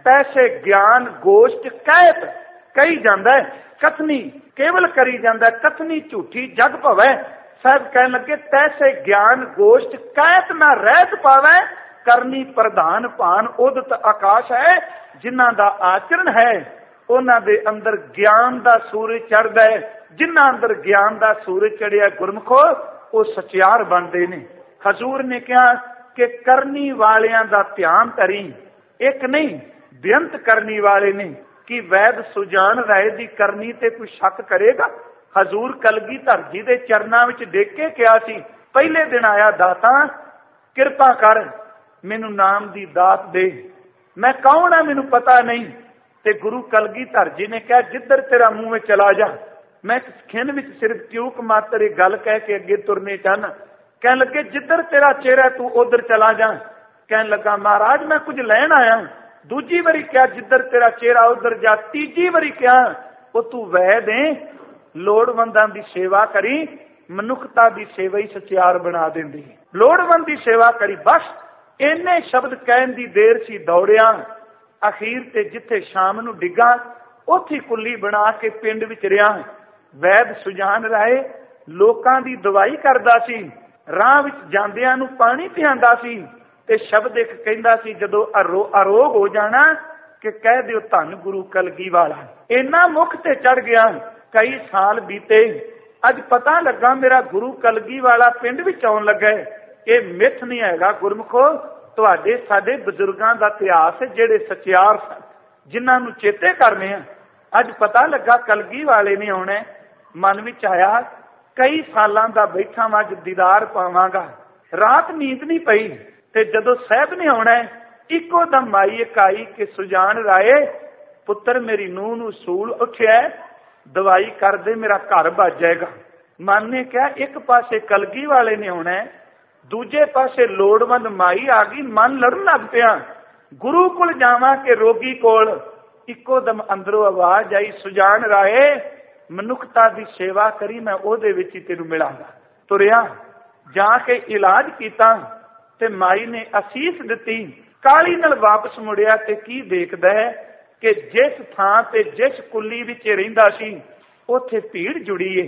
ਤੈਸੇ ਗਿਆਨ ਗੋਸ਼ਟ ਕਹਿਤ, ਕਹੀ ਜਾਂਦਾ ਕਥਨੀ, ਕੇਵਲ ਕਰੀ ਜਾਂਦਾ ਕਥਨੀ ਝੂਠੀ ਜਗ ਭਵੈ। ਸਾਹਿਬ ਕਹਿਣ ਲੱਗੇ ਤੈਸੇ ਗਿਆਨ ਗੋਸ਼ਟ ਕਹਿਤ ਨਾ ਰਹਿਤ ਪਾਵੈ, ਕਰਨੀ ਪ੍ਰਧਾਨ ਭਾਨ ਉਦਤ ਆਕਾਸ਼ ਹੈ। ਜਿਨ੍ਹਾਂ ਦਾ ਆਚਰਣ ਹੈ ਉਹਨਾਂ ਦੇ ਅੰਦਰ ਗਿਆਨ ਦਾ ਸੂਰਜ ਚੜ੍ਹਦਾ ਹੈ। ਜਿਨ੍ਹਾਂ ਅੰਦਰ ਗਿਆਨ ਦਾ ਸੂਰਜ ਚੜਿਆ ਗੁਰਮੁਖੋ, ਉਹ ਸਚਿਆਰ ਬਣਦੇ ਨੇ। ਹਜ਼ੂਰ ਨੇ ਕਿਹਾ ਕਿ ਕਰਨੀ ਵਾਲਿਆਂ ਦਾ ਧਿਆਨ ਧਰੀ, ਇੱਕ ਨਹੀਂ ਬੇਅੰਤ ਕਰਨੀ ਵਾਲੇ ਨੇ। ਕਿ ਵੈਦ ਸੁਜਾਨ ਰਾਏ ਦੀ ਕਰਨੀ ਤੇ ਕੋਈ ਸ਼ੱਕ ਕਰੇਗਾ? ਹਜ਼ੂਰ ਕਲਗੀਧਰ ਜੀ ਦੇ ਚਰਨਾਂ ਵਿੱਚ ਡਿੱਗ ਕੇ ਕਿਹਾ ਸੀ, ਪਹਿਲੇ ਦਿਨ ਆਇਆ ਦਾਤਾ ਕਿਰਪਾ ਕਰ ਮੈਨੂੰ ਨਾਮ ਦੀ ਦਾਤ ਦੇ, ਮੈਂ ਕੌਣ ਆ ਮੈਨੂੰ ਪਤਾ ਨਹੀਂ। ਤੇ ਗੁਰੂ ਕਲਗੀਧਰ ਜੀ ਨੇ ਕਿਹਾ ਜਿੱਧਰ ਤੇਰਾ ਮੂੰਹ ਵਿੱਚ ਚਲਾ ਜਾ। ਮੈਂ ਖਿੰਨ ਵਿੱਚ ਸਿਰਫ ਕਿਉਂਕ ਮਾਤਰ ਇਹ ਗੱਲ ਕਹਿ ਕੇ ਅੱਗੇ ਤੁਰਨੇ ਚਾਹਨਾ। ਕਹਿਣ ਲੱਗੇ ਜਿੱਧਰ ਤੇਰਾ ਚਿਹਰਾ ਤੂੰ ਉਧਰ ਚਲਾ ਜਾ। ਕਹਿਣ ਲੱਗਾ ਮਹਾਰਾਜ ਮੈਂ ਕੁਝ ਲੈਣ ਆਇਆ। ਦੂਜੀ ਵਾਰੀ ਕਿਹਾ ਜਿੱਧਰ ਤੇਰਾ ਚਿਹਰਾ ਉਧਰ ਜਾ। ਤੀਜੀ ਵਾਰੀ ਕਿਹਾ ਉਹ ਤੂੰ ਵੈਦ ਏ, ਲੋੜਵੰਦਾਂ ਦੀ ਸੇਵਾ ਕਰੀ, ਮਨੁੱਖਤਾ ਦੀ ਸੇਵਾ ਹੀ ਸਚਿਆਰ ਬਣਾ ਦਿੰਦੀ। ਲੋੜਵੰਦ ਦੀ ਸੇਵਾ ਕਰੀ। ਬਸ ਇੰਨੇ ਸ਼ਬਦ ਕਹਿਣ ਦੀ ਦੇਰ ਸੀ, ਦੌੜਿਆ। ਅਖੀਰ ਤੇ ਜਿੱਥੇ ਸ਼ਾਮ ਨੂੰ ਡਿੱਗਾ ਉੱਥੇ ਕੁੱਲੀ ਬਣਾ ਕੇ ਪਿੰਡ ਵਿੱਚ ਰਿਹਾ। ਵੈਦ ਸੁਜਾਨ ਰਾਏ ਲੋਕਾਂ ਦੀ ਦਵਾਈ ਕਰਦਾ ਸੀ, ਰਾਹ ਵਿੱਚ ਜਾਂਦਿਆਂ ਨੂੰ ਪਾਣੀ ਪਿਆਂਦਾ ਸੀ। ਤੇ ਸ਼ਬਦ ਇੱਕ ਕਹਿੰਦਾ ਸੀ ਜਦੋਂ ਅਰੋਗ ਹੋ ਜਾਣਾ ਕਿ ਕਹਿ ਦਿਓ ਧੰਨ ਗੁਰੂ ਕਲਗੀ ਵਾਲਾ। ਇੰਨਾ ਮੁੱਖ ਤੇ ਚੜ ਗਿਆ। ਕਈ ਸਾਲ ਬੀਤੇ, ਅੱਜ ਪਤਾ ਲੱਗਾ ਮੇਰਾ ਗੁਰੂ ਕਲਗੀ ਵਾਲਾ ਪਿੰਡ ਵਿੱਚ ਆਉਣ ਲੱਗਾ। ਇਹ ਮਿੱਥ ਨਹੀਂ ਹੈਗਾ ਗੁਰਮੁਖੋ, ਤੁਹਾਡੇ ਸਾਡੇ ਬਜ਼ੁਰਗਾਂ ਦਾ ਇਤਿਹਾਸ ਜਿਹੜੇ ਸਚਿਆਰ ਸਨ, ਜਿਨ੍ਹਾਂ ਨੂੰ ਚੇਤੇ ਕਰਨੇ ਆ। ਅੱਜ ਪਤਾ ਲੱਗਾ ਕਲਗੀ ਵਾਲੇ ਨੇ ਆਉਣਾ। ਮਨ ਵਿੱਚ ਆਇਆ ਕਈ ਸਾਲਾਂ ਦਾ ਬੈਠਾ ਮੈਂ ਅੱਜ ਦੀਦਾਰ ਪਾਵਾਂਗਾ। ਰਾਤ ਨੀਂਦ ਨਹੀਂ ਪਈ। ਤੇ ਜਦੋਂ ਸਾਹਿਬ ਨੇ ਆਉਣਾ ਇੱਕੋ ਦਮ ਮਾਈ ਇੱਕ ਆਈ ਕਿ ਸੁਜਾਨ ਰਾਏ ਪੁੱਤਰ ਮੇਰੀ ਨੂੰਹ ਨੂੰ ਸੂਲ ਉੱਠਿਆ, ਦਵਾਈ ਕਰਦੇ ਮੇਰਾ ਘਰ ਬਚ ਜਾਏਗਾ। ਮਨ ਨੇ ਕਿਹਾ ਇੱਕ ਪਾਸੇ ਕਲਗੀ ਵਾਲੇ ਨੇ ਆਉਣਾ, ਦੂਜੇ ਪਾਸੇ ਲੋੜਵੰਦ ਮਾਈ ਆ ਗਈ। ਮਨ ਲੜਨ ਲੱਗ ਪਿਆ, ਗੁਰੂ ਕੋਲ ਜਾਵਾਂ ਕਿ ਰੋਗੀ ਕੋਲ। ਇੱਕੋ ਦਮ ਅੰਦਰੋਂ ਆਵਾਜ਼ ਆਈ ਸੁਜਾਨ ਰਾਏ ਮਨੁੱਖਤਾ ਦੀ ਸੇਵਾ ਕਰੀ, ਮੈਂ ਉਹਦੇ ਵਿੱਚ ਹੀ ਤੈਨੂੰ ਮਿਲਾਂਗਾ। ਤੁਰਿਆ ਜਾ ਕੇ ਇਲਾਜ ਕੀਤਾ ਤੇ ਮਾਈ ਨੇ ਅਸੀਸ ਦਿੱਤੀ। ਕਾਲੀ ਨਾਲ ਵਾਪਸ ਮੁੜਿਆ ਤੇ ਕੀ ਦੇਖਦਾ ਹੈ ਕਿ ਜਿਸ ਥਾਂ ਤੇ ਜਿਸ ਕੁੱਲੀ ਵਿੱਚ ਰਹਿੰਦਾ ਸੀ ਉੱਥੇ ਭੀੜ ਜੁੜੀ ਏ,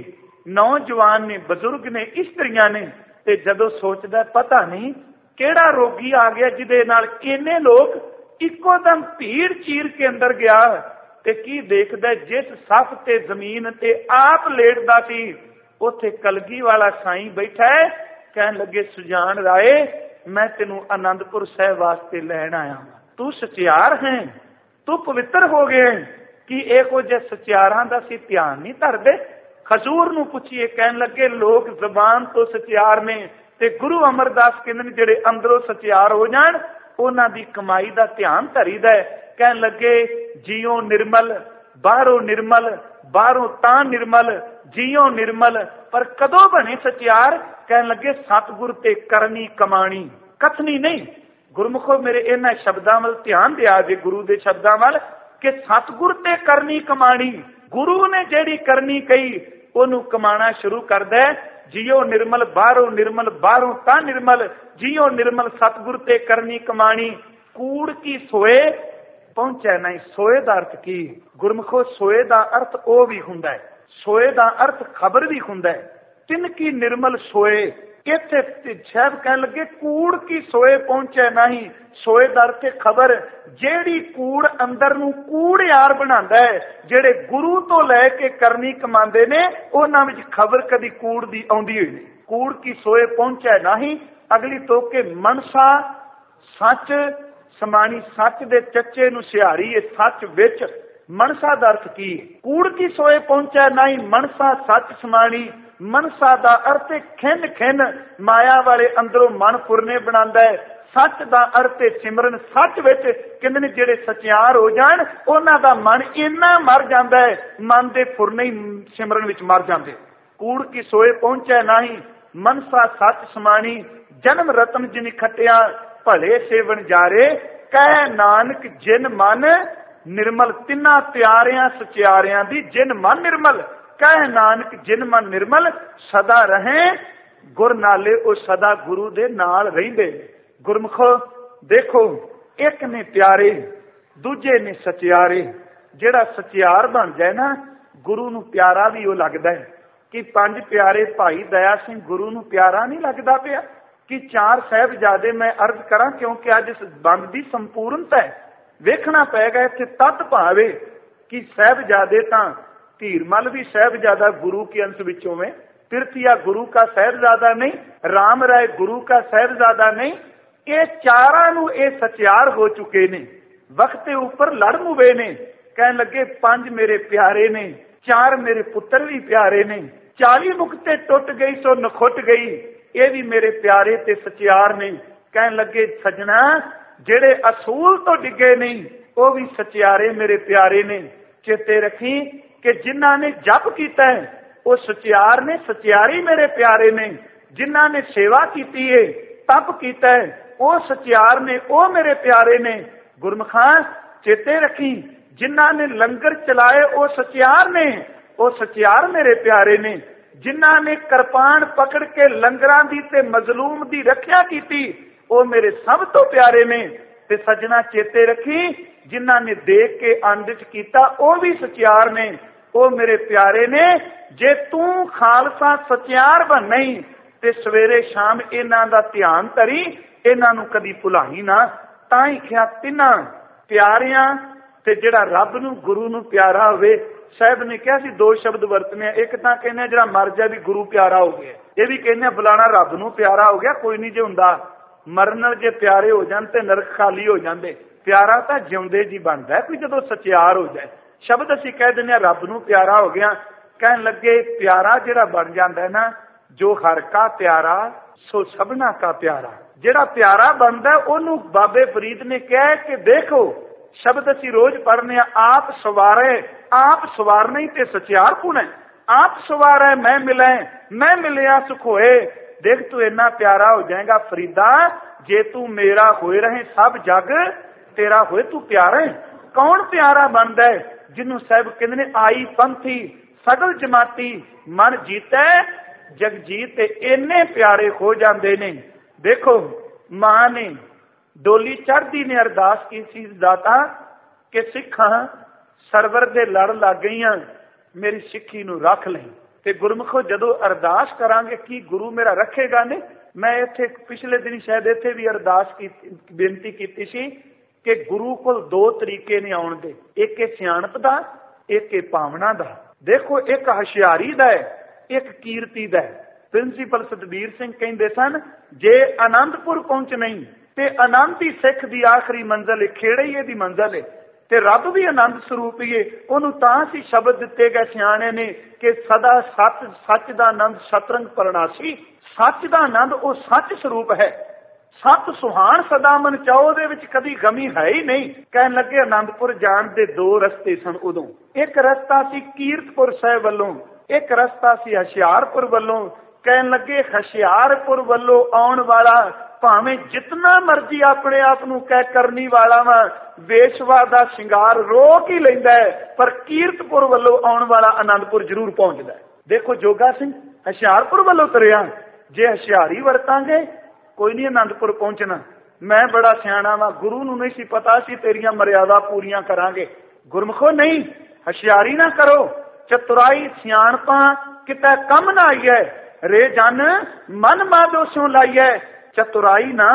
ਨੌਜਵਾਨ ਨੇ, ਬਜ਼ੁਰਗ ਨੇ, ਇਸਤਰੀਆਂ ਨੇ। ਤੇ ਜਦੋਂ ਸੋਚਦਾ ਪਤਾ ਨਹੀਂ ਕਿਹੜਾ ਰੋਗੀ ਆ ਗਿਆ ਜਿਹਦੇ ਨਾਲ ਇੰਨੇ ਲੋਕ, ਇੱਕੋ ਦਮ ਭੀੜ ਚੀਰ ਕੇ ਅੰਦਰ ਗਿਆ ਤੇ ਕੀ ਦੇਖਦਾ ਜਿਸ ਸੱਫ ਤੇ ਜ਼ਮੀਨ ਤੇ ਆਪ ਲੇਟਦਾ ਸੀ ਉੱਥੇ ਕਲਗੀ ਵਾਲਾ ਸਾਈਂ ਬੈਠਾ ਹੈ। ਕਹਿਣ ਲੱਗੇ ਸੁਜਾਨ ਰਾਏ ਮੈਂ ਤੈਨੂੰ ਆਨੰਦਪੁਰ ਸਾਹਿਬ ਵਾਸਤੇ ਲੈਣ ਆਇਆ। ਤੂੰ ਸਚਿਆਰ ਹੈ, ਤੂੰ ਪਵਿੱਤਰ ਹੋ ਗਏ। ਕਿ ਇਹੋ ਜਿਹੇ ਸਚਿਆਰਾਂ ਦਾ ਅਸੀਂ ਧਿਆਨ ਨਹੀਂ ਧਰਦੇ? ਹਜ਼ੂਰ ਨੂੰ ਪੁੱਛੀਏ। ਕਹਿਣ ਲੱਗੇ ਲੋਕ ਜ਼ਬਾਨ ਤੋਂ ਸਚਿਆਰ ਨੇ ਤੇ ਗੁਰੂ ਅਮਰਦਾਸ ਕਹਿੰਦੇ ਨੇ ਜਿਹੜੇ ਅੰਦਰੋਂ ਸਚਿਆਰ ਹੋ ਜਾਣ ਉਹਨਾਂ ਦੀ ਕਮਾਈ ਦਾ ਧਿਆਨ ਧਰੀਦਾ ਹੈ। ਕਹਿਣ ਲੱਗੇ ਜੀਓ ਨਿਰਮਲ ਬਾਹਰੋਂ ਨਿਰਮਲ, ਬਾਹਰੋਂ ਤਾਂ ਨਿਰਮਲ, ਜੀਓ ਨਿਰਮਲ, ਪਰ ਕਦੋਂ ਬਣੇ ਸਚਿਆਰ? ਕਹਿਣ ਲੱਗੇ ਸਤਿਗੁਰ ਤੇ ਕਰਨੀ ਕਮਾਣੀ, ਕਥਨੀ ਨਹੀਂ। ਗੁਰਮੁਖੋ ਮੇਰੇ ਇਹਨਾਂ ਸ਼ਬਦਾਂ ਵੱਲ ਧਿਆਨ ਦਿਆ ਜੇ, ਗੁਰੂ ਦੇ ਸ਼ਬਦਾਂ ਵੱਲ, ਕਿ ਸਤਿਗੁਰ ਤੇ ਕਰਨੀ ਕਮਾਣੀ। ਗੁਰੂ ਨੇ ਜਿਹੜੀ ਕਰਨੀ ਕਹੀ ਉਹਨੂੰ ਕਮਾਣਾ ਸ਼ੁਰੂ ਕਰਦਾ ਹੈ। ਜੀਓ ਨਿਰਮਲ ਬਾਹਰੋਂ ਨਿਰਮਲ, ਬਾਹਰੋਂ ਤਾਂ ਨਿਰਮਲ, ਜੀਓ ਨਿਰਮਲ ਸਤਿਗੁਰ ਤੇ ਕਰਨੀ ਕਮਾਣੀ। ਕੂੜ ਕੀ ਸੋਏ ਪਹੁੰਚੈ ਨਹੀਂ। ਸੋਏ ਦਾ ਅਰਥ ਕੀ ਗੁਰਮੁਖੋ? ਸੋਏ ਦਾ ਅਰਥ ਉਹ ਵੀ ਹੁੰਦਾ ਹੈ, ਸੋਏ ਦਾ ਅਰਥ ਖਬਰ ਵੀ ਹੁੰਦਾ ਹੈ। ਤਿੰਨ ਕੀ ਨਿਰਮਲ ਸੋਏ, ਇੱਥੇ ਸਾਹਿਬ ਕਹਿਣ ਲੱਗੇ ਕੂੜ ਕੀ ਸੋਏ ਪਹੁੰਚੈ ਨਹੀਂ। ਸੋਏ ਦਾ ਅਰਥ ਖਬਰ, ਜਿਹੜੀ ਕੂੜ ਅੰਦਰ ਨੂੰ ਕੂੜਿਆਰ ਬਣਾਉਂਦਾ ਹੈ। ਜਿਹੜੇ ਗੁਰੂ ਤੋਂ ਲੈ ਕੇ ਕਰਨੀ ਕਮਾਉਂਦੇ ਨੇ ਉਹਨਾਂ ਵਿੱਚ ਖਬਰ ਕਦੀ ਕੂੜ ਦੀ ਆਉਂਦੀ ਹੋਈ ਨਹੀਂ। ਕੂੜ ਕੀ ਸੋਏ ਪਹੁੰਚੈ ਨਹੀਂ। ਅਗਲੀ ਤੋਕੇ ਮਨਸਾ ਸੱਚ ਸਮਾਣੀ, ਸੱਚ ਦੇ ਚੱਚੇ ਨੂੰ ਸਿਹਾਰੀ ਹੈ ਸੱਚ ਵਿੱਚ। ਮਨਸਾ ਦਾ ਅਰਥ ਕੀ? ਕੂੜ ਕੀ ਸੋਏ ਪਹੁੰਚੈ ਨਹੀਂ, ਮਨਸਾ ਸੱਚ ਸਮਾਣੀ। ਮਨਸਾ ਦਾ ਅਰਥ ਖਿੰਨ ਖਿੰਨ, ਮਾਇਆ ਵਾਲੇ ਅੰਦਰੋਂ ਮਨ ਫੁਰਨੇ ਬਣਾਉਂਦਾ ਹੈ। ਸੱਚ ਦਾ ਅਰਥ ਸਿਮਰਨ, ਸੱਚ ਵਿੱਚ ਕਹਿੰਦੇ ਨੇ ਜਿਹੜੇ ਸਚਿਆਰ ਹੋ ਜਾਣ ਉਹਨਾਂ ਦਾ ਮਨ ਇੰਨਾ ਮਰ ਜਾਂਦਾ ਹੈ, ਮਨ ਦੇ ਫੁਰਨੇ ਹੀ ਸਿਮਰਨ ਵਿੱਚ ਮਰ ਜਾਂਦੇ। ਕੂੜ ਕੀ ਸੋਏ ਪਹੁੰਚੈ ਨਹੀਂ, ਮਨਸਾ ਸੱਚ ਸਮਾਣੀ। ਜਨਮ ਰਤਨ ਜਿਨ ਖੱਟਿਆ ਭਲੇ ਸੇਵਨ ਜਾਰੇ, ਕਹਿ ਨਾਨਕ ਜਿਨ ਮਨ ਨਿਰਮਲ। ਤਿੰਨਾਂ ਪਿਆਰਿਆਂ ਸਚਿਆਰਿਆਂ ਦੀ ਜਿਨ ਮਨ ਨਿਰਮਲ, ਕਹਿ ਨਾਨਕ ਜਿਨ ਮਨ ਨਿਰਮਲ, ਸਦਾ ਰਹੇ ਗੁਰ ਨਾਲੇ। ਉਹ ਸਦਾ ਗੁਰੂ ਦੇ ਨਾਲ ਰਹਿੰਦੇ। ਗੁਰਮੁਖੋ ਦੇਖੋ ਇੱਕ ਨੇ ਪਿਆਰੇ ਦੂਜੇ ਨੇ ਸਚਿਆਰੇ। ਜਿਹੜਾ ਸਚਿਆਰ ਬਣ ਜਾਏ ਨਾ, ਗੁਰੂ ਨੂੰ ਪਿਆਰਾ ਵੀ ਉਹ ਲੱਗਦਾ ਹੈ। ਕਿ ਪੰਜ ਪਿਆਰੇ ਭਾਈ ਦਇਆ ਸਿੰਘ ਗੁਰੂ ਨੂੰ ਪਿਆਰਾ ਨਹੀਂ ਲੱਗਦਾ ਪਿਆ? ਕਿ ਚਾਰ ਸਾਹਿਬਜ਼ਾਦੇ ਮੈਂ ਅਰਜ਼ ਕਰਾਂ, ਕਿਉਂਕਿ ਅੱਜ ਇਸ ਬੰਦ ਦੀ ਸੰਪੂਰਨਤਾ ਹੈ। ਵੇਖਣਾ ਪਏਗਾ ਇੱਥੇ ਤੱਤ ਭਾਵੇ ਕਿ ਸਾਹਿਬਜ਼ਾਦੇ ਤਾਂ ਧੀਰਮਲ ਵੀ ਸਾਹਿਬਜ਼ਾਦਾ ਗੁਰੂ ਕੇ ਅੰਸ਼ ਵਿੱਚੋਂ में, ਪਿਰਥੀਆ ਗੁਰੂ का ਸਾਹਿਬਜ਼ਾਦਾ ਨਹੀਂ, ਰਾਮ ਰਾਏ ਗੁਰੂ का ਸਾਹਿਬਜ਼ਾਦਾ ਨਹੀਂ। ਇਹ ਚਾਰਾਂ ਨੂੰ ਇਹ ਸਚਿਆਰ ਹੋ ਚੁੱਕੇ ਨੇ। ਵਕਤ ਉੱਪਰ ਲੜ ਮੁਵੇ ਨੇ, ਕਹਿਣ ਲੱਗੇ ਪੰਜ ਮੇਰੇ ਪਿਆਰੇ ਨੇ, ਚਾਰ ਮੇਰੇ ਪੁੱਤਰ ਵੀ ਪਿਆਰੇ ਨੇ। 40 ਮੁਕਤੇ ਟੁੱਟ ਗਈ ਸੋ ਨਖੁੱਟ ਗਈ, ਇਹ ਵੀ ਮੇਰੇ ਪਿਆਰੇ ਤੇ ਸਚਿਆਰ ਨੇ। ਕਹਿਣ ਲੱਗੇ ਸੱਜਣਾ, ਜਿਹੜੇ ਅਸੂਲ ਤੋਂ ਡਿੱਗੇ ਨਹੀਂ ਉਹ ਵੀ ਸਚਿਆਰੇ ਮੇਰੇ ਪਿਆਰੇ ਨੇ। ਚੇਤੇ ਰੱਖੀ ਕਿ ਜਿਨ੍ਹਾਂ ਨੇ ਜਪ ਕੀਤਾ ਹੈ ਉਹ ਸਚਿਆਰ ਨੇ, ਸਚਿਆਰੀ ਮੇਰੇ ਪਿਆਰੇ ਨੇ। ਜਿਨ੍ਹਾਂ ਨੇ ਸੇਵਾ ਕੀਤੀ ਹੈ, ਤਪ ਕੀਤਾ ਹੈ, ਉਹ ਸਚਿਆਰ ਨੇ, ਉਹ ਮੇਰੇ ਪਿਆਰੇ ਨੇ। ਗੁਰਮੁਖਾਂ ਚੇਤੇ ਰੱਖੀ, ਜਿਨ੍ਹਾਂ ਨੇ ਲੰਗਰ ਚਲਾਏ ਉਹ ਸਚਿਆਰ ਨੇ, ਉਹ ਸਚਿਆਰ ਮੇਰੇ ਪਿਆਰੇ ਨੇ। ਜਿਨ੍ਹਾਂ ਨੇ ਕਿਰਪਾਨ ਪਕੜ ਕੇ ਲੰਗਰਾਂ ਦੀ ਤੇ ਮਜ਼ਲੂਮ ਦੀ ਰੱਖਿਆ ਕੀਤੀ, ਉਹ ਮੇਰੇ ਸਭ ਤੋਂ ਪਿਆਰੇ ਨੇ। ਤੇ ਸੱਜਣਾ ਚੇਤੇ ਰੱਖੀ, ਜਿਨ੍ਹਾਂ ਨੇ ਦੇਖ ਕੇ ਅੰਡਿਤ ਕੀਤਾ ਉਹ ਵੀ ਸਚਿਆਰ ਨੇ, ਉਹ ਮੇਰੇ ਪਿਆਰੇ ਨੇ। ਜੇ ਤੂੰ ਖਾਲਸਾ ਸਚਿਆਰ ਬਣਨੀ ਤੇ ਸਵੇਰੇ ਸ਼ਾਮ ਇਹਨਾਂ ਦਾ ਧਿਆਨ ਧਰੀ, ਇਹਨਾਂ ਨੂੰ ਕਦੀ ਭੁਲਾਈ ਨਾ। ਤਾਂ ਹੀ ਕਿਹਾ ਤਿੰਨਾਂ ਪਿਆਰਿਆਂ ਤੇ ਜਿਹੜਾ ਰੱਬ ਨੂੰ ਗੁਰੂ ਨੂੰ ਪਿਆਰਾ ਹੋਵੇ। ਸਾਹਿਬ ਨੇ ਕਿਹਾ ਸੀ ਦੋ ਸ਼ਬਦ ਵਰਤਨੇ, ਇੱਕ ਤਾਂ ਕਹਿੰਦੇ ਜਿਹੜਾ ਮਰ ਜਾ ਵੀ ਗੁਰੂ ਪਿਆਰਾ ਹੋ ਗਿਆ, ਇਹ ਵੀ ਕਹਿੰਦੇ ਫਲਾਣਾ ਰੱਬ ਨੂੰ ਪਿਆਰਾ ਹੋ ਗਿਆ। ਕੋਈ ਨਹੀਂ ਜੇ ਹੁੰਦਾ, ਮਰਨ ਨਾਲ ਜੇ ਪਿਆਰੇ ਹੋ ਜਾਣ ਤੇ ਨਰਕ ਖਾਲੀ ਹੋ ਜਾਂਦੇ। ਪਿਆਰਾ ਤਾਂ ਜਿਉਂਦੇ ਜੀ ਬਣਦਾ ਕੋਈ ਜਦੋਂ ਸਚਿਆਰ ਹੋ ਜਾਏ। ਸ਼ਬਦ ਅਸੀਂ ਕਹਿ ਦਿੰਦੇ ਹਾਂ ਰੱਬ ਨੂੰ ਪਿਆਰਾ ਹੋ ਗਿਆ। ਕਹਿਣ ਲੱਗੇ ਪਿਆਰਾ ਜਿਹੜਾ ਬਣ ਜਾਂਦਾ ਨਾ, ਜੋ ਹਰ ਕਾ ਪਿਆਰਾ ਸੋ ਸਭਨਾ ਕਾ ਪਿਆਰਾ। ਜਿਹੜਾ ਪਿਆਰਾ ਬਣਦਾ ਉਹਨੂੰ ਬਾਬੇ ਫਰੀਦ ਨੇ ਕਿਹਾ ਕਿ ਦੇਖੋ, ਸ਼ਬਦ ਅਸੀਂ ਰੋਜ਼ ਪੜ੍ਹਨੇ ਆ, ਆਪ ਸਵਾਰੇ, ਆਪ ਸਵਾਰ ਨਹੀਂ ਤੇ ਸਚਿਆਰ ਪੁਣ ਹੈ। ਆਪ ਸਵਾਰ ਹੈ ਮੈਂ ਮਿਲਾਂ, ਮੈਂ ਮਿਲਿਆ ਸੁਖ ਹੋਏ। ਦੇਖ ਤੂੰ ਇੰਨਾ ਪਿਆਰਾ ਹੋ ਜਾਏਗਾ ਫਰੀਦਾ, ਜੇ ਤੂੰ ਮੇਰਾ ਹੋਏ ਰਹੇ ਸਭ ਜਗ ਤੇਰਾ ਹੋਏ, ਤੂੰ ਪਿਆਰਾ ਹੈ। ਕੌਣ ਪਿਆਰਾ ਬਣਦਾ ਹੈ? ਜਿਹਨੂੰ ਸਾਹਿਬ ਕਹਿੰਦੇ ਨੇ ਆਈ ਪੰਥੀ ਸਗਲ ਜਮਾਤੀ ਮਨ ਜੀਤੈ ਜਗਜੀਤ। ਤੇ ਇੰਨੇ ਪਿਆਰੇ ਹੋ ਜਾਂਦੇ ਨੇ। ਦੇਖੋ ਮਾਂ ਨੇ ਡੋਲੀ ਚੜ੍ਹਦੀ ਨੇ ਅਰਦਾਸ ਕੀਤੀ ਦਾਤਾ ਕਿ ਸਿੱਖਾਂ ਸਰਵਰ ਦੇ ਲੜ ਲੱਗ ਗਈਆਂ, ਮੇਰੀ ਸਿੱਖੀ ਨੂੰ ਰੱਖ ਲਈ। ਤੇ ਗੁਰਮੁਖੋ ਜਦੋਂ ਅਰਦਾਸ ਕਰਾਂਗੇ ਕੀ ਗੁਰੂ ਮੇਰਾ ਰੱਖੇਗਾ ਨੇ? ਮੈਂ ਇੱਥੇ ਪਿਛਲੇ ਦਿਨ ਸ਼ਾਇਦ ਇੱਥੇ ਵੀ ਅਰਦਾਸ ਕੀਤੀ, ਬੇਨਤੀ ਕੀਤੀ ਸੀ ਕਿ ਗੁਰੂ ਕੋਲ ਦੋ ਤਰੀਕੇ ਨੇ ਆਉਣ ਦੇ, ਇੱਕ ਇਹ ਸਿਆਣਪ ਦਾ, ਇੱਕ ਇਹ ਭਾਵਨਾ ਦਾ। ਦੇਖੋ ਇੱਕ ਹੁਸ਼ਿਆਰੀ ਦਾ ਹੈ, ਇੱਕ ਕੀਰਤੀ ਦਾ ਹੈ। ਪ੍ਰਿੰਸੀਪਲ ਸਤਬੀਰ ਸਿੰਘ ਕਹਿੰਦੇ ਸਨ, ਜੇ ਆਨੰਦਪੁਰ ਪਹੁੰਚ ਨਹੀਂ ਤੇ ਆਨੰਦ ਹੀ ਸਿੱਖ ਦੀ ਆਖਰੀ ਮੰਜ਼ਲ ਹੈ, ਖੇੜੇ ਹੀ ਇਹਦੀ ਮੰਜ਼ਲ ਹੈ। ਤੇ ਰੱਬ ਵੀ ਆਨੰਦ ਸਰੂਪ ਹੀ ਹੈ। ਉਹਨੂੰ ਤਾਂ ਸੀ ਸ਼ਬਦ ਦਿੱਤੇ ਗਏ ਸਿਆਣੇ ਨੇ ਕਿ ਸਦਾ ਸੱਚ, ਸੱਚ ਦਾ ਆਨੰਦ ਸਤਰੰਗ ਪਰਣਾਸੀ। ਸੱਚ ਦਾ ਆਨੰਦ ਉਹ ਸੱਚ ਸਰੂਪ ਹੈ। ਸਤ ਸੁਹਾਣ ਸਦਾ ਮਨ ਚਾਓ, ਦੇ ਵਿੱਚ ਕਦੀ ਗਮੀ ਹੈ ਹੀ ਨਹੀਂ। ਕਹਿਣ ਲੱਗੇ ਆਨੰਦਪੁਰ ਜਾਣ ਦੇ ਦੋ ਰਸਤੇ ਸਨ ਉਦੋਂ। ਇੱਕ ਰਸਤਾ ਸੀ ਕੀਰਤਪੁਰ ਸਾਹਿਬ ਵੱਲੋਂ, ਇੱਕ ਰਸਤਾ ਸੀ ਹੁਸ਼ਿਆਰਪੁਰ ਵੱਲੋਂ। ਕਹਿਣ ਲੱਗੇ ਹੁਸ਼ਿਆਰਪੁਰ ਵੱਲੋਂ ਆਉਣ ਵਾਲਾ ਭਾਵੇਂ ਜਿਤਨਾ ਮਰਜ਼ੀ ਆਪਣੇ ਆਪ ਨੂੰ ਕਹਿ ਕਰਨੀ ਵਾਲਾ ਵਾ, ਵੇਸ਼ਵਾ ਦਾ ਸ਼ਿੰਗਾਰ ਰੋਕ ਹੀ ਲੈਂਦਾ ਹੈ, ਪਰ ਕੀਰਤਪੁਰ ਵੱਲੋਂ ਆਉਣ ਵਾਲਾ ਆਨੰਦਪੁਰ ਜ਼ਰੂਰ ਪਹੁੰਚਦਾ। ਦੇਖੋ ਜੋਗਾ ਸਿੰਘ ਹੁਸ਼ਿਆਰਪੁਰ ਵੱਲੋਂ ਤੁਰਿਆ, ਜੇ ਹੁਸ਼ਿਆਰੀ ਵਰਤਾਂਗੇ ਕੋਈ ਨਹੀਂ ਆਨੰਦਪੁਰ ਪਹੁੰਚਣਾ। ਮੈਂ ਬੜਾ ਸਿਆਣਾ ਵਾ, ਗੁਰੂ ਨੂੰ ਨਹੀਂ ਸੀ ਪਤਾ ਸੀ ਤੇਰੀਆਂ ਮਰਿਆਦਾ ਪੂਰੀਆਂ ਕਰਾਂਗੇ। ਗੁਰਮੁਖੋ ਨਹੀਂ, ਹੁਸ਼ਿਆਰੀ ਨਾ ਕਰੋ, ਚਤੁਰਾਈ ਸਿਆਣਪਾਂ ਕਿਤੇ ਕੰਮ ਨਾ ਆਈਐ, ਰੇ ਜਨ ਮਨ ਮਾਦੋਸੋਂ ਲਾਈਐ। ਚਤੁਰਾਈ ਨਾ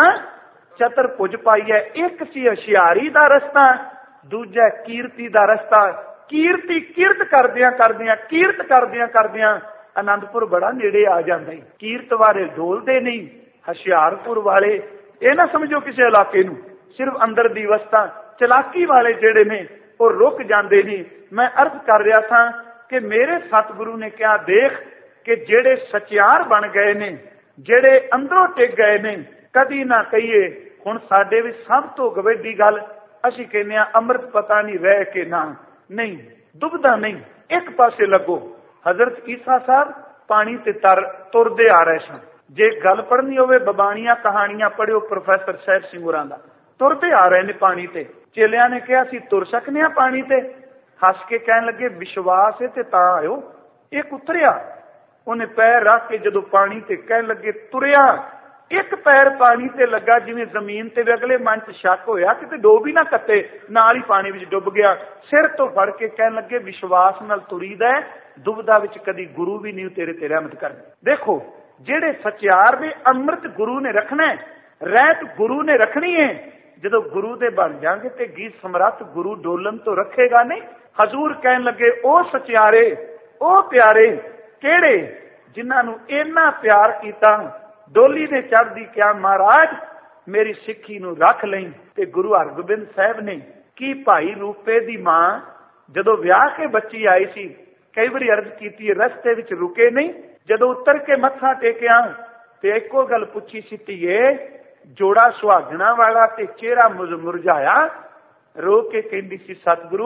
ਚਤਰ ਪੁੱਜ ਪਾਈਐ। ਇੱਕ ਸੀ ਹੁਸ਼ਿਆਰੀ ਦਾ ਰਸਤਾ, ਦੂਜਾ ਕੀਰਤੀ ਦਾ ਰਸਤਾ। ਕੀਰਤੀ ਕੀਰਤ ਕਰਦਿਆਂ ਕਰਦਿਆਂ, ਕੀਰਤ ਕਰਦਿਆਂ ਕਰਦਿਆਂ ਆਨੰਦਪੁਰ ਬੜਾ ਨੇੜੇ ਆ ਜਾਂਦਾ ਹੈ। ਕੀਰਤ ਵਾਲੇ ਡੋਲਦੇ ਨਹੀਂ, ਹੁਸ਼ਿਆਰਪੁਰ ਵਾਲੇ ਇਹ ਨਾ ਸਮਝੋ ਕਿਸੇ ਇਲਾਕੇ ਨੂੰ, ਸਿਰਫ ਅੰਦਰ ਦੀ ਅਵਸਥਾ। ਚਲਾਕੀ ਵਾਲੇ ਜਿਹੜੇ ਨੇ ਉਹ ਰੁਕ ਜਾਂਦੇ ਨਹੀਂ। ਮੈਂ ਅਰਜ਼ ਕਰ ਰਿਹਾ ਸਾਂ ਕਿ ਮੇਰੇ ਸਤਿਗੁਰੂ ਨੇ ਕਿਹਾ, ਦੇਖ ਕਿ ਜਿਹੜੇ ਸਚਿਆਰ ਬਣ ਗਏ ਨੇ, ਜਿਹੜੇ ਅੰਦਰੋਂ ਟਿਕ ਗਏ ਨੇ, ਕਦੀ ਨਾ ਕਹੀਏ ਹੁਣ ਸਾਡੇ ਵਿੱਚ ਸਭ ਤੋਂ ਵੱਡੀ ਗੱਲ ਅਸੀਂ ਕਹਿੰਦੇ ਹਾਂ ਅੰਮ੍ਰਿਤ ਪਤਾ ਨਹੀਂ ਰਹਿ ਕੇ ਨਾ, ਨਹੀਂ ਦੁਬਦਾ ਨਹੀਂ, ਇੱਕ ਪਾਸੇ ਲੱਗੋ। ਹਜ਼ਰਤ ਈਸਾ ਸਾਹਿਬ ਪਾਣੀ ਤੇ ਤੁਰਦੇ ਆ ਰਹੇ ਸਨ। ਜੇ ਗੱਲ ਪੜ੍ਹਨੀ ਹੋਵੇ ਬਬਾਣੀਆਂ ਕਹਾਣੀਆਂ ਪੜ੍ਹਿਓ ਪ੍ਰੋਫੈਸਰ ਸਾਹਿਬ ਸਿੰਘ ਹੋਰਾਂ ਦਾ। ਤੁਰਦੇ ਆ ਰਹੇ ਨੇ ਪਾਣੀ ਤੇ। ਚੇਲਿਆਂ ਨੇ ਕਿਹਾ ਅਸੀਂ ਤੁਰ ਸਕਨੇ ਹਾਂ ਪਾਣੀ ਤੇ? ਹੱਸ ਕੇ ਕਹਿਣ ਲੱਗੇ ਵਿਸ਼ਵਾਸ ਹੈ ਤੇ ਤਾਂ ਆਇਓ। ਇੱਕ ਉਤਰਿਆ, ਉਹਨੇ ਪੈਰ ਰੱਖ ਕੇ ਜਦੋਂ ਪਾਣੀ ਤੇ ਕਹਿਣ ਲੱਗੇ ਤੁਰਿਆ, ਇੱਕ ਪੈਰ ਪਾਣੀ ਤੇ ਲੱਗਾ ਜਿਵੇਂ ਜ਼ਮੀਨ ਤੇ ਵੀ। ਅਗਲੇ ਮਨ ਚ ਸ਼ੱਕ ਹੋਇਆ ਕਿਤੇ ਡੋਬ ਹੀ ਨਾ ਕੱਟੇ, ਨਾਲ ਹੀ ਪਾਣੀ ਵਿੱਚ ਡੁੱਬ ਗਿਆ। ਸਿਰ ਤੋਂ ਫੜ ਕੇ ਕਹਿਣ ਲੱਗੇ ਵਿਸ਼ਵਾਸ ਨਾਲ ਤੁਰੀਦਾ, ਦੁਬਦਾ ਵਿੱਚ ਕਦੀ ਗੁਰੂ ਵੀ ਨਹੀਂ ਤੇਰੇ ਤੇ ਰਹਿਮਤ ਕਰਨੀ। ਦੇਖੋ ਜਿਹੜੇ ਸਚਿਆਰ ਨੇ ਅੰਮ੍ਰਿਤ ਗੁਰੂ ਨੇ ਰੱਖਣਾ, ਰਹਿਤ ਗੁਰੂ ਨੇ ਰੱਖਣੀ ਹੈ। ਜਦੋਂ ਗੁਰੂ ਦੇ ਬਣ ਜਾਣਗੇ ਤੇ ਗੀਤ ਸਮਰੱਥ ਗੁਰੂ ਡੋਲਣ ਤੋਂ ਰੱਖੇਗਾ ਨਹੀਂ। ਹਜ਼ੂਰ ਕਹਿਣ ਲੱਗੇ ਉਹ ਸਚਿਆਰੇ, ਉਹ ਪਿਆਰੇ ਕਿਹੜੇ ਜਿਨ੍ਹਾਂ ਨੂੰ ਇੰਨਾ ਪਿਆਰ ਕੀਤਾ। ਡੋਲੀ ਨੇ ਚੜ੍ਹਦੀ ਕਿਹਾ ਮਹਾਰਾਜ ਮੇਰੀ ਸਿੱਖੀ ਨੂੰ ਰੱਖ ਲਈ। ਤੇ ਗੁਰੂ ਹਰਗੋਬਿੰਦ ਸਾਹਿਬ ਨੇ ਕੀ ਭਾਈ ਰੂਪੇ ਦੀ ਮਾਂ ਜਦੋਂ ਵਿਆਹ ਕੇ ਬੱਚੀ ਆਈ ਸੀ, ਕਈ ਵਾਰੀ ਅਰਜ਼ ਕੀਤੀ, ਰਸਤੇ ਵਿੱਚ ਰੁਕੇ ਨਹੀਂ। ਜਦੋਂ ਉਤਰ ਕੇ ਮੱਥਾ ਟੇਕਿਆ ਤੇ ਇੱਕੋ ਗੱਲ ਪੁੱਛੀ ਸੀ, ਧੀਏ ਜੋੜਾ ਸੁਹਾਗਣਾ ਵਾਲਾ ਤੇ ਚਿਹਰਾ ਮੁਰਝਾਇਆ। ਰੋ ਕੇ ਕਹਿੰਦੀ ਸੀ ਸਤਿਗੁਰੂ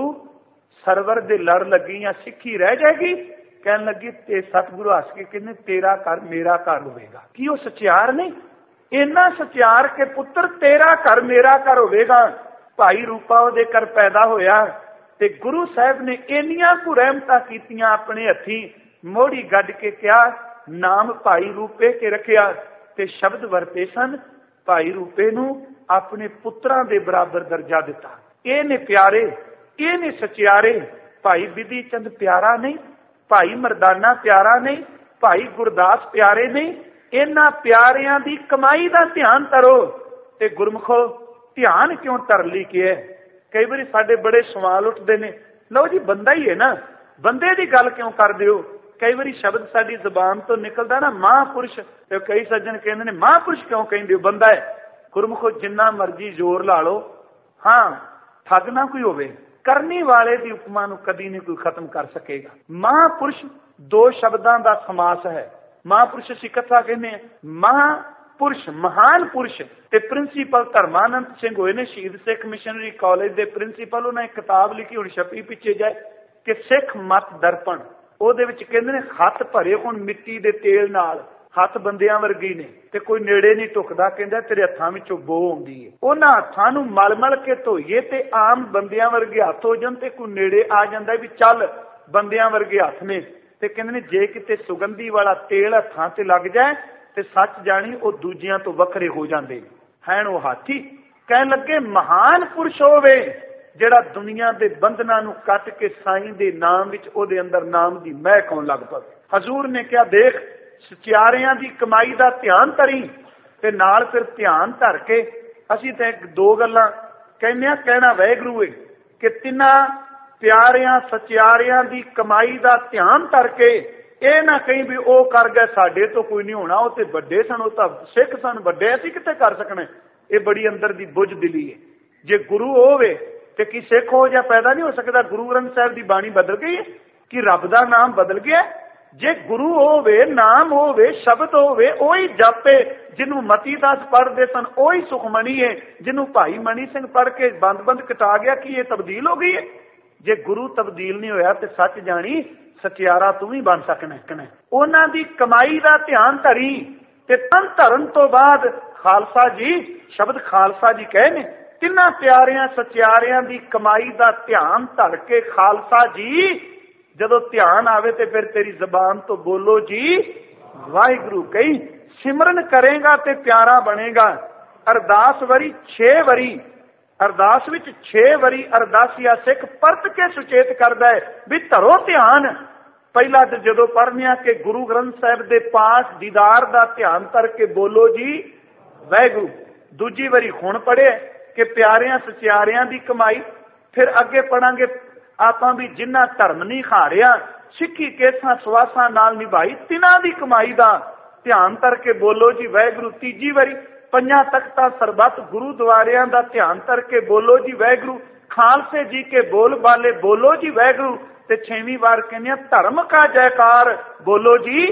ਸਰਵਰ ਦੇ ਲੜ ਲੱਗੀ ਜਾਂ ਸਿੱਖੀ ਰਹਿ ਜਾਏਗੀ। ਕਹਿਣ ਲੱਗੀ ਤੇ ਸਤਿਗੁਰੂ ਹੱਸ ਕੇ ਕਹਿੰਦੇ ਤੇਰਾ ਘਰ ਮੇਰਾ ਘਰ ਹੋਵੇਗਾ। ਕੀ ਉਹ ਸਚਿਆਰ ਨਹੀਂ? ਇੰਨਾ ਸਚਿਆਰ ਕੇ ਪੁੱਤਰ ਤੇਰਾ ਘਰ ਮੇਰਾ ਘਰ ਹੋਵੇਗਾ। ਭਾਈ ਰੂਪਾ ਉਹਦੇ ਘਰ ਪੈਦਾ ਹੋਇਆ ਤੇ ਗੁਰੂ ਸਾਹਿਬ ਨੇ ਇੰਨੀਆਂ ਕੁ ਰਹਿਮਤਾਂ ਕੀਤੀਆਂ, ਆਪਣੇ ਹੱਥੀਂ ਮੋਹੜੀ ਗੱਡ ਕੇ ਕਿਹਾ ਨਾਮ ਭਾਈ ਰੂਪੇ ਕੇ ਰੱਖਿਆ। ਤੇ ਸ਼ਬਦ ਵਰਤੇ ਸਨ, ਭਾਈ ਰੂਪੇ ਨੂੰ ਆਪਣੇ ਪੁੱਤਰਾਂ ਦੇ ਬਰਾਬਰ ਦਰਜਾ ਦਿੱਤਾ। ਇਹ ਨੇ ਪਿਆਰੇ, ਇਹ ਨੇ ਸਚਿਆਰੇ। ਭਾਈ ਬਿਧੀ ਚੰਦ ਪਿਆਰਾ ਨਹੀਂ, ਭਾਈ ਮਰਦਾਨਾ ਪਿਆਰਾ ਨਹੀਂ, ਭਾਈ ਗੁਰਦਾਸ ਪਿਆਰੇ ਨਹੀਂ। ਇਹਨਾਂ ਪਿਆਰਿਆਂ ਦੀ ਕਮਾਈ ਦਾ ਧਿਆਨ ਧਰੋ। ਤੇ ਗੁਰਮੁਖੋ ਧਿਆਨ ਕਿਉਂ ਧਰ ਲਈ ਕਿ ਕਈ ਵਾਰੀ ਸਾਡੇ ਬੜੇ ਸਵਾਲ ਉੱਠਦੇ ਨੇ, ਲਓ ਜੀ ਬੰਦਾ ਹੀ ਹੈ ਨਾ, ਬੰਦੇ ਦੀ ਗੱਲ ਕਿਉਂ ਕਰਦੇ ਹੋ? ਕਈ ਵਾਰੀ ਸ਼ਬਦ ਸਾਡੀ ਜ਼ੁਬਾਨ ਤੋਂ ਨਿਕਲਦਾ ਨਾ ਮਹਾਂਪੁਰਸ਼, ਤੇ ਕਈ ਸੱਜਣ ਕਹਿੰਦੇ ਨੇ ਮਹਾਂਪੁਰਸ਼ ਕਿਉਂ ਕਹਿੰਦੇ ਹੋ, ਬੰਦਾ ਹੈ। ਗੁਰਮੁਖੋ ਜਿੰਨਾ ਮਰਜ਼ੀ ਜ਼ੋਰ ਲਾ ਲਓ, ਹਾਂ ਠੱਗ ਨਾ ਕੋਈ ਹੋਵੇ, ਕਰਨੀ ਵਾਲੇ ਦੀ ਉਪਮਾ ਨੂੰ ਕਦੀ ਨਹੀਂ ਕੋਈ ਖਤਮ ਕਰ ਸਕੇਗਾ। ਮਹਾਂਪੁਰਸ਼ ਦੋ ਸ਼ਬਦਾਂ ਦਾ ਸਮਾਸ ਹੈ। ਮਹਾਂਪੁਰਸ਼ ਅਸੀਂ ਇਕੱਠਾ ਕਹਿੰਦੇ ਹਾਂ, ਮਹਾਂਪੁਰਸ਼ ਮਹਾਨ ਪੁਰਸ਼। ਤੇ ਪ੍ਰਿੰਸੀਪਲ ਧਰਮਾਨੰਦ ਸਿੰਘ ਹੋਏ ਨੇ, ਸ਼ਹੀਦ ਸਿੱਖ ਮਿਸ਼ਨਰੀ ਕਾਲਜ ਦੇ ਪ੍ਰਿੰਸੀਪਲ। ਉਹਨਾਂ ਨੇ ਕਿਤਾਬ ਲਿਖੀ, ਹੁਣ ਛਪੀ ਪਿੱਛੇ ਜਾਏ, ਕਿ ਸਿੱਖ ਮਤ ਦਰਪਣ। ਉਹਦੇ ਵਿੱਚ ਕਹਿੰਦੇ ਨੇ ਹੱਥ ਭਰੇ ਹੁਣ ਮਿੱਟੀ ਦੇ ਤੇਲ ਨਾਲ, ਹੱਥ ਬੰਦਿਆਂ ਵਰਗੀ ਨੇ ਤੇ ਕੋਈ ਨੇੜੇ ਨਹੀਂ ਟੁਕਦਾ। ਕਹਿੰਦਾ ਤੇਰੇ ਹੱਥਾਂ ਵਿੱਚੋਂ ਬੋ ਆਉਂਦੀ ਹੈ। ਉਹਨਾਂ ਹੱਥਾਂ ਨੂੰ ਮਲ ਮਲ ਕੇ ਧੋਈਏ ਤੇ ਆਮ ਬੰਦਿਆਂ ਵਰਗੇ ਹੱਥ ਹੋ ਜਾਣ ਤੇ ਕੋਈ ਨੇੜੇ ਆ ਜਾਂਦਾ ਵੀ ਚੱਲ ਬੰਦਿਆਂ ਵਰਗੇ ਹੱਥ ਨੇ। ਤੇ ਕਹਿੰਦੇ ਨੇ ਜੇ ਕਿਤੇ ਸੁਗੰਧੀ ਵਾਲਾ ਤੇਲ ਹੱਥਾਂ ਤੇ ਲੱਗ ਜਾਏ ਤੇ ਸੱਚ ਜਾਣੀ ਉਹ ਦੂਜਿਆਂ ਤੋਂ ਵੱਖਰੇ ਹੋ ਜਾਂਦੇ ਹਨ ਉਹ ਹਾਥੀ। ਕਹਿਣ ਲੱਗੇ ਮਹਾਨ ਪੁਰਸ਼ ਹੋਵੇ ਜਿਹੜਾ ਦੁਨੀਆ ਦੇ ਬੰਧਨਾਂ ਨੂੰ ਕੱਟ ਕੇ ਸਾਈਂ ਦੇ ਨਾਮ ਵਿੱਚ ਉਹਦੇ ਅੰਦਰ ਨਾਮ ਦੀ ਮਹਿਕ ਆਉਣ ਲੱਗ ਪਵੇ। ਹਜ਼ੂਰ ਨੇ ਕਿਹਾ ਦੇਖ ਸਚਿਆਰਿਆਂ ਦੀ ਕਮਾਈ ਦਾ ਧਿਆਨ ਧਰੀ। ਤੇ ਨਾਲ ਫਿਰ ਧਿਆਨ ਧਰ ਕੇ ਅਸੀਂ ਤਾਂ ਦੋ ਗੱਲਾਂ ਕਹਿੰਦੇ ਆ, ਕਹਿਣਾ ਵਾਹਿਗੁਰੂ ਹੈ ਕਿ ਤਿੰਨਾਂ ਪਿਆਰਿਆਂ ਸਚਿਆਰਿਆਂ ਦੀ ਕਮਾਈ ਦਾ ਧਿਆਨ ਧਰ ਕੇ ਇਹ ਨਾ ਕਹੀਂ ਵੀ ਉਹ ਕਰ ਗਏ ਸਾਡੇ ਤੋਂ ਕੋਈ ਨਹੀਂ ਹੋਣਾ, ਉਹ ਤੇ ਵੱਡੇ ਸਨ, ਉਹ ਤਾਂ ਸਿੱਖ ਸਨ ਵੱਡੇ, ਅਸੀਂ ਕਿੱਥੇ ਕਰ ਸਕਣਾ। ਇਹ ਬੜੀ ਅੰਦਰ ਦੀ ਬੁੱਝ ਦਿਲੀ ਹੈ। ਜੇ ਗੁਰੂ ਹੋਵੇ ਤੇ ਕੀ ਸਿੱਖ ਹੋ ਜਾਂ ਪੈਦਾ ਨਹੀਂ ਹੋ ਸਕਦਾ? ਗੁਰੂ ਗ੍ਰੰਥ ਸਾਹਿਬ ਦੀ ਬਾਣੀ ਬਦਲ ਗਈ ਹੈ ਕਿ ਰੱਬ ਦਾ ਨਾਮ ਬਦਲ ਗਿਆ? ਜੇ ਗੁਰੂ ਹੋਵੇ, ਨਾਮ ਹੋਵੇ, ਸ਼ਬਦ ਹੋਵੇ, ਉਹੀ ਜਾਪੇ ਜਿਹਨੂੰ ਮਤੀ ਦਾਸ ਪੜ੍ਹਦੇ ਸਨ, ਉਹੀ ਸੁਖਮਣੀ ਹੈ ਜਿਹਨੂੰ ਭਾਈ ਮਣੀ ਸਿੰਘ ਪੜ੍ਹ ਕੇ ਬੰਦ ਕਟਾ ਗਿਆ। ਕੀ ਇਹ ਤਬਦੀਲ ਹੋ ਗਈ ਹੈ? ਜੇ ਗੁਰੂ ਤਬਦੀਲ ਨਹੀਂ ਹੋਇਆ ਤੇ ਸੱਚ ਜਾਣੀ ਸਚਿਆਰਾ ਤੂੰ ਵੀ ਬਣ ਸਕਣਾ। ਉਹਨਾਂ ਦੀ ਕਮਾਈ ਦਾ ਧਿਆਨ ਧਰੀ। ਤੇ ਤਨ ਧਰਨ ਤੋਂ ਬਾਅਦ ਖਾਲਸਾ ਜੀ, ਸ਼ਬਦ ਖਾਲਸਾ ਜੀ ਕਹੇ ਨੇ, ਤਿੰਨਾਂ ਪਿਆਰਿਆਂ ਸਚਿਆਰਿਆਂ ਦੀ ਕਮਾਈ ਦਾ ਧਿਆਨ ਧਰ ਕੇ ਖਾਲਸਾ ਜੀ। ਜਦੋਂ ਧਿਆਨ ਆਵੇ ਤੇ ਫਿਰ ਤੇਰੀ ਜ਼ਬਾਨ ਤੋਂ ਬੋਲੋ ਜੀ ਵਾਹਿਗੁਰੂ ਕਹੀ। ਸਿਮਰਨ ਕਰੇਗਾ ਤੇ ਪਿਆਰਾ ਬਣੇਗਾ। ਅਰਦਾਸ ਵਰੀ 6 ਵਾਰੀ, ਅਰਦਾਸ ਵਿੱਚ 6 ਵਾਰੀ ਅਰਦਾਸੀਆ ਸਿੱਖ ਪਰਤ ਕੇ ਸੁਚੇਤ ਕਰਦਾ ਹੈ ਵੀ ਧਰੋ ਧਿਆਨ। ਪਹਿਲਾ ਤੇ ਜਦੋਂ ਪੜ੍ਹਨੇ ਆ ਕਿ ਗੁਰੂ ਗ੍ਰੰਥ ਸਾਹਿਬ ਦੇ ਪਾਠ ਦੀਦਾਰ ਦਾ ਧਿਆਨ ਧਰ ਕੇ ਬੋਲੋ ਜੀ ਵਾਹਿਗੁਰੂ। ਦੂਜੀ ਵਾਰੀ ਹੁਣ ਪੜ੍ਹੇ ਕਿ ਪਿਆਰਿਆਂ ਸਚਿਆਰਿਆਂ ਦੀ ਕਮਾਈ। ਫਿਰ ਅੱਗੇ ਪੜਾਂਗੇ ਆਪਾਂ ਵੀ ਜਿਨ੍ਹਾਂ ਧਰਮ ਨਹੀਂ ਖਾਰਿਆ, ਸਿੱਖੀ ਕੇਸਾਂ ਸਵਾਸਾਂ ਨਾਲ ਨਿਭਾਈ, ਤਿਨਾਂ ਦੀ ਕਮਾਈ ਦਾ ਧਿਆਨ ਧਰ ਕੇ ਬੋਲੋ ਜੀ ਵਾਹਿਗੁਰੂ। ਤੀਜੀ ਵਾਰੀ ਪੰਜਾਂ ਤਖਤਾਂ ਸਰਬੱਤ ਗੁਰੂਦੁਆਰਿਆਂ ਦਾ ਧਿਆਨ ਧਰ ਕੇ ਬੋਲੋ ਜੀ ਵਾਹਿਗੁਰੂ। ਖਾਲਸੇ ਜੀ ਕੇ ਬੋਲ ਬਾਲੇ ਬੋਲੋ ਜੀ ਵਾਹਿਗੁਰੂ। ਤੇ 6ਵੀਂ ਵਾਰ ਕਹਿੰਦੇ ਆ ਧਰਮ ਕਾ ਜੈਕਾਰ ਬੋਲੋ ਜੀ।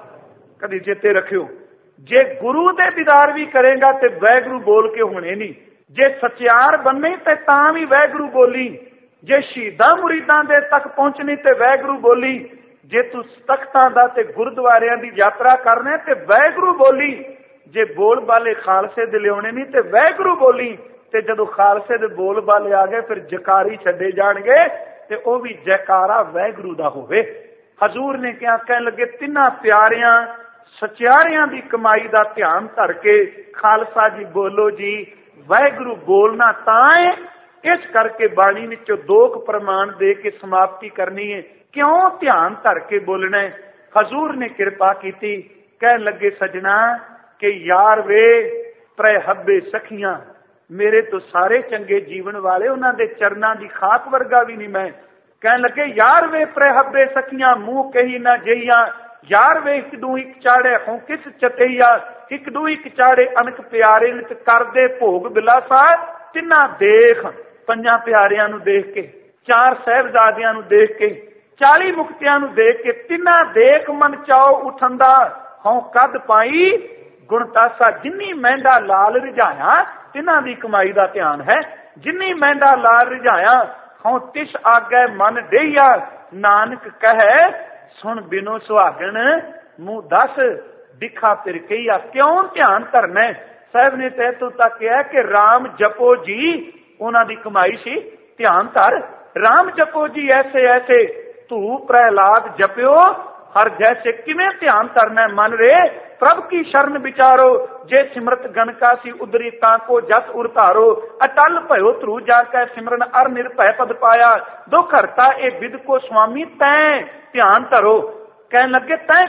ਕਦੀ ਚੇਤੇ ਰੱਖਿਓ, ਜੇ ਗੁਰੂ ਦੇ ਦੀਦਾਰ ਵੀ ਕਰੇਗਾ ਤੇ ਵਾਹਿਗੁਰੂ ਬੋਲ ਕੇ ਹੋਣੇ ਨਹੀਂ। ਜੇ ਸਚਿਆਰ ਬੰਨੇ ਤੇ ਤਾਂ ਵੀ ਵਾਹਿਗੁਰੂ ਬੋਲੀ। ਜੇ ਸ਼ਹੀਦਾਂ ਮੁਰੀਦਾਂ ਦੇ ਤੱਕ ਪਹੁੰਚਣੀ ਤੇ ਵਾਹਿਗੁਰੂ ਬੋਲੀ। ਜੇ ਤੂੰ ਤਖਤਾਂ ਦਾ ਤੇ ਗੁਰਦੁਆਰਿਆਂ ਦੀ ਯਾਤਰਾ ਕਰਨਾ ਤੇ ਵਾਹਿਗੁਰੂ ਬੋਲੀ। ਜੇ ਬੋਲ ਬਾਲੇ ਖਾਲਸੇ ਦੇ ਲਿਆਉਣੇ ਨਹੀਂ ਤੇ ਵਾਹਿਗੁਰੂ ਬੋਲੀ। ਤੇ ਜਦੋਂ ਖਾਲਸੇ ਦੇ ਬੋਲ ਬਾਲੇ ਆ ਗਏ ਫਿਰ ਜਕਾਰੀ ਛੱਡੇ ਜਾਣਗੇ ਤੇ ਉਹ ਵੀ ਜੈਕਾਰਾ ਵਾਹਿਗੁਰੂ ਦਾ ਹੋਵੇ। ਹਜ਼ੂਰ ਨੇ ਕਿਹਾ, ਕਹਿਣ ਲੱਗੇ ਤਿੰਨਾਂ ਪਿਆਰਿਆਂ ਸਚਿਆਰਿਆਂ ਦੀ ਕਮਾਈ ਦਾ ਧਿਆਨ ਧਰ ਕੇ ਖਾਲਸਾ ਜੀ ਬੋਲੋ ਜੀ। ਵਾਹਿਗੁਰੂ ਬੋਲਣਾ ਤਾਂ ਹੈ, ਇਸ ਕਰਕੇ ਬਾਣੀ ਵਿੱਚੋਂ 2 ਪ੍ਰਮਾਣ ਦੇ ਕੇ ਸਮਾਪਤੀ ਕਰਨੀ ਹੈ। ਕਿਉਂ ਧਿਆਨ ਧਰ ਕੇ ਬੋਲਣਾ ਹੈ? ਹਜ਼ੂਰ ਨੇ ਕਿਰਪਾ ਕੀਤੀ, ਕਹਿਣ ਲੱਗੇ ਸਜਣਾ ਕਿ ਯਾਰ ਵੇ ਤ੍ਰੈ ਹੱਬੇ ਸਖੀਆਂ, ਮੇਰੇ ਤੋਂ ਸਾਰੇ ਚੰਗੇ ਜੀਵਨ ਵਾਲੇ, ਉਹਨਾਂ ਦੇ ਚਰਨਾਂ ਦੀ ਖਾਕ ਵਰਗਾ ਵੀ ਨਹੀਂ ਮੈਂ। ਕਹਿਣ ਲੱਗੇ ਯਾਰ ਵੇ ਤ੍ਰੈ ਹੱਬੇ ਸਖੀਆਂ, ਮੂੰਹ ਕਹੀ ਨਾ ਜਈਆਂ, ਯਾਰ ਵੇ ਇੱਕ ਦੂ ਇੱਕ ਚਾੜੇ ਹੋਂ ਕਿਸ ਚਤਈਆ, ਇੱਕ ਦੂ ਇੱਕ ਚਾੜੇ ਅਨਕ ਪਿਆਰੇ ਨਿਤ ਕਰਦੇ ਭੋਗ ਬਿਲਾਸਾ। ਤਿੰਨਾਂ ਦੇਖ, 5 ਪਿਆਰਿਆਂ ਨੂੰ ਦੇਖ ਕੇ, 4 ਸਾਹਿਬਜ਼ਾਦਿਆਂ ਨੂੰ ਦੇਖ ਕੇ, 40 ਮੁਕਤਿਆਂ ਨੂੰ ਦੇਖ ਕੇ, ਤਿੰਨਾਂ ਦੇਖ ਮਨ ਚਾਓ ਉਠੰਦਾ, ਹੋਂ ਕੱਦ ਪਾਈ ਗੁਣਤਾਸਾ। ਜਿੰਨੀ ਮਹਿੰਦਾ ਲਾਲ ਰਿਝਾਇਆ, ਤਿੰਨਾਂ ਦੀ ਕਮਾਈ ਦਾ ਧਿਆਨ ਹੈ। ਜਿੰਨੀ ਮਹਿੰਦਾ ਲਾਲ ਰਿਝਾਇਆ, ਹੋਂ ਤਿਸ ਆਗੇ ਮਨ ਡਈਆ, ਨਾਨਕ ਕਹੈ ਸੁਣ ਬਿਨੋ ਸੁਹਾਗਣ, ਮੂੰਹ ਦੱਸ ਦਿਖਾ ਫਿਰ ਕਹੀਆ। ਕਿਉਂ ਧਿਆਨ ਧਰਨਾ? ਸਾਹਿਬ ਨੇ ਤੈਤੋਂ ਤੱਕ ਕਿਹਾ ਕਿ ਰਾਮ ਜਪੋ ਜੀ, ਉਹਨਾਂ ਦੀ ਕਮਾਈ ਸੀ। ਧਿਆਨ ਧਰ, ਰਾਮ ਜਪੋ ਜੀ ਐਸੇ ਐਸੇ, ਤੂੰ ਪ੍ਰਹਿਲਾਦ ਜਪਿਓ ਹਰ ਜੈਸੇ। ਕਿਵੇਂ ਧਿਆਨ ਧਰਨਾ? ਮਨ ਰੇ ਪ੍ਰਭ ਕੀ ਸ਼ਰਨ ਵਿਚਾਰੋ, ਜੇ ਸਿਮਰਤ ਗਨਕਾ ਸੀ ਉਦਰੀ ਤਾਂ ਕੋ ਜਸ ਉਰਤਾਰੋ। ਅਟਲ ਭਇਓ ਧਰੂ ਜਾ ਕੈ ਸਿਮਰਨ, ਅਰ ਨਿਰਭੈ ਪਦ ਪਾਇਆ। ਦੁਖ ਹਰਤਾ ਇਹ ਵਿਦ ਕੋ ਸੁਆਮੀ, ਤੈਂ ਧਿਆਨ ਧਰੋ। ਕਹਿਣ ਲੱਗੇ ਤੈਂ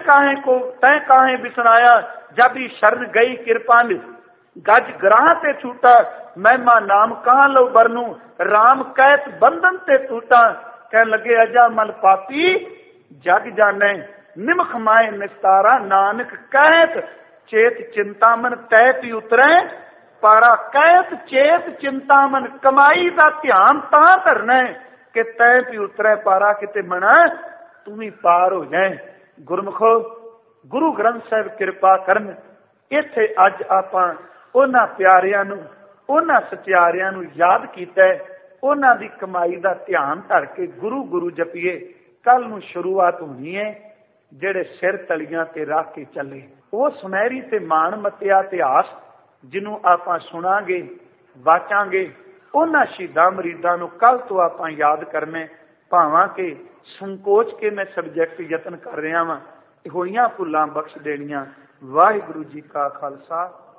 ਕਾਹੇ ਬਿਸਰਾਇਆ, ਜਬ ਹੀ ਸ਼ਰਨ ਗਈ ਕਿਰਪਾਨ, ਗਜ ਗਰਾਹ ਤੇ ਛੂਟਾ। ਮਹਿਮਾ ਨਾਮ ਕਹਾਂ ਲਓ ਬਰਨੂ, ਰਾਮ ਕਹਿਤ ਬੰਧਨ ਤੇ ਟੂਟਾ। ਕਹਿਣ ਲੱਗੇ ਅਜਾ ਮਲ ਪਾਪੀ ਜਗ ਜਾਣੈ, ਨਿਮਖ ਮਾਏ ਨਿਸਤਾਰਾ। ਨਾਨਕ ਕਹਿਤ ਚੇਤ ਚਿੰਤਾਮਨ, ਤੈ ਪੀ ਉਤਰੈ ਪਾਰਾ। ਕਹਿਤ ਚੇਤ ਚਿੰਤਾਮਨ, ਕਮਾਈ ਦਾ ਧਿਆਨ ਤਾਂ ਧਰਨਾ ਕਿ ਤੈ ਪੀ ਉਤਰੈ ਪਾਰਾ, ਕਿਤੇ ਮਨਾ ਤੂੰ ਵੀ ਪਾਰ ਹੋ ਜਾਏ। ਗੁਰਮੁਖੋ, ਗੁਰੂ ਗ੍ਰੰਥ ਸਾਹਿਬ ਕਿਰਪਾ ਕਰਨ। ਇੱਥੇ ਅੱਜ ਆਪਾਂ ਉਹਨਾਂ ਪਿਆਰਿਆਂ ਨੂੰ, ਉਹਨਾਂ ਸਚਿਆਰਿਆਂ ਨੂੰ ਯਾਦ ਕੀਤਾ, ਉਹਨਾਂ ਦੀ ਕਮਾਈ ਦਾ ਧਿਆਨ ਧਰ ਕੇ ਗੁਰੂ ਗੁਰੂ ਜਪੀਏ। ਕੱਲ ਨੂੰ ਸ਼ੁਰੂਆਤ ਹੋਣੀ ਹੈ ਜਿਹੜੇ ਸਿਰ ਤਲੀਆਂ ਤੇ ਰੱਖ ਕੇ ਚੱਲੇ। ਉਹ ਸੁਨਹਿਰੀ ਤੇ ਮਾਣ ਮੱਤਿਆ ਇਤਿਹਾਸ ਜਿਹਨੂੰ ਆਪਾਂ ਸੁਣਾਂਗੇ, ਵਾਚਾਂਗੇ, ਉਹਨਾਂ ਸ਼ਹੀਦਾਂ ਮਰੀਦਾਂ ਨੂੰ ਕੱਲ ਤੋਂ ਆਪਾਂ ਯਾਦ ਕਰਨਾ। ਭਾਵਾਂ ਕਿ ਸੰਕੋਚ ਕੇ ਮੈਂ ਸਬਜੈਕਟ ਯਤਨ ਕਰ ਰਿਹਾ ਵਾਂ, ਹੋਈਆਂ ਭੁੱਲਾਂ ਬਖਸ਼ ਦੇਣੀਆਂ। ਵਾਹਿਗੁਰੂ ਜੀ ਕਾ ਖਾਲਸਾ,